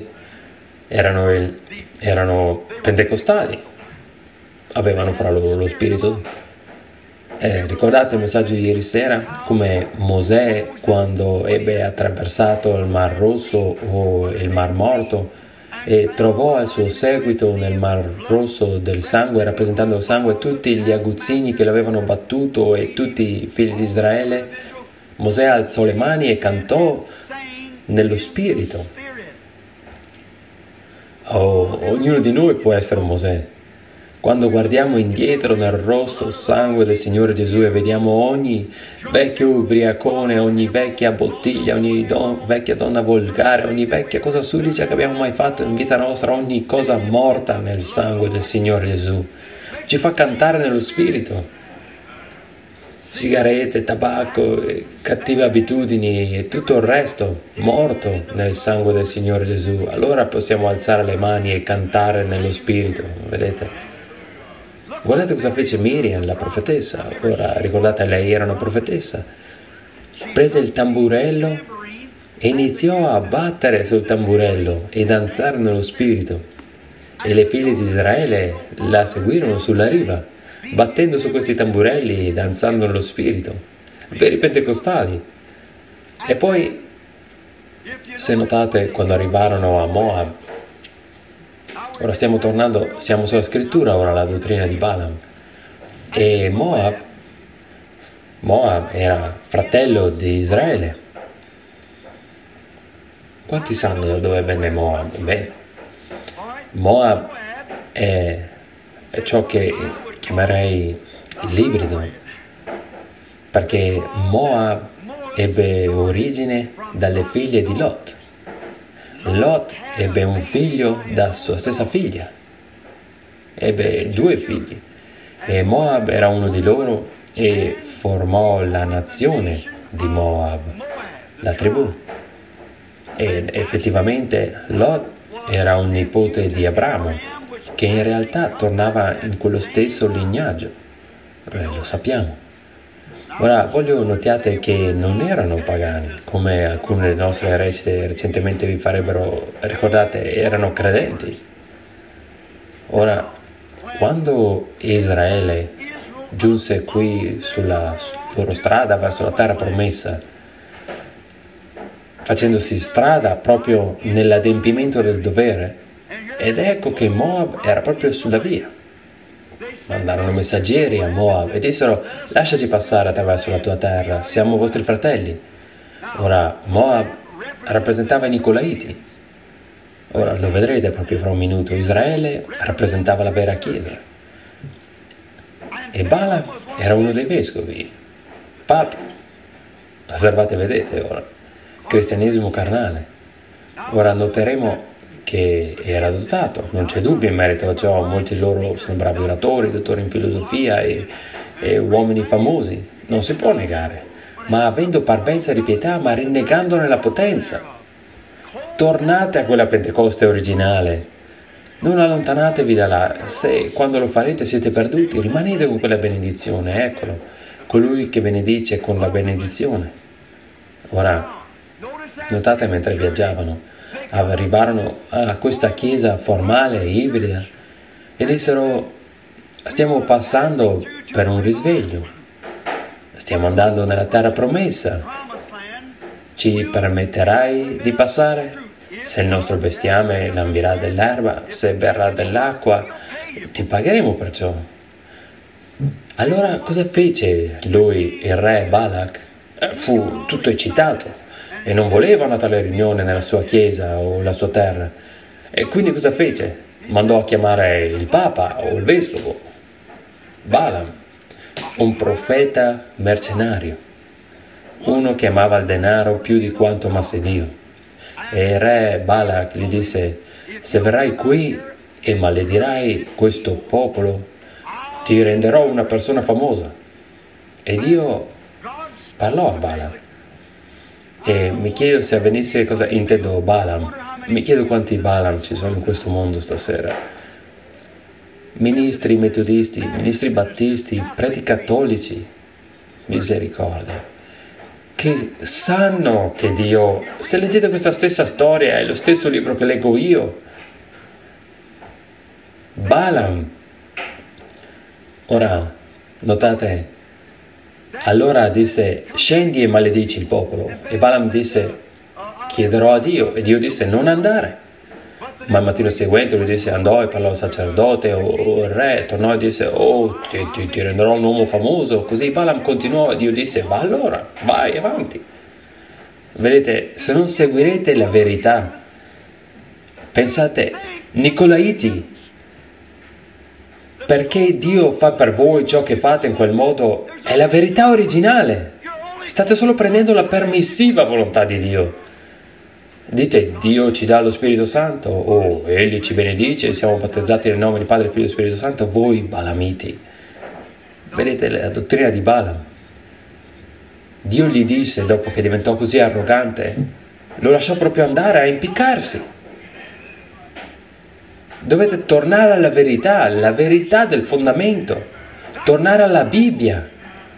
Erano pentecostali. Avevano fra loro lo Spirito. Ricordate il messaggio di ieri sera? Come Mosè, quando ebbe attraversato il Mar Rosso o il Mar Morto, e trovò al suo seguito nel Mar Rosso del sangue, rappresentando il sangue, tutti gli aguzzini che l'avevano battuto e tutti i figli di Israele. Mosè alzò le mani e cantò nello Spirito. Ognuno di noi può essere un Mosè. Quando guardiamo indietro nel rosso sangue del Signore Gesù e vediamo ogni vecchio ubriacone, ogni vecchia bottiglia, ogni vecchia donna volgare, ogni vecchia cosa sudicia che abbiamo mai fatto in vita nostra, ogni cosa morta nel sangue del Signore Gesù, ci fa cantare nello Spirito. Sigarette, tabacco, cattive abitudini e tutto il resto morto nel sangue del Signore Gesù. Allora possiamo alzare le mani e cantare nello Spirito, vedete? Guardate cosa fece Miriam, la profetessa. Ora, ricordate, lei era una profetessa. Prese il tamburello e iniziò a battere sul tamburello e danzare nello Spirito. E le figlie di Israele la seguirono sulla riva, battendo su questi tamburelli e danzando nello Spirito. Veri pentecostali. E poi, se notate, quando arrivarono a Moab, ora stiamo sulla scrittura, ora la dottrina di Balaam. E Moab era fratello di Israele. Quanti sanno da dove venne Moab? Bene, Moab è ciò che chiamerei l'ibrido, perché Moab ebbe origine dalle figlie di Lot. Lot ebbe un figlio da sua stessa figlia, ebbe 2 figli, e Moab era uno di loro e formò la nazione di Moab, la tribù. E effettivamente Lot era un nipote di Abramo, che in realtà tornava in quello stesso lignaggio, lo sappiamo. Ora, voglio notiate che non erano pagani, come alcune delle nostre recite recentemente vi farebbero, ricordate, erano credenti. Ora, quando Israele giunse qui sulla loro strada verso la terra promessa, facendosi strada proprio nell'adempimento del dovere, ed ecco che Moab era proprio sulla via. Mandarono messaggeri a Moab e dissero: lasciaci passare attraverso la tua terra, siamo vostri fratelli. Ora Moab rappresentava i Nicolaiti. Ora lo vedrete proprio fra un minuto. Israele rappresentava la vera chiesa e Balaam era uno dei vescovi. Papa, osservate, vedete ora, cristianesimo carnale. Ora noteremo che era dotato, non c'è dubbio in merito a ciò. Molti loro sono bravi oratori, dottori in filosofia e uomini famosi, non si può negare, ma avendo parvenza di pietà, ma rinnegandone la potenza. Tornate a quella Pentecoste originale, Non allontanatevi da là, se quando lo farete siete perduti, rimanete con quella benedizione, eccolo, colui che benedice con la benedizione. Ora, notate mentre viaggiavano, arrivarono a questa chiesa formale, ibrida, e dissero: stiamo passando per un risveglio, stiamo andando nella terra promessa, ci permetterai di passare? Se il nostro bestiame lambirà dell'erba, se berrà dell'acqua, ti pagheremo per ciò. Allora cosa fece lui, il re Balak? Fu tutto eccitato e non voleva una tale riunione nella sua chiesa o la sua terra. E quindi cosa fece? Mandò a chiamare il papa o il vescovo, Balaam, un profeta mercenario, uno che amava il denaro più di quanto amasse Dio. E il re Balak gli disse: se verrai qui e maledirai questo popolo, ti renderò una persona famosa. E Dio parlò a Balak. E mi chiedo se avvenisse cosa intendo Balaam. Mi chiedo quanti Balaam ci sono in questo mondo stasera. Ministri metodisti, ministri battisti, preti cattolici, misericordia, che sanno che Dio, se leggete questa stessa storia, è lo stesso libro che leggo io, Balaam. Ora, notate, allora disse: scendi e maledici il popolo. E Balaam disse: chiederò a Dio. E Dio disse: non andare. Ma il mattino seguente lui disse: andò e parlò al sacerdote o al re, tornò e disse: oh, ti renderò un uomo famoso. Così Balaam continuò e Dio disse: va allora, vai avanti. Vedete, se non seguirete la verità, pensate, Nicolaiti, perché Dio fa per voi ciò che fate in quel modo, è la verità originale. State solo prendendo la permissiva volontà di Dio. Dite: Dio ci dà lo Spirito Santo, o Egli ci benedice, siamo battezzati nel nome di Padre, Figlio e Spirito Santo. Voi balamiti, vedete la dottrina di Balaam. Dio gli disse, dopo che diventò così arrogante, lo lasciò proprio andare a impiccarsi. Dovete tornare alla verità, la verità del fondamento, tornare alla Bibbia.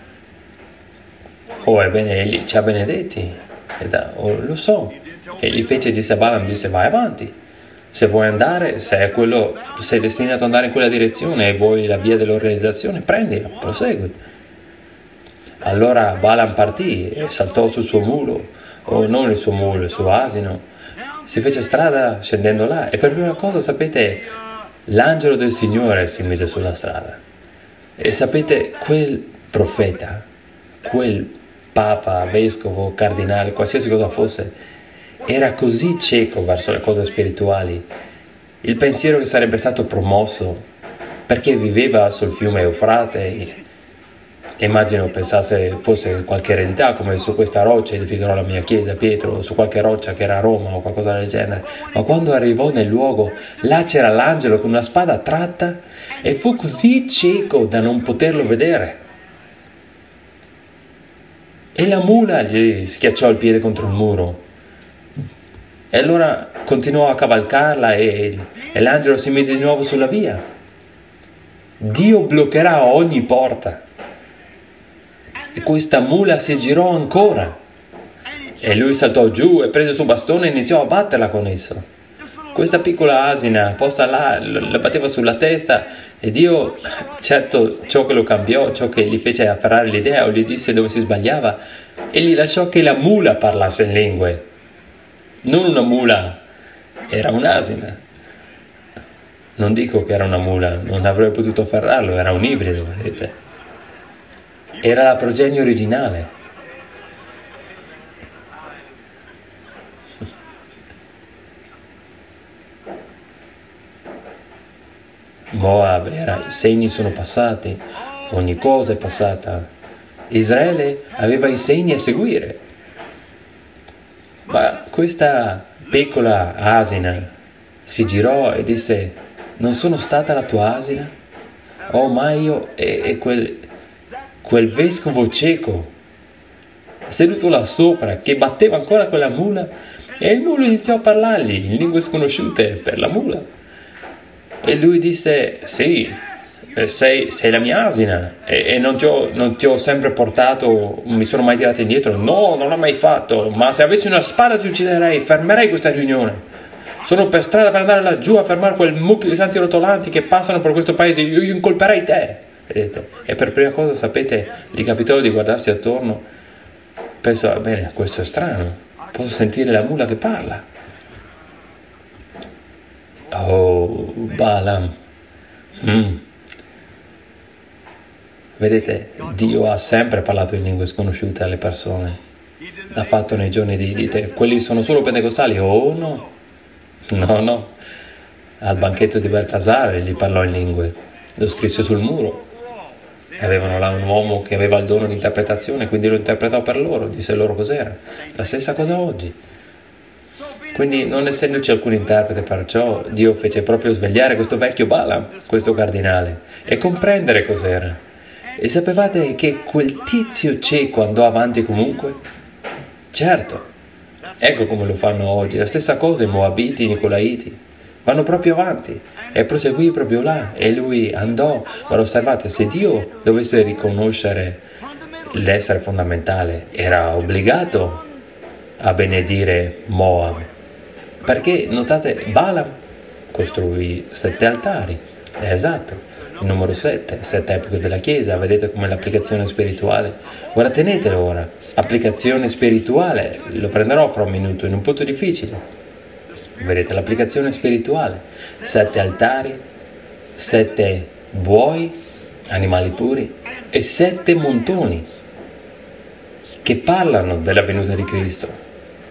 Oh, ebbene, Egli ci ha benedetti, lo so. E gli fece, disse a Balaam, disse: vai avanti, se vuoi andare, se sei destinato ad andare in quella direzione e vuoi la via dell'organizzazione, prendila, prosegui. Allora Balaam partì e saltò sul suo mulo, o non il suo mulo, il suo asino, si fece strada scendendo là, e per prima cosa, sapete, l'angelo del Signore si mise sulla strada. E sapete, quel profeta, quel papa, vescovo, cardinale, qualsiasi cosa fosse, era così cieco verso le cose spirituali, il pensiero che sarebbe stato promosso perché viveva sul fiume Eufrate. Immagino pensasse fosse qualche eredità, come: su questa roccia edificherò la mia chiesa, Pietro, o su qualche roccia che era a Roma o qualcosa del genere. Ma quando arrivò nel luogo, là c'era l'angelo con una spada tratta, e fu così cieco da non poterlo vedere. E la mula gli schiacciò il piede contro il muro. E allora continuò a cavalcarla e l'angelo si mise di nuovo sulla via. Dio bloccherà ogni porta. E questa mula si girò ancora. E lui saltò giù e prese il suo bastone e iniziò a batterla con esso. Questa piccola asina posta là la batteva sulla testa, e Dio, certo, ciò che lo cambiò, ciò che gli fece afferrare l'idea o gli disse dove si sbagliava, e gli lasciò che la mula parlasse in lingue. Non una mula, era un'asina. Non dico che era una mula, non avrebbe potuto afferrarlo, era un ibrido, vedete. Era la progenie originale. Moab era, i segni sono passati, ogni cosa è passata. Israele aveva i segni a seguire. Ma questa piccola asina si girò e disse: non sono stata la tua asina? Oh, ma io e quel vescovo cieco seduto là sopra che batteva ancora quella mula, e il mulo iniziò a parlargli in lingue sconosciute per la mula. E lui disse, sì, sei la mia asina e non ti ho sempre portato, mi sono mai tirato indietro. No, non l'ho mai fatto, ma se avessi una spada ti ucciderei, fermerei questa riunione. Sono per strada per andare laggiù a fermare quel mucchio di santi rotolanti che passano per questo paese, io incolperei te. Vedete? E per prima cosa, sapete, gli capitò di guardarsi attorno, pensò, bene, questo è strano, posso sentire la mula che parla. Oh, Balaam. Vedete, Dio ha sempre parlato in lingue sconosciute alle persone. L'ha fatto nei giorni di te. Quelli sono solo pentecostali? Oh no. No. Al banchetto di Baltasare gli parlò in lingue. Lo scrisse sul muro. Avevano là un uomo che aveva il dono di interpretazione, quindi lo interpretò per loro, disse loro cos'era. La stessa cosa oggi. Quindi, non essendoci alcun interprete, perciò Dio fece proprio svegliare questo vecchio Balaam, questo cardinale, e comprendere cos'era. E sapevate che quel tizio cieco andò avanti comunque? Certo, ecco come lo fanno oggi, la stessa cosa i Moabiti, i Nicolaiti, vanno proprio avanti e proseguì proprio là e lui andò. Ma osservate, se Dio dovesse riconoscere l'essere fondamentale, era obbligato a benedire Moab, perché notate, Balaam costruì 7 altari, è esatto. Il numero 7 epoche della Chiesa, vedete come l'applicazione spirituale. Ora tenetelo ora, applicazione spirituale, lo prenderò fra un minuto in un punto difficile. Vedete l'applicazione spirituale, 7 altari, 7 buoi, animali puri, e 7 montoni che parlano della venuta di Cristo.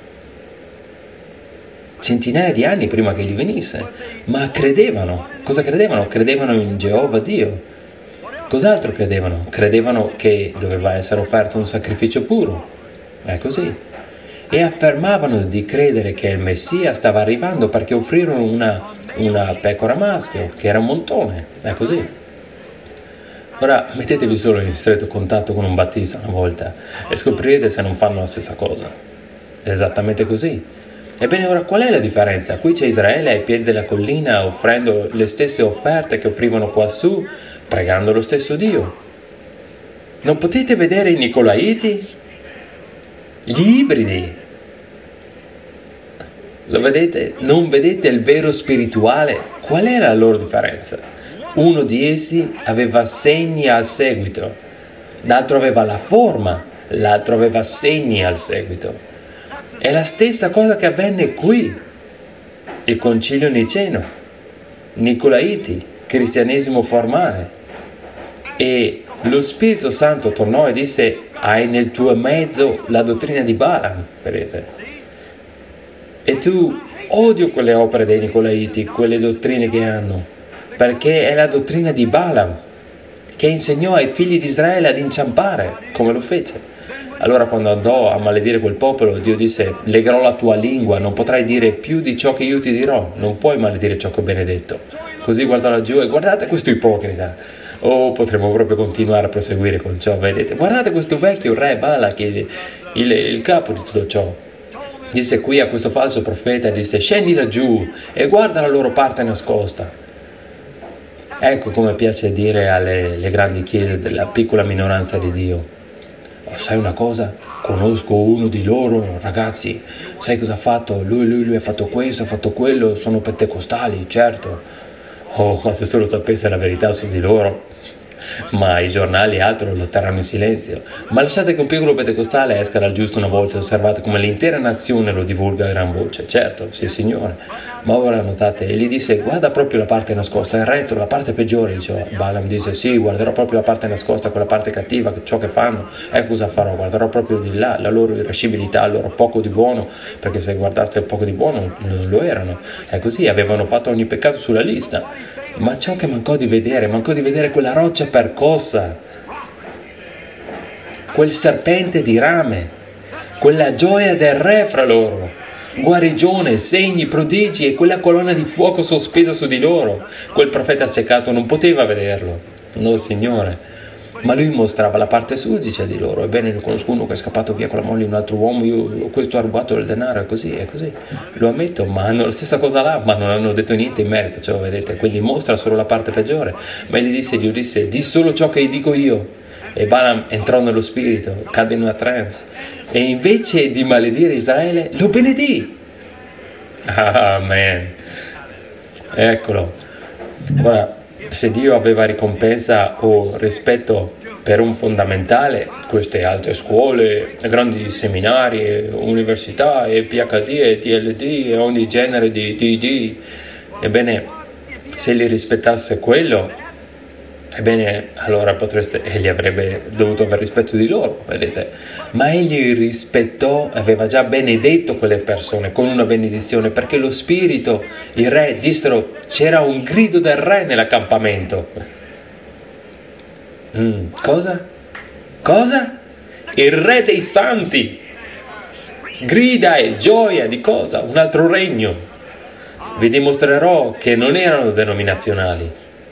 Centinaia di anni prima che egli venisse, ma credevano. Cosa credevano? Credevano in Geova Dio. Cos'altro credevano? Credevano che doveva essere offerto un sacrificio puro. È così. E affermavano di credere che il Messia stava arrivando perché offrirono una pecora maschio, che era un montone. È così. Ora mettetevi solo in stretto contatto con un battista una volta e scoprirete se non fanno la stessa cosa. È esattamente così. Ebbene, ora qual è la differenza? Qui c'è Israele ai piedi della collina offrendo le stesse offerte che offrivano quassù, pregando lo stesso Dio. Non potete vedere i Nicolaiti? Gli ibridi. Lo vedete? Non vedete il vero spirituale? Qual è la loro differenza? Uno di essi aveva segni al seguito, l'altro aveva la forma, l'altro aveva segni al seguito. È la stessa cosa che avvenne qui, il concilio niceno, Nicolaiti, cristianesimo formale. E lo Spirito Santo tornò e disse, hai nel tuo mezzo la dottrina di Balaam, vedete? E tu odio quelle opere dei Nicolaiti, quelle dottrine che hanno, perché è la dottrina di Balaam, che insegnò ai figli di Israele ad inciampare, come lo fece. Allora quando andò a maledire quel popolo, Dio disse, legherò la tua lingua, non potrai dire più di ciò che io ti dirò, non puoi maledire ciò che ho benedetto. Così guardò laggiù e guardate questo ipocrita. Oh, potremmo proprio continuare a proseguire con ciò, vedete? Guardate questo vecchio re Balak, il capo di tutto ciò. Disse qui a questo falso profeta, disse, scendi laggiù e guarda la loro parte nascosta. Ecco come piace dire alle grandi chiese della piccola minoranza di Dio. Oh, sai una cosa? Conosco uno di loro, ragazzi, sai cosa ha fatto? Lui ha fatto questo, ha fatto quello, sono pentecostali, certo. Oh, ma se solo sapesse la verità su di loro. Ma i giornali e altro lo terranno in silenzio. Ma lasciate che un piccolo pentecostale esca dal giusto una volta e osservate come l'intera nazione lo divulga a gran voce. Certo, sì signore. Ma ora notate, e gli disse, guarda proprio la parte nascosta, il retro, la parte peggiore. Diceva, Balaam disse, sì, guarderò proprio la parte nascosta, quella parte cattiva, ciò che fanno. Ecco cosa farò, guarderò proprio di là, la loro irascibilità, il loro poco di buono, perché se guardaste il poco di buono non lo erano. È così, avevano fatto ogni peccato sulla lista. Ma ciò che mancò di vedere quella roccia percossa, quel serpente di rame, quella gioia del re fra loro, guarigione, segni, prodigi e quella colonna di fuoco sospesa su di loro. Quel profeta accecato non poteva vederlo. No, Signore. Ma lui mostrava la parte sudicia di loro. Ebbene, ne conosco uno che è scappato via con la moglie di un altro uomo, questo ha rubato il denaro, è così. Lo ammetto, ma hanno la stessa cosa là, ma non hanno detto niente in merito, cioè, vedete, quindi mostra solo la parte peggiore. Ma Dio disse, di solo ciò che dico io. E Balaam entrò nello spirito, cadde in una trance, e invece di maledire Israele, lo benedì. Amen. Eccolo. Ora, se Dio aveva ricompensa o rispetto per un fondamentale, queste alte scuole, grandi seminari, università, e PhD, e TLD, e ogni genere di DD, ebbene, se li rispettasse quello, ebbene, allora egli avrebbe dovuto avere rispetto di loro, vedete? Ma egli rispettò, aveva già benedetto quelle persone con una benedizione, perché lo spirito, il re, dissero, c'era un grido del re nell'accampamento. Cosa? Cosa? Il re dei santi grida e gioia di cosa? Un altro regno. Vi dimostrerò che non erano denominazionali.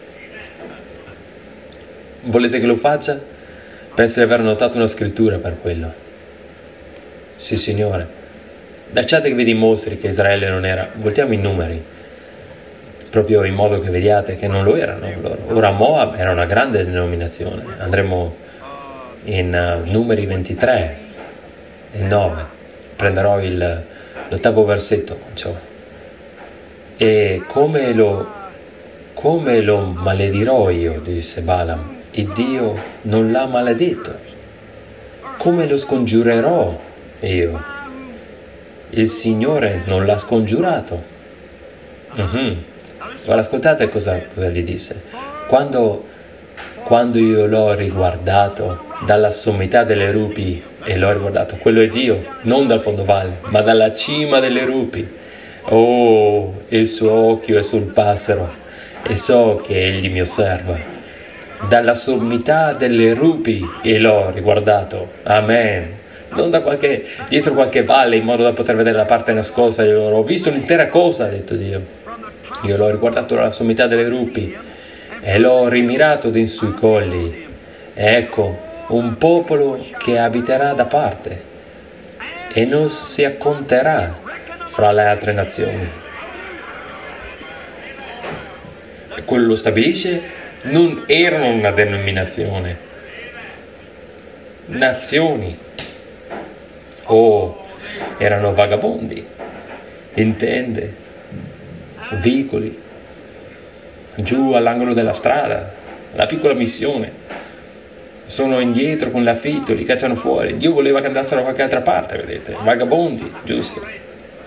Volete che lo faccia? Penso di aver notato una scrittura per quello. Sì, Signore. Lasciate che vi dimostri che Israele non era. Voltiamo i numeri, proprio in modo che vediate che non lo erano loro. Ora Moab era una grande denominazione. Andremo in Numeri 23 e 9. Prenderò l'ottavo versetto con ciò. E come lo maledirò io, disse Balaam. Il Dio non l'ha maledetto. Come lo scongiurerò io? Il Signore non l'ha scongiurato. Ora ascoltate cosa gli disse. Quando io l'ho riguardato dalla sommità delle rupi, e l'ho riguardato, quello è Dio, non dal fondovalle, ma dalla cima delle rupi. Oh, il suo occhio è sul passero, e so che egli mi osserva. Dalla sommità delle rupi e l'ho riguardato. Amen. Non dietro qualche valle in modo da poter vedere la parte nascosta di loro. Ho visto l'intera cosa, ha detto Dio. Io l'ho riguardato dalla sommità delle rupi e l'ho rimirato din sui colli. Ecco, un popolo che abiterà da parte e non si acconterà fra le altre nazioni. E quello lo stabilisce? Non erano una denominazione, nazioni. Erano vagabondi, in tende, vicoli, giù all'angolo della strada, la piccola missione. Sono indietro con l'affitto, li cacciano fuori. Dio voleva che andassero da qualche altra parte, vedete? Vagabondi, giusto?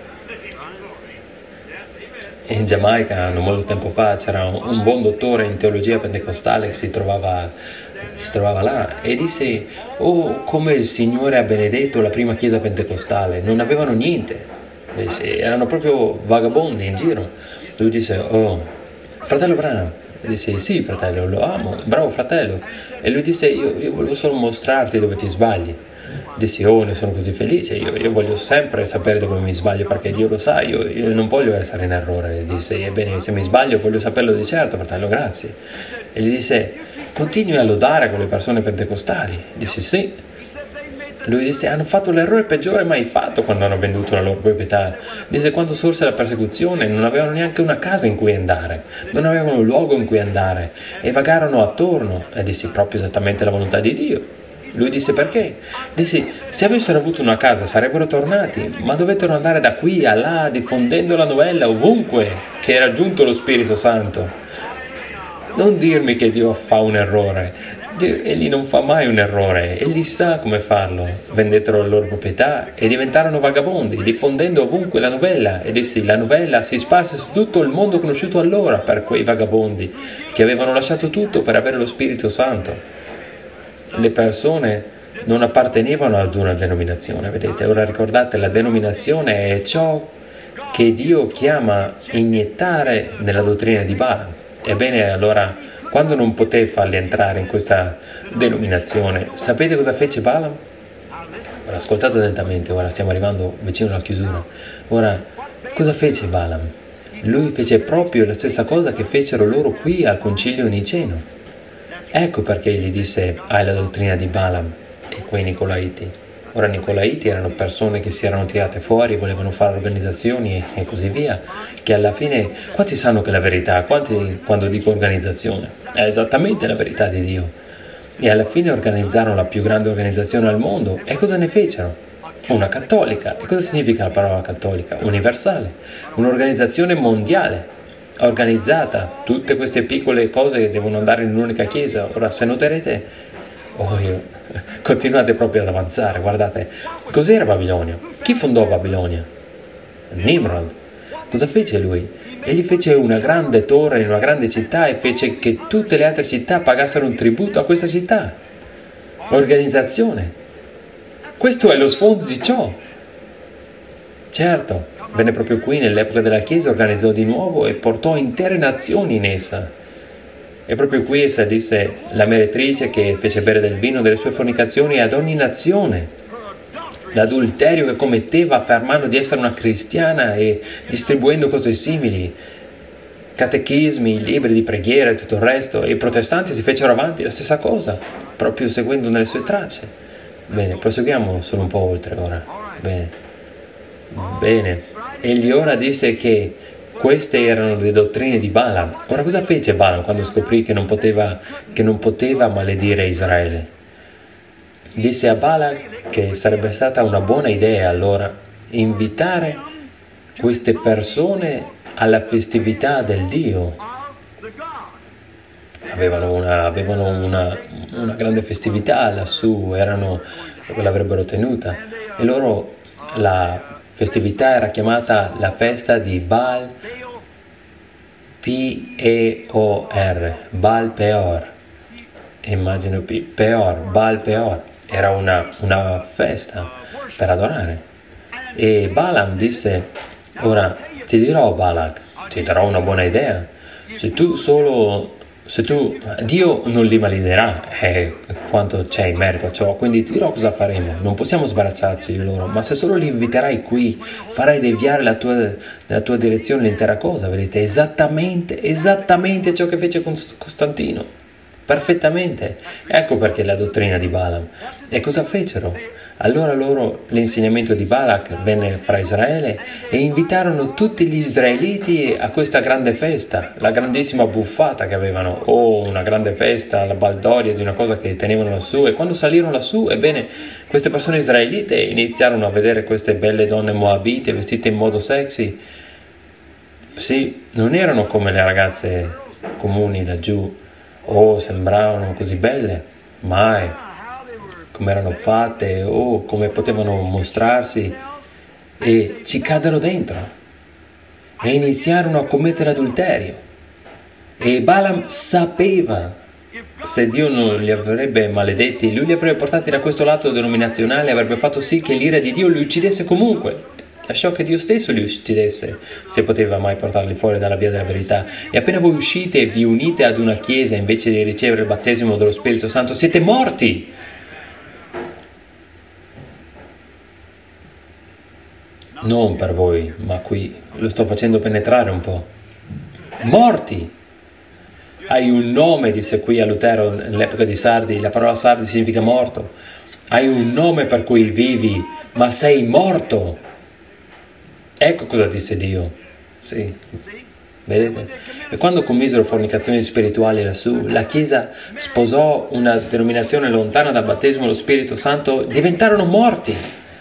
In Giamaica, non molto tempo fa, c'era un buon dottore in teologia pentecostale che si trovava là e disse: come il Signore ha benedetto la prima chiesa pentecostale. Non avevano niente, erano proprio vagabondi in giro. Lui disse: fratello Branham. E disse: sì, fratello, lo amo, bravo fratello. E lui disse: io volevo solo mostrarti dove ti sbagli. Dissi: ne sono così felice, io voglio sempre sapere dove mi sbaglio, perché Dio lo sa, io non voglio essere in errore. Disse: ebbene, se mi sbaglio voglio saperlo di certo, fratello, grazie. E gli disse: continui a lodare con le persone pentecostali. Dissi: sì. Lui disse: hanno fatto l'errore peggiore mai fatto quando hanno venduto la loro proprietà. Disse: quando sorse la persecuzione non avevano neanche una casa in cui andare, non avevano un luogo in cui andare e vagarono attorno. E dissi: proprio esattamente la volontà di Dio. Lui disse: perché? Dissi: se avessero avuto una casa sarebbero tornati, ma dovettero andare da qui a là diffondendo la novella ovunque che era giunto lo Spirito Santo. Non dirmi che Dio fa un errore. Egli non fa mai un errore, egli sa come farlo. Vendettero le loro proprietà e diventarono vagabondi, diffondendo ovunque la novella. E dissi: la novella si sparse su tutto il mondo conosciuto allora per quei vagabondi che avevano lasciato tutto per avere lo Spirito Santo. Le persone non appartenevano ad una denominazione, vedete? Ora ricordate, la denominazione è ciò che Dio chiama iniettare nella dottrina di Balaam. Ebbene, allora, quando non poté farli entrare in questa denominazione, sapete cosa fece Balaam? Ora, ascoltate attentamente, ora stiamo arrivando vicino alla chiusura. Ora, cosa fece Balaam? Lui fece proprio la stessa cosa che fecero loro qui al concilio niceno. Ecco perché gli disse: hai la dottrina di Balaam e quei Nicolaiti. Ora, Nicolaiti erano persone che si erano tirate fuori, volevano fare organizzazioni e così via, che alla fine, quanti sanno che la verità, quanti quando dico organizzazione, è esattamente la verità di Dio. E alla fine organizzarono la più grande organizzazione al mondo. E cosa ne fecero? Una cattolica. E cosa significa la parola cattolica? Universale. Un'organizzazione mondiale, organizzata. Tutte queste piccole cose che devono andare in un'unica chiesa. Ora, se noterete, continuate proprio ad avanzare. Guardate, cos'era Babilonia? Chi fondò Babilonia? Nimrod. Cosa fece lui? Egli fece una grande torre in una grande città e fece che tutte le altre città pagassero un tributo a questa città. Organizzazione. Questo è lo sfondo di ciò. Certo, venne proprio qui nell'epoca della Chiesa, organizzò di nuovo e portò intere nazioni in essa. E proprio qui essa disse la meretrice che fece bere del vino delle sue fornicazioni ad ogni nazione. L'adulterio che commetteva affermando di essere una cristiana e distribuendo cose simili, catechismi, libri di preghiera e tutto il resto, e i protestanti si fecero avanti la stessa cosa, proprio seguendo nelle sue tracce. Bene, proseguiamo solo un po' oltre ora. Bene. Egli ora disse che queste erano le dottrine di Balaam. Ora, cosa fece Balaam quando scoprì che non poteva maledire Israele? Disse a Balak che sarebbe stata una buona idea allora invitare queste persone alla festività del Dio. Avevano una grande festività lassù, dove l'avrebbero tenuta, e loro, la festività era chiamata la festa di Baal P-E-O-R, Baal Peor. Immagino Baal Peor. Era una festa per adorare. E Balaam disse: ora ti dirò, Balak, ti darò una buona idea. Se tu, Dio non li maledinerà, quanto c'è in merito a ciò, quindi ti dirò cosa faremo. Non possiamo sbarazzarci di loro, ma se solo li inviterai qui, farai deviare nella tua direzione l'intera cosa, vedete? Esattamente ciò che fece Costantino. Perfettamente. Ecco perché la dottrina di Balaam. E cosa fecero? Allora l'insegnamento di Balak venne fra Israele e invitarono tutti gli israeliti a questa grande festa, la grandissima buffata che avevano, una grande festa, la baldoria di una cosa che tenevano lassù. E quando salirono lassù, ebbene, queste persone israelite iniziarono a vedere queste belle donne moabite vestite in modo sexy. Sì, non erano come le ragazze comuni laggiù. Sembravano così belle, mai, come erano fatte, come potevano mostrarsi, e ci caddero dentro e iniziarono a commettere adulterio. E Balaam sapeva, se Dio non li avrebbe maledetti, lui li avrebbe portati da questo lato denominazionale e avrebbe fatto sì che l'ira di Dio li uccidesse comunque. Lasciò che Dio stesso li uccidesse, se poteva mai portarli fuori dalla via della verità. E appena voi uscite e vi unite ad una chiesa invece di ricevere il battesimo dello Spirito Santo, siete morti. Non per voi, ma qui lo sto facendo penetrare un po'. Morti! Hai un nome, disse qui a Lutero nell'epoca di Sardi, la parola Sardi significa morto. Hai un nome per cui vivi, ma sei morto. Ecco cosa disse Dio. Sì, vedete? E quando commisero fornicazioni spirituali lassù, la Chiesa sposò una denominazione lontana dal battesimo dello Spirito Santo, diventarono morti.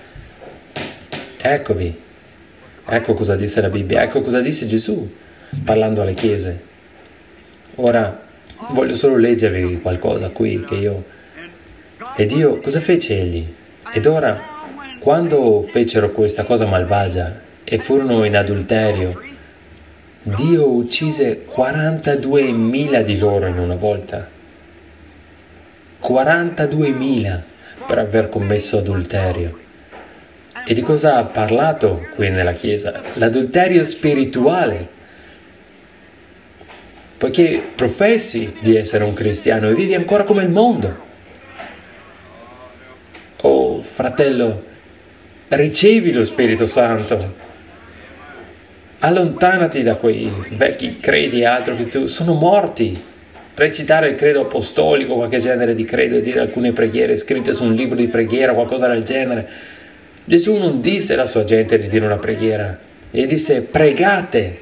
Eccovi. Ecco cosa disse la Bibbia, ecco cosa disse Gesù parlando alle chiese. Ora voglio solo leggervi qualcosa qui E Dio cosa fece egli? Ed ora, quando fecero questa cosa malvagia e furono in adulterio, Dio uccise 42.000 di loro in una volta. 42.000 per aver commesso adulterio. E di cosa ha parlato qui nella Chiesa? L'adulterio spirituale. Poiché professi di essere un cristiano e vivi ancora come il mondo. Oh, fratello, ricevi lo Spirito Santo. Allontanati da quei vecchi credi e altro che sono morti. recitare il credo apostolico, qualche genere di credo, e dire alcune preghiere scritte su un libro di preghiera, qualcosa del genere. Gesù non disse alla sua gente di dire una preghiera, e disse pregate,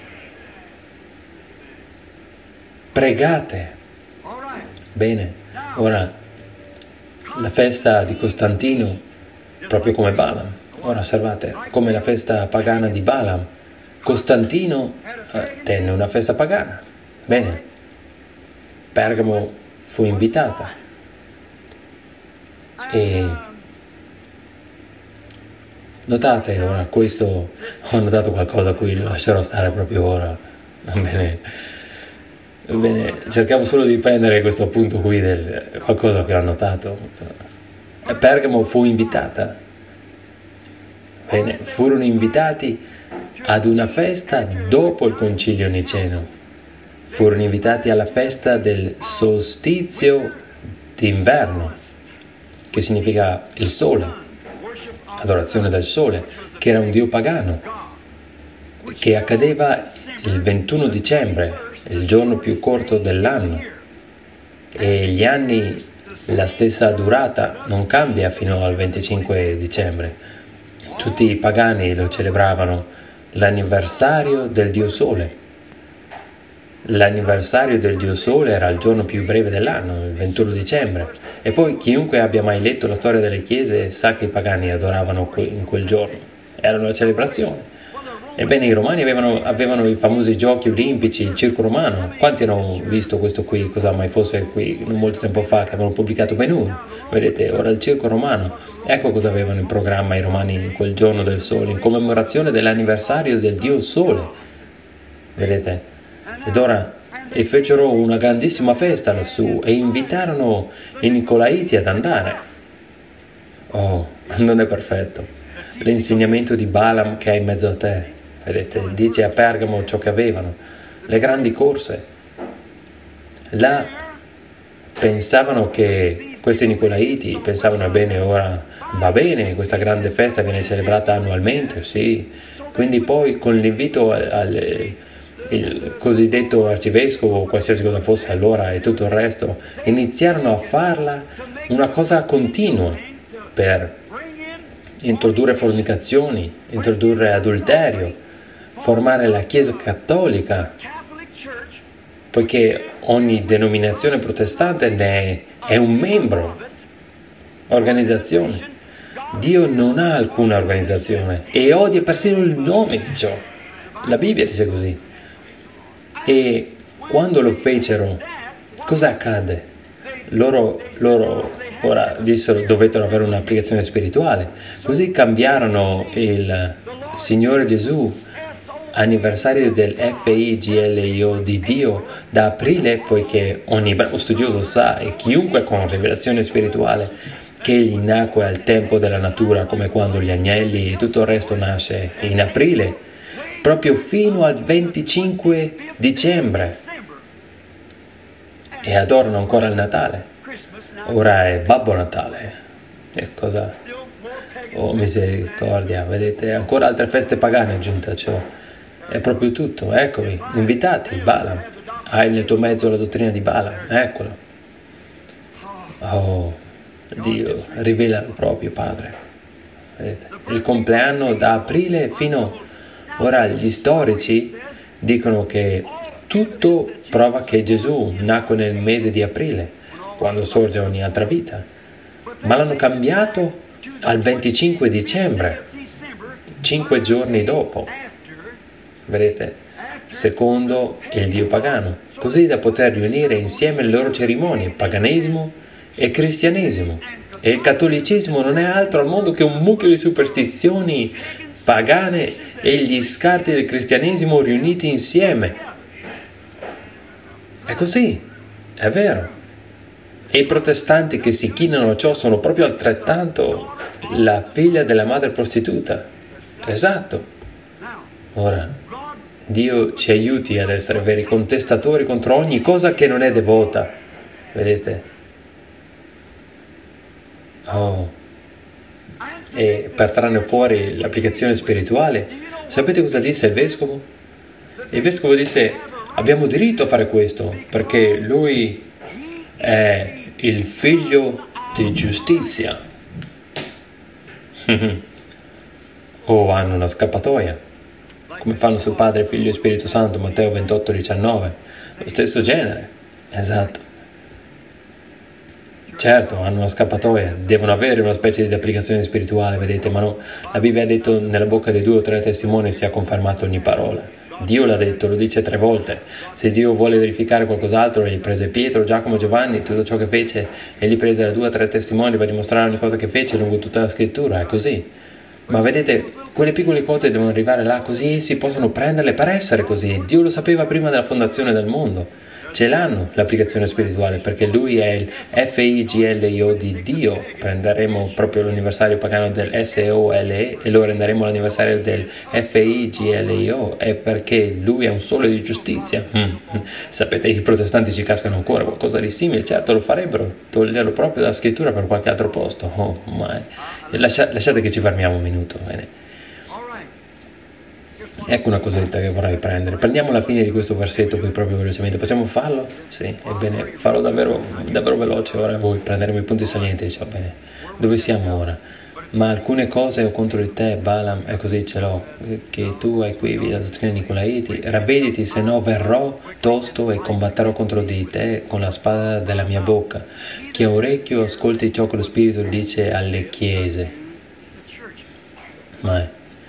pregate. Bene, ora la festa di Costantino, proprio come Balaam, ora osservate, come la festa pagana di Balaam, Costantino tenne una festa pagana. Bene, Pergamo fu invitata e notate ora questo, ho notato qualcosa a cui lo lascerò stare proprio ora. Bene, cercavo solo di prendere questo appunto qui del qualcosa che ho notato. Pergamo fu invitata. Bene, furono invitati ad una festa dopo il concilio niceno. Furono invitati alla festa del solstizio d'inverno, che significa il sole, adorazione del sole, che era un dio pagano, che accadeva il 21 dicembre, il giorno più corto dell'anno, e gli anni, la stessa durata, non cambia fino al 25 dicembre. Tutti i pagani lo celebravano l'anniversario del dio sole. L'anniversario del dio sole era il giorno più breve dell'anno, il 21 dicembre, e poi chiunque abbia mai letto la storia delle chiese sa che i pagani adoravano in quel giorno, era una celebrazione. Ebbene, i romani avevano i famosi giochi olimpici, il circo romano. Quanti hanno visto questo qui, cosa mai fosse qui non molto tempo fa, che avevano pubblicato Ben-Hur? Vedete, ora il circo romano. Ecco cosa avevano in programma i romani in quel giorno del sole, in commemorazione dell'anniversario del dio sole. Vedete? Ed ora fecero una grandissima festa lassù e invitarono i Nicolaiti ad andare. Oh, non è perfetto. L'insegnamento di Balaam che è in mezzo a te. Vedete, dice a Pergamo ciò che avevano, le grandi corse. Là pensavano che questi Nicolaiti pensavano, bene, ora va bene, questa grande festa viene celebrata annualmente, sì. Quindi poi con l'invito il cosiddetto arcivescovo o qualsiasi cosa fosse allora e tutto il resto, iniziarono a farla una cosa continua per introdurre fornicazioni, introdurre adulterio, formare la Chiesa cattolica, poiché ogni denominazione protestante ne è un membro, organizzazione. Dio non ha alcuna organizzazione e odia persino il nome di ciò. La Bibbia dice così. E quando lo fecero, cosa accadde? Loro ora dissero dovettero avere un'applicazione spirituale, così cambiarono il Signore Gesù, anniversario del FIGLIO di Dio, da aprile, poiché ogni bravo studioso sa, e chiunque con rivelazione spirituale, che egli nacque al tempo della natura, come quando gli agnelli e tutto il resto nasce in aprile, proprio fino al 25 dicembre, e adorano ancora il Natale. Ora è Babbo Natale. E cosa? Oh, misericordia, vedete, ancora altre feste pagane aggiunte a ciò. È proprio tutto, eccovi, invitati, Balaam. Hai nel tuo mezzo la dottrina di Balaam, eccola. Oh, Dio, rivelalo proprio, Padre. Vedete, il compleanno da aprile fino... Ora, gli storici dicono che tutto prova che Gesù nacque nel mese di aprile, quando sorge ogni altra vita, ma l'hanno cambiato al 25 dicembre, 5 giorni dopo, vedete, secondo il dio pagano, così da poter riunire insieme le loro cerimonie, paganesimo e cristianesimo. E il cattolicesimo non è altro al mondo che un mucchio di superstizioni pagane e gli scarti del cristianesimo riuniti insieme. È così, è vero. E i protestanti che si chinano a ciò sono proprio altrettanto la figlia della madre prostituta. Esatto. Ora, Dio ci aiuti ad essere veri contestatori contro ogni cosa che non è devota. Vedete? Oh. E per trarne fuori l'applicazione spirituale, sapete cosa disse il vescovo? Il vescovo disse: Abbiamo diritto a fare questo, perché lui è il figlio di giustizia. O hanno una scappatoia, come fanno su Padre, Figlio e Spirito Santo, Matteo 28,19. Lo stesso genere, esatto. Certo, hanno una scappatoia, devono avere una specie di applicazione spirituale, vedete, ma no, la Bibbia ha detto nella bocca dei 2 o 3 testimoni si è confermato ogni parola. Dio l'ha detto, lo dice 3 volte. Se Dio vuole verificare qualcos'altro, egli prese Pietro, Giacomo, Giovanni, tutto ciò che fece, egli prese da 2 o 3 testimoni per dimostrare ogni cosa che fece lungo tutta la scrittura, è così. Ma vedete, quelle piccole cose devono arrivare là, così essi possono prenderle per essere così. Dio lo sapeva prima della fondazione del mondo. Ce l'hanno l'applicazione spirituale, perché lui è il FIGLIO di Dio. Prenderemo proprio l'anniversario pagano del SOLE e lo renderemo l'anniversario del FIGLIO, è perché lui è un sole di giustizia. Sapete, i protestanti ci cascano ancora qualcosa di simile, certo lo farebbero, toglierlo proprio dalla scrittura per qualche altro posto. Oh, ma lasciate che ci fermiamo un minuto, bene. Ecco una cosetta che vorrei prendere. Prendiamo la fine di questo versetto qui proprio velocemente. Possiamo farlo? Sì, ebbene, farò davvero veloce ora. Voi prenderemo i punti salienti. Dice, bene, dove siamo ora? Ma alcune cose ho contro di te, Balaam, e così ce l'ho, che tu hai qui la dottrina di Nicolaiti. Ravvediti, se no verrò tosto e combatterò contro di te con la spada della mia bocca. Chi ha orecchio ascolti ciò che lo Spirito dice alle chiese. Mai.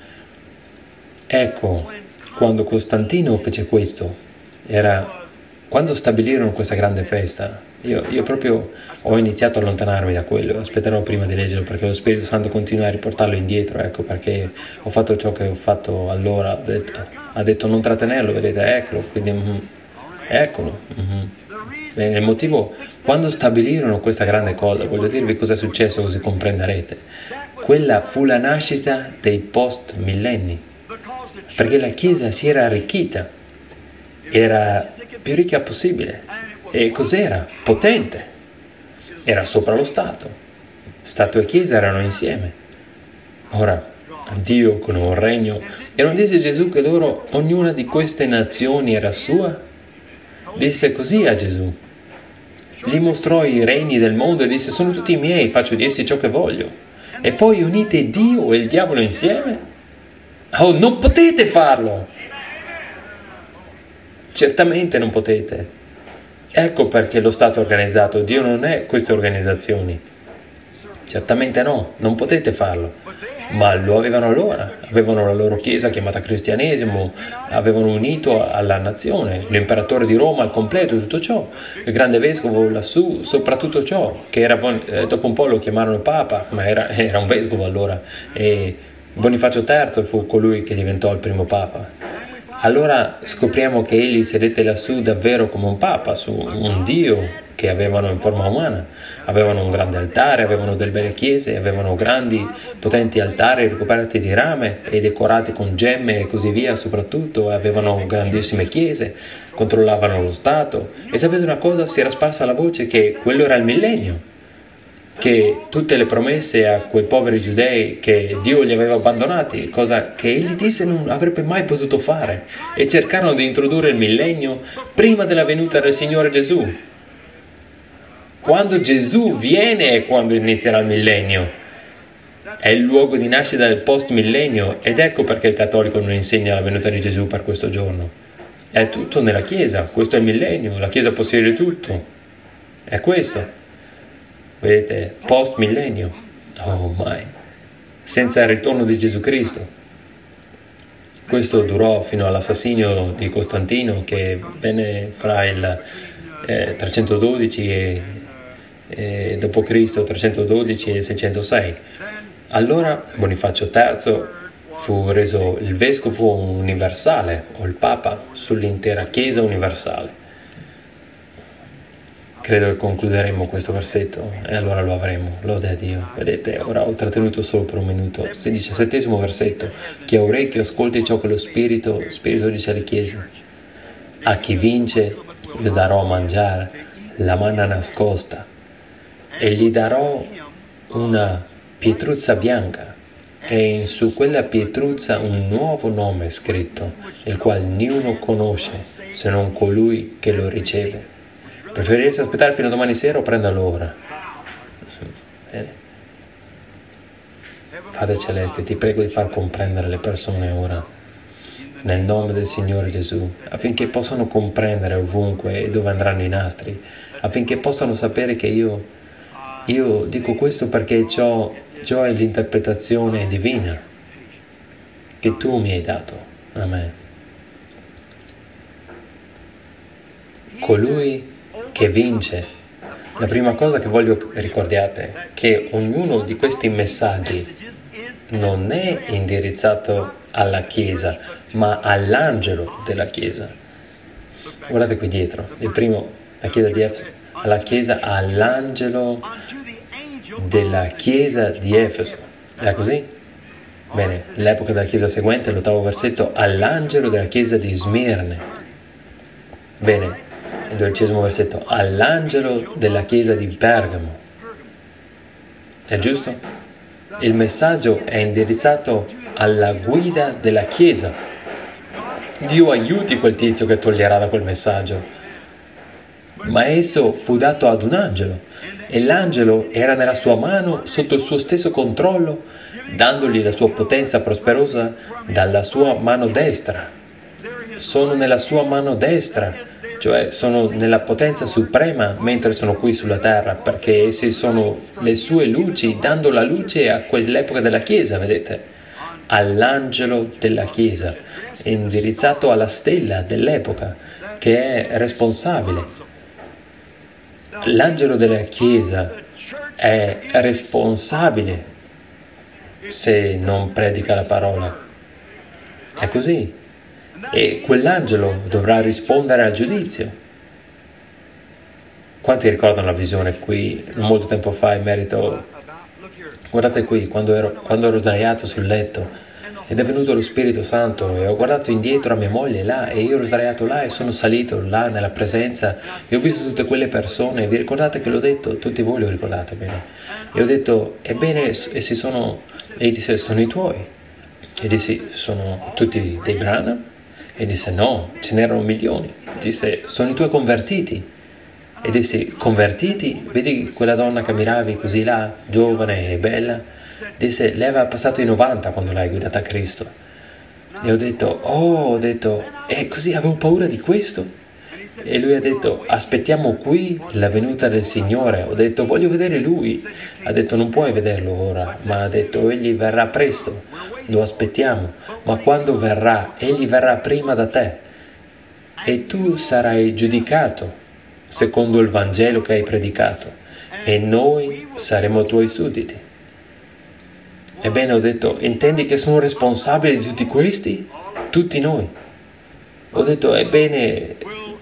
Ecco, quando Costantino fece questo, era quando stabilirono questa grande festa, io proprio ho iniziato a allontanarmi da quello, aspetterò prima di leggerlo perché lo Spirito Santo continua a riportarlo indietro, ecco perché ho fatto ciò che ho fatto allora, ha detto non trattenerlo, vedete, eccolo, quindi eccolo. Bene, il motivo, quando stabilirono questa grande cosa, voglio dirvi cosa è successo così comprenderete, quella fu la nascita dei post-millenni. Perché la Chiesa si era arricchita, era più ricca possibile. E cos'era? Potente. Era sopra lo Stato. Stato e Chiesa erano insieme. Ora, Dio con un regno. E non disse Gesù che loro, ognuna di queste nazioni era sua? Disse così a Gesù. Gli mostrò i regni del mondo e disse, sono tutti miei, faccio di essi ciò che voglio. E poi unite Dio e il diavolo insieme? Oh, non potete farlo! Certamente non potete. Ecco perché lo Stato è organizzato. Dio non è queste organizzazioni. Certamente no, non potete farlo. Ma lo avevano allora. Avevano la loro chiesa chiamata cristianesimo, avevano unito alla nazione, l'imperatore di Roma al completo, tutto ciò, il grande vescovo lassù, soprattutto ciò, che era dopo un po' lo chiamarono papa, ma era un vescovo allora. E Bonifacio III fu colui che diventò il primo papa. Allora scopriamo che egli sedette lassù davvero come un papa, su un Dio che avevano in forma umana. Avevano un grande altare, avevano delle belle chiese, avevano grandi, potenti altari ricoperti di rame e decorati con gemme e così via soprattutto, avevano grandissime chiese, controllavano lo Stato. E sapete una cosa? Si era sparsa la voce che quello era il millennio, che tutte le promesse a quei poveri giudei che Dio li aveva abbandonati, cosa che egli disse non avrebbe mai potuto fare, e cercarono di introdurre il millennio prima della venuta del Signore Gesù. Quando Gesù viene è quando inizierà il millennio, è il luogo di nascita del post-millennio, ed ecco perché il cattolico non insegna la venuta di Gesù per questo giorno. È tutto nella Chiesa, questo è il millennio, la Chiesa possiede tutto, è questo. Vedete, post-millennio, oh mai, senza il ritorno di Gesù Cristo. Questo durò fino all'assassinio di Costantino, che venne fra il 312 e d.C., 312 e 606. Allora Bonifacio III fu reso il vescovo universale, o il Papa, sull'intera Chiesa universale. Credo che concluderemo questo versetto e allora lo avremo, lode a Dio. Vedete, ora ho trattenuto solo per un minuto. 17° versetto. Chi ha orecchio ascolti ciò che lo Spirito dice alle chiese. A chi vince gli darò a mangiare la manna nascosta e gli darò una pietruzza bianca e su quella pietruzza un nuovo nome scritto, il quale niuno conosce se non colui che lo riceve. Preferiresti aspettare fino a domani sera o prenderlo ora? Bene. Padre Celeste, ti prego di far comprendere le persone ora, nel nome del Signore Gesù, affinché possano comprendere ovunque e dove andranno i nastri, affinché possano sapere che io dico questo perché ciò è l'interpretazione divina che tu mi hai dato. Amen. Colui che vince. La prima cosa che voglio ricordiate è che ognuno di questi messaggi non è indirizzato alla Chiesa, ma all'angelo della Chiesa. Guardate qui dietro, il primo, la Chiesa di Efeso, alla Chiesa, all'angelo della Chiesa di Efeso. Era così? Bene, l'epoca della Chiesa seguente, l'8° versetto, all'angelo della Chiesa di Smirne. Bene, il 12° versetto, all'angelo della Chiesa di Pergamo. È giusto? Il messaggio è indirizzato alla guida della Chiesa. Dio aiuti quel tizio che toglierà da quel messaggio. Ma esso fu dato ad un angelo, e l'angelo era nella sua mano sotto il suo stesso controllo, dandogli la sua potenza prosperosa dalla sua mano destra. Sono nella sua mano destra, cioè sono nella potenza suprema mentre sono qui sulla terra, perché essi sono le sue luci, dando la luce a quell'epoca della Chiesa, vedete? All'angelo della Chiesa, indirizzato alla stella dell'epoca, che è responsabile. L'angelo della Chiesa è responsabile se non predica la parola. È così. E quell'angelo dovrà rispondere al giudizio. Quanti ricordano la visione qui, non molto tempo fa, in merito... Guardate qui, quando ero sdraiato sul letto ed è venuto lo Spirito Santo e ho guardato indietro a mia moglie là e io ero sdraiato là e sono salito là nella presenza e ho visto tutte quelle persone. Vi ricordate che l'ho detto? Tutti voi lo ricordate bene. E ho detto, ebbene, essi sono... E disse, sono i tuoi. E dissi, sono tutti dei Branham? E disse, no, ce n'erano milioni. Disse, sono i tuoi convertiti. E dissi, convertiti? Vedi quella donna che ammiravi così là, giovane e bella? Disse, lei aveva passato i 90 quando l'hai guidata a Cristo. E ho detto, e così avevo paura di questo? E lui ha detto, aspettiamo qui la venuta del Signore. Ho detto, voglio vedere Lui. Ha detto, non puoi vederlo ora, ma ha detto, Egli verrà presto, lo aspettiamo. Ma quando verrà, Egli verrà prima da te. E tu sarai giudicato secondo il Vangelo che hai predicato. E noi saremo tuoi sudditi. Ebbene, ho detto, intendi che sono responsabile di tutti questi? Tutti noi. Ho detto, ebbene...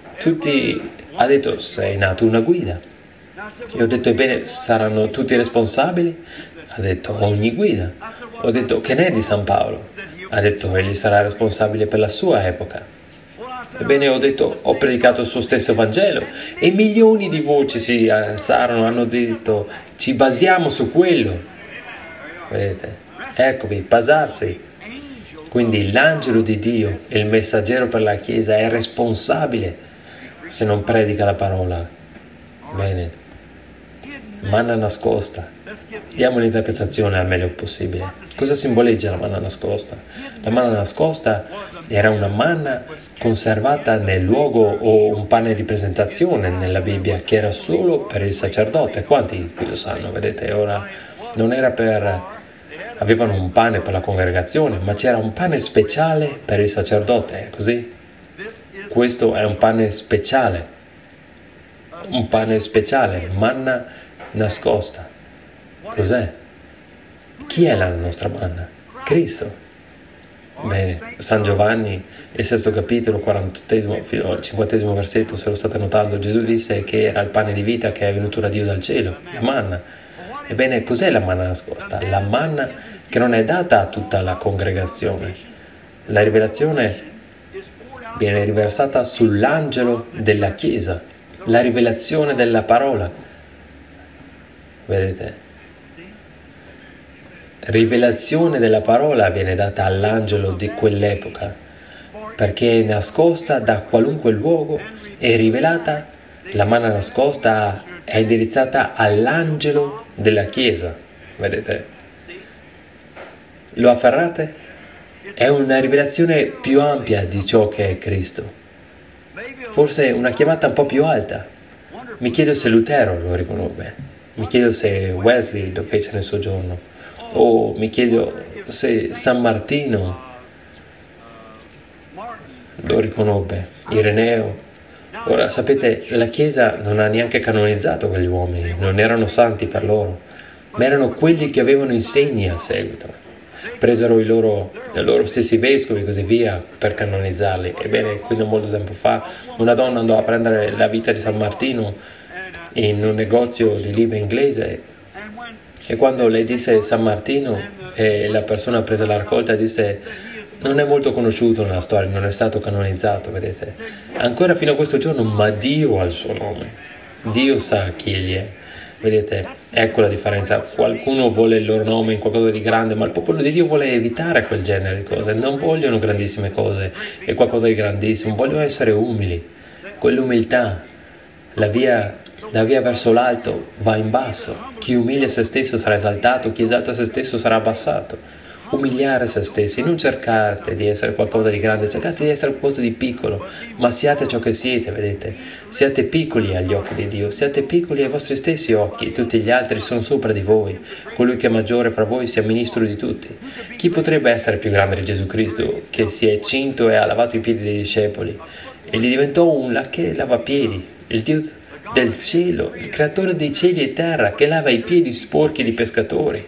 ha detto, sei nato una guida. E ho detto, ebbene, saranno tutti responsabili? Ha detto, ogni guida. Ho detto, che ne è di San Paolo? Ha detto, egli sarà responsabile per la sua epoca. Ebbene, ho detto, ho predicato il suo stesso Vangelo e milioni di voci si alzarono, hanno detto, ci basiamo su quello. Vedete? Eccovi, basarsi. Quindi l'angelo di Dio, il messaggero per la Chiesa, è responsabile se non predica la parola. Bene. Manna nascosta. Diamo un'interpretazione al meglio possibile. Cosa simboleggia la manna nascosta? La manna nascosta era una manna conservata nel luogo o un pane di presentazione nella Bibbia che era solo per il sacerdote. Quanti qui lo sanno? Vedete, ora non era per... Avevano un pane per la congregazione, ma c'era un pane speciale per il sacerdote, così? Questo è un pane speciale, manna nascosta. Cos'è? Chi è la nostra manna? Cristo. Bene, San Giovanni, il 6° capitolo, 48° fino al 50° versetto, se lo state notando, Gesù disse che era il pane di vita che è venuto da Dio dal cielo, la manna. Ebbene, cos'è la manna nascosta? La manna che non è data a tutta la congregazione. La rivelazione viene riversata sull'angelo della Chiesa, la rivelazione della parola. Vedete? Rivelazione della parola viene data all'angelo di quell'epoca. perché è nascosta da qualunque luogo, è rivelata, la mano nascosta è indirizzata all'angelo della Chiesa, vedete? Lo afferrate? È una rivelazione più ampia di ciò che è Cristo. Forse una chiamata un po' più alta. Mi chiedo se Lutero lo riconobbe. Mi chiedo se Wesley lo fece nel suo giorno. O mi chiedo se San Martino lo riconobbe, Ireneo. Ora, sapete, la Chiesa non ha neanche canonizzato quegli uomini, non erano santi per loro, ma erano quelli che avevano insegni al seguito. Presero i loro stessi vescovi e così via per canonizzarli. Ebbene, qui non molto tempo fa, una donna andò a prendere la vita di San Martino in un negozio di libri inglese e quando le disse San Martino e la persona prese la raccolta disse non è molto conosciuto nella storia, non è stato canonizzato, vedete. Ancora fino a questo giorno, ma Dio ha il suo nome. Dio sa chi egli è. Vedete, ecco la differenza. Qualcuno vuole il loro nome in qualcosa di grande, ma il popolo di Dio vuole evitare quel genere di cose. Non vogliono grandissime cose e qualcosa di grandissimo. Vogliono essere umili. Quell'umiltà, la via verso l'alto va in basso. Chi umilia se stesso sarà esaltato, chi esalta se stesso sarà abbassato. Umiliare se stessi, non cercate di essere qualcosa di grande, cercate di essere qualcosa di piccolo, ma siate ciò che siete, vedete? Siate piccoli agli occhi di Dio, siate piccoli ai vostri stessi occhi, tutti gli altri sono sopra di voi, colui che è maggiore fra voi sia ministro di tutti. Chi potrebbe essere più grande di Gesù Cristo, che si è cinto e ha lavato i piedi dei discepoli? E gli diventò un lacchè lavapiedi, il Dio del cielo, il creatore dei cieli e terra, che lava i piedi sporchi di pescatori.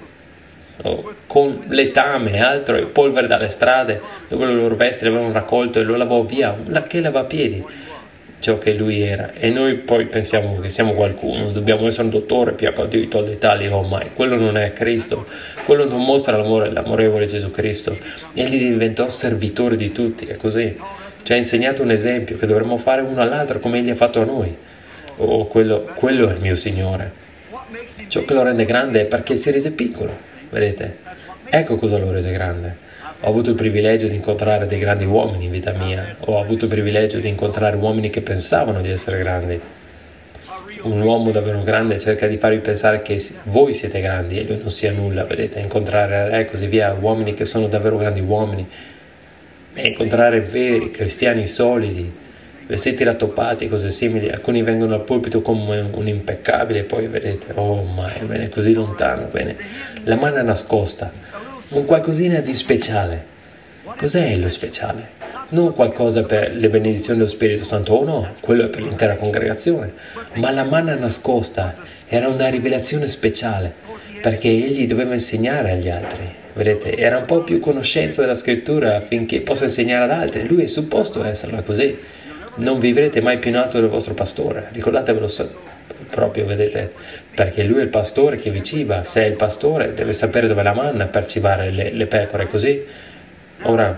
Con letame e altro e polvere dalle strade dove le loro vesti le avevano raccolto e lo lavò via, che lavapiedi, ciò che lui era. E noi poi pensiamo che siamo qualcuno, dobbiamo essere un dottore, piacca Dio, tolli tali, oh mai, quello non è Cristo, quello non mostra l'amorevole Gesù Cristo. Egli diventò servitore di tutti, è così, ci ha insegnato un esempio che dovremmo fare uno all'altro come egli ha fatto a noi. Quello è il mio Signore. Ciò che lo rende grande è perché si rese piccolo. Vedete? Ecco cosa lo rese grande. Ho avuto il privilegio di incontrare dei grandi uomini in vita mia. Ho avuto il privilegio di incontrare uomini che pensavano di essere grandi. Un uomo davvero grande cerca di farvi pensare che voi siete grandi e lui non sia nulla, vedete? Incontrare re e così via, uomini che sono davvero grandi uomini. E incontrare veri cristiani solidi, vestiti rattoppati, cose simili. Alcuni vengono al pulpito come un impeccabile, poi vedete, oh ma è bene così lontano, bene. La mano nascosta, un qualcosina di speciale. Cos'è lo speciale? Non qualcosa per le benedizioni dello Spirito Santo, oh no, quello è per l'intera congregazione, ma la manna nascosta era una rivelazione speciale, perché egli doveva insegnare agli altri, vedete, era un po' più conoscenza della scrittura affinché possa insegnare ad altri, lui è supposto esserlo così. Non vivrete mai più in alto del vostro pastore, ricordatevelo proprio, vedete, perché lui è il pastore che vi ciba. Se è il pastore deve sapere dove è la manna per cibare le pecore, così. Ora,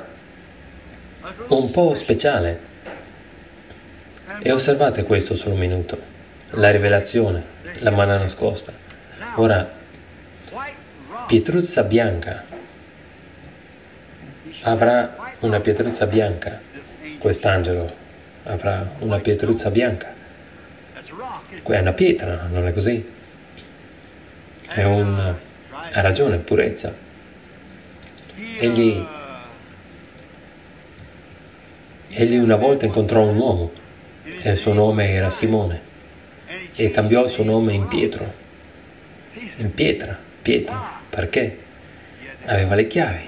un po' speciale. E osservate questo solo un minuto, la rivelazione, la manna nascosta. Ora, pietruzza bianca, avrà una pietruzza bianca, quest'angelo avrà una pietruzza bianca. È una pietra, non è così? Ha ragione, purezza. Egli una volta incontrò un uomo e il suo nome era Simone e cambiò il suo nome in Pietro, in pietra, Pietro, perché aveva le chiavi.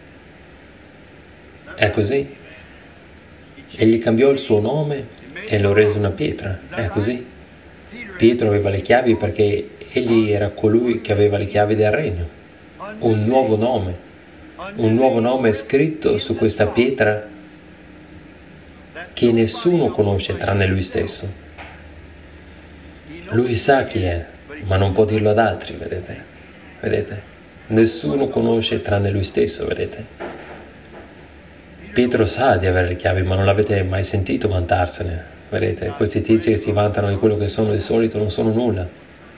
È così. Egli cambiò il suo nome e lo rese una pietra, è così. Pietro aveva le chiavi perché egli era colui che aveva le chiavi del regno. Un nuovo nome scritto su questa pietra che nessuno conosce tranne lui stesso. Lui sa chi è, ma non può dirlo ad altri, vedete? Vedete? Nessuno conosce tranne lui stesso, vedete? Pietro sa di avere le chiavi, ma non l'avete mai sentito vantarsene, vedete? Questi tizi che si vantano di quello che sono di solito non sono nulla.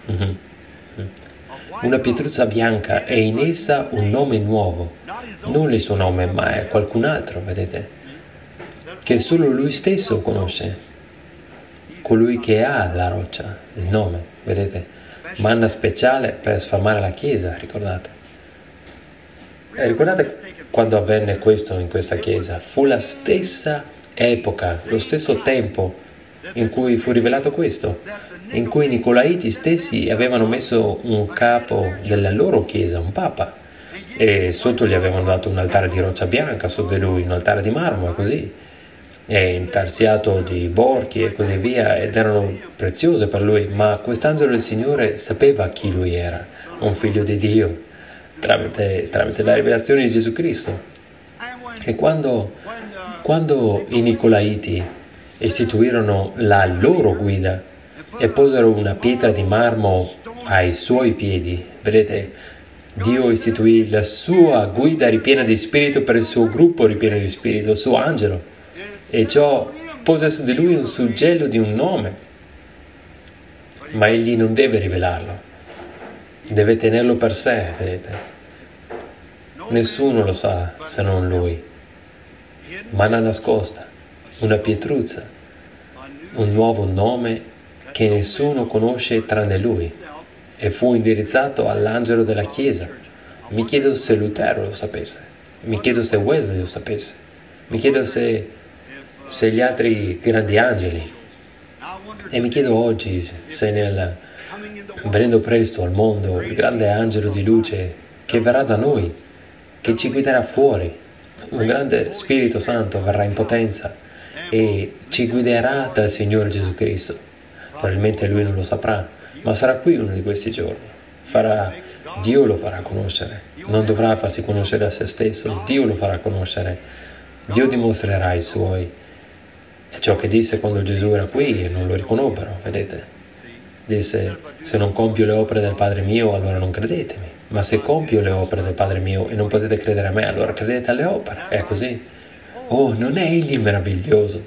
Una pietruzza bianca e in essa un nome nuovo, non il suo nome, ma è qualcun altro, vedete? che solo lui stesso conosce, colui che ha la roccia, il nome, vedete? Manna speciale per sfamare la chiesa, ricordate? Ricordate quando avvenne questo in questa chiesa? Fu la stessa epoca, lo stesso tempo in cui fu rivelato questo, in cui i Nicolaiti stessi avevano messo un capo della loro chiesa, un papa, e sotto gli avevano dato un altare di roccia bianca, sotto di lui un altare di marmo, così, e intarsiato di borchi e così via, ed erano preziose per lui, ma quest'angelo del Signore sapeva chi lui era, un figlio di Dio, tramite la rivelazione di Gesù Cristo. E quando i Nicolaiti istituirono la loro guida e posero una pietra di marmo ai suoi piedi, vedete, Dio istituì la sua guida ripiena di spirito per il suo gruppo ripieno di spirito, il suo angelo, e ciò pose su di lui un suggello di un nome, ma egli non deve rivelarlo, deve tenerlo per sé, vedete. Nessuno lo sa se non lui. Manna nascosta, una pietruzza, un nuovo nome che nessuno conosce tranne lui, e fu indirizzato all'angelo della Chiesa. Mi chiedo se Lutero lo sapesse, mi chiedo se Wesley lo sapesse, mi chiedo se gli altri grandi angeli, e mi chiedo oggi se venendo presto al mondo il grande angelo di luce che verrà da noi, che ci guiderà fuori, un grande Spirito Santo verrà in potenza e ci guiderà dal Signore Gesù Cristo. Probabilmente lui non lo saprà, ma sarà qui uno di questi giorni. Dio lo farà conoscere, non dovrà farsi conoscere a se stesso, Dio lo farà conoscere, Dio dimostrerà i suoi. È ciò che disse quando Gesù era qui e non lo riconobbero, vedete? Disse: se non compio le opere del Padre mio, allora non credetemi, ma se compio le opere del Padre mio e non potete credere a me, allora credete alle opere. È così. Oh, non è egli meraviglioso?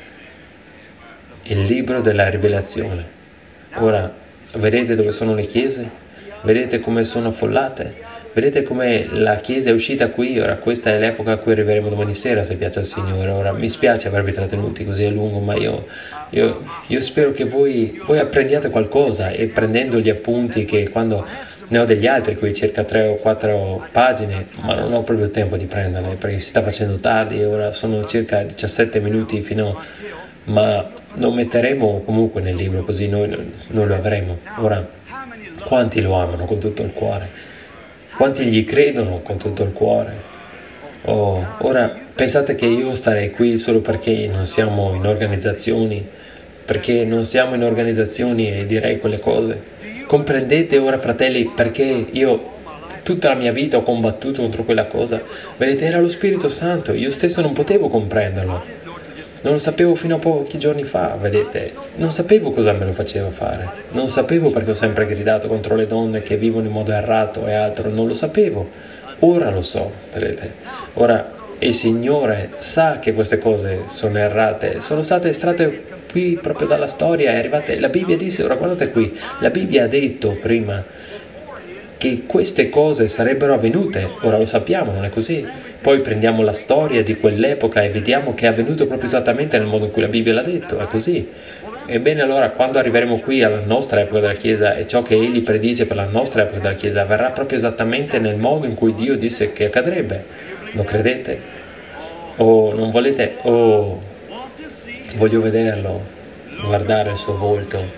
Il libro della rivelazione. Ora, vedete dove sono le chiese? Vedete come sono affollate? Vedete come la Chiesa è uscita qui? Ora questa è l'epoca a cui arriveremo domani sera, se piace al Signore. Ora mi spiace avervi trattenuti così a lungo, ma io spero che voi apprendiate qualcosa, e prendendo gli appunti, che quando ne ho degli altri, qui circa 3 o 4 pagine, ma non ho proprio il tempo di prenderle perché si sta facendo tardi e ora sono circa 17 minuti ma lo metteremo comunque nel libro, così noi lo avremo. Ora, quanti lo amano con tutto il cuore? Quanti gli credono con tutto il cuore? Oh, ora pensate che io starei qui solo perché non siamo in organizzazioni? Perché non siamo in organizzazioni e direi quelle cose? Comprendete ora, fratelli, perché io tutta la mia vita ho combattuto contro quella cosa? Vedete, era lo Spirito Santo, io stesso non potevo comprenderlo. Non lo sapevo fino a pochi giorni fa, vedete, non sapevo cosa me lo faceva fare, non sapevo perché ho sempre gridato contro le donne che vivono in modo errato e altro, non lo sapevo, ora lo so, vedete, ora il Signore sa che queste cose sono errate, sono state estratte qui proprio dalla storia, è arrivate, la Bibbia disse, ora guardate qui, la Bibbia ha detto prima che queste cose sarebbero avvenute, ora lo sappiamo, non è così? Poi prendiamo la storia di quell'epoca e vediamo che è avvenuto proprio esattamente nel modo in cui la Bibbia l'ha detto, è così. Ebbene allora, quando arriveremo qui alla nostra epoca della Chiesa e ciò che Egli predice per la nostra epoca della Chiesa avverrà proprio esattamente nel modo in cui Dio disse che accadrebbe, lo credete? O non volete? Oh, voglio vederlo, guardare il suo volto,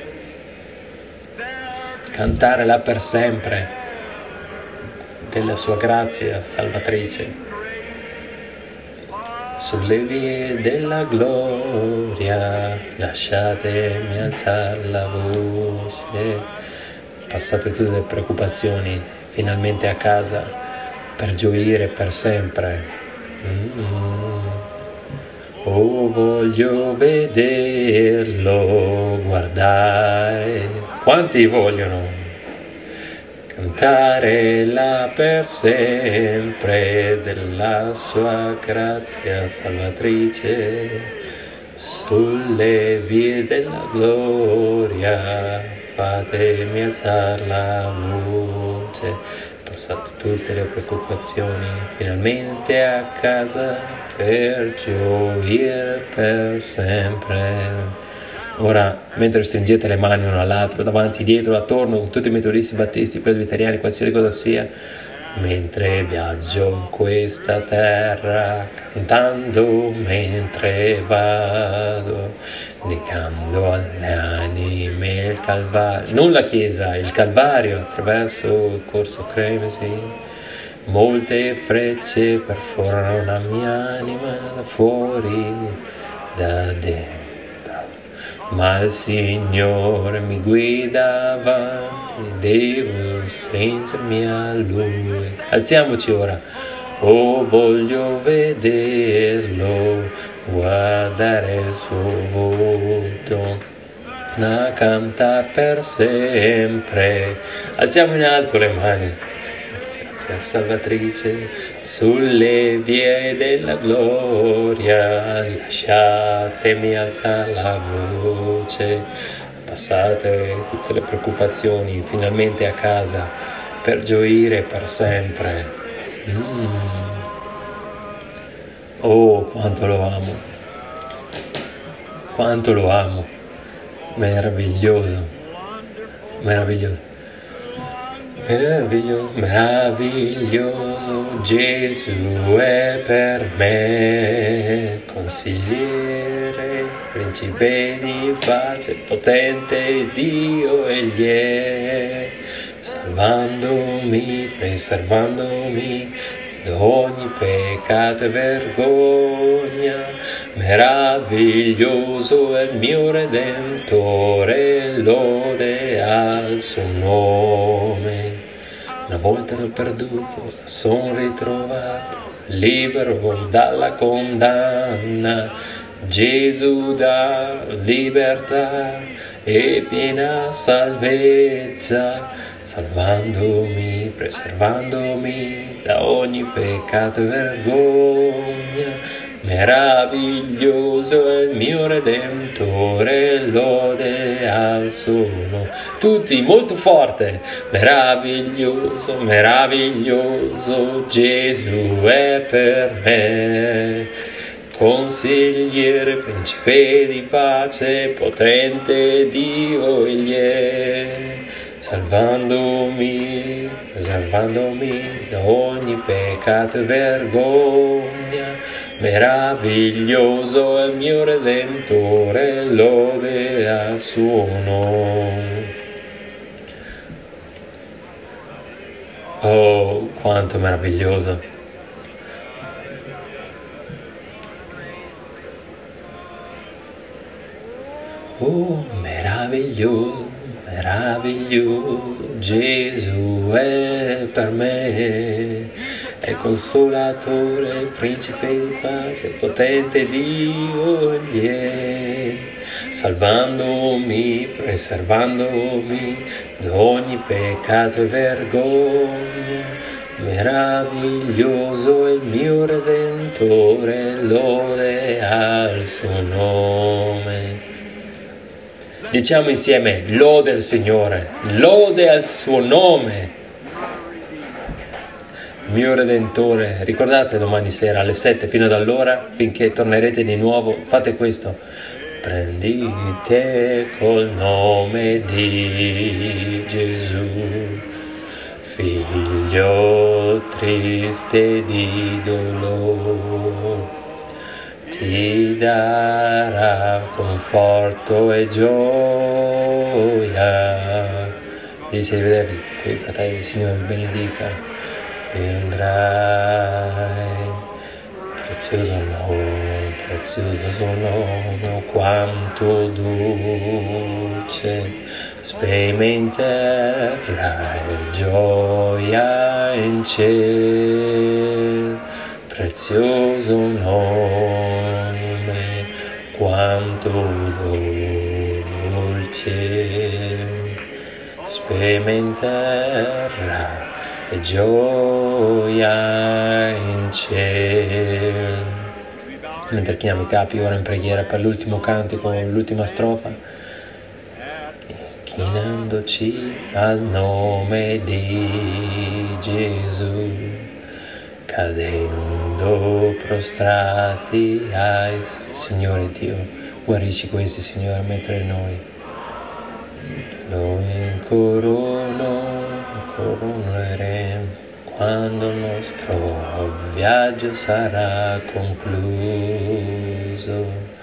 cantare là per sempre della sua grazia salvatrice. Sulle vie della gloria lasciatemi alzare la voce. Passate tutte le preoccupazioni finalmente a casa per gioire per sempre. Oh, voglio vederlo, guardare. Quanti vogliono? Cantare là per sempre della sua grazia salvatrice, sulle vie della gloria fatemi alzar la voce. lasciato tutte le preoccupazioni, finalmente a casa per gioire per sempre. Ora, mentre stringete le mani uno all'altro, davanti, dietro, attorno, con tutti i metodisti, battisti, presbiteriani, qualsiasi cosa sia, mentre viaggio in questa terra, cantando mentre vado, dedicando alle anime il Calvario, non la Chiesa, il Calvario, attraverso il corso Cremesi, molte frecce perforano la mia anima da fuori, da dentro. Ma il Signore mi guida avanti, devo stringermi a Lui. Alziamoci ora. Oh, voglio vederlo, guardare il suo volto, da cantare per sempre. Alziamo in alto le mani. Grazie Salvatrice, sulle vie della gloria, lasciatemi alzare la voce, passate tutte le preoccupazioni finalmente a casa per gioire per sempre. Oh, quanto lo amo, quanto lo amo, meraviglioso, meraviglioso. Meraviglioso, meraviglioso, Gesù è per me, consigliere, principe di pace, potente Dio egli è, salvandomi, preservandomi da ogni peccato e vergogna. Meraviglioso è il mio Redentore, lode al suo nome. Una volta ero perduto, sono ritrovato, libero dalla condanna. Gesù dà libertà e piena salvezza, salvandomi, preservandomi da ogni peccato e vergogna. Meraviglioso è il mio Redentore, lode al suo nome. Tutti molto forte. Meraviglioso, meraviglioso, Gesù è per me, consigliere, principe di pace, potente Dio egli è, salvandomi, preservandomi da ogni peccato e vergogna. Meraviglioso è il mio Redentore, lode al suo nome. Oh, quanto meraviglioso! Oh, meraviglioso, meraviglioso, Gesù è per me, è il consolatore, il principe di pace, il potente Dio egli è, salvandomi, preservandomi da ogni peccato e vergogna. Meraviglioso è il mio Redentore, lode al suo nome. Diciamo insieme, lode al Signore, lode al suo nome. Mio Redentore, ricordate domani sera alle 7 fino ad allora, finché tornerete di nuovo, fate questo. Prendite col nome di Gesù, figlio triste di dolore, ti darà conforto e gioia. Dice di vedervi qui, fratelli, il Signore vi benedica. Vedrai, prezioso nome, quanto dolce, sperimenterai gioia in cielo. Prezioso nome, quanto dolce, sperimenterai gioia in cielo. Mentre chiniamo i capi ora in preghiera per l'ultimo cantico, l'ultima strofa, chinandoci al nome di Gesù, cadendo prostrati ai Signore Dio, guarisci questi, Signore, mentre noi lo incoroneremo quando il nostro viaggio sarà concluso.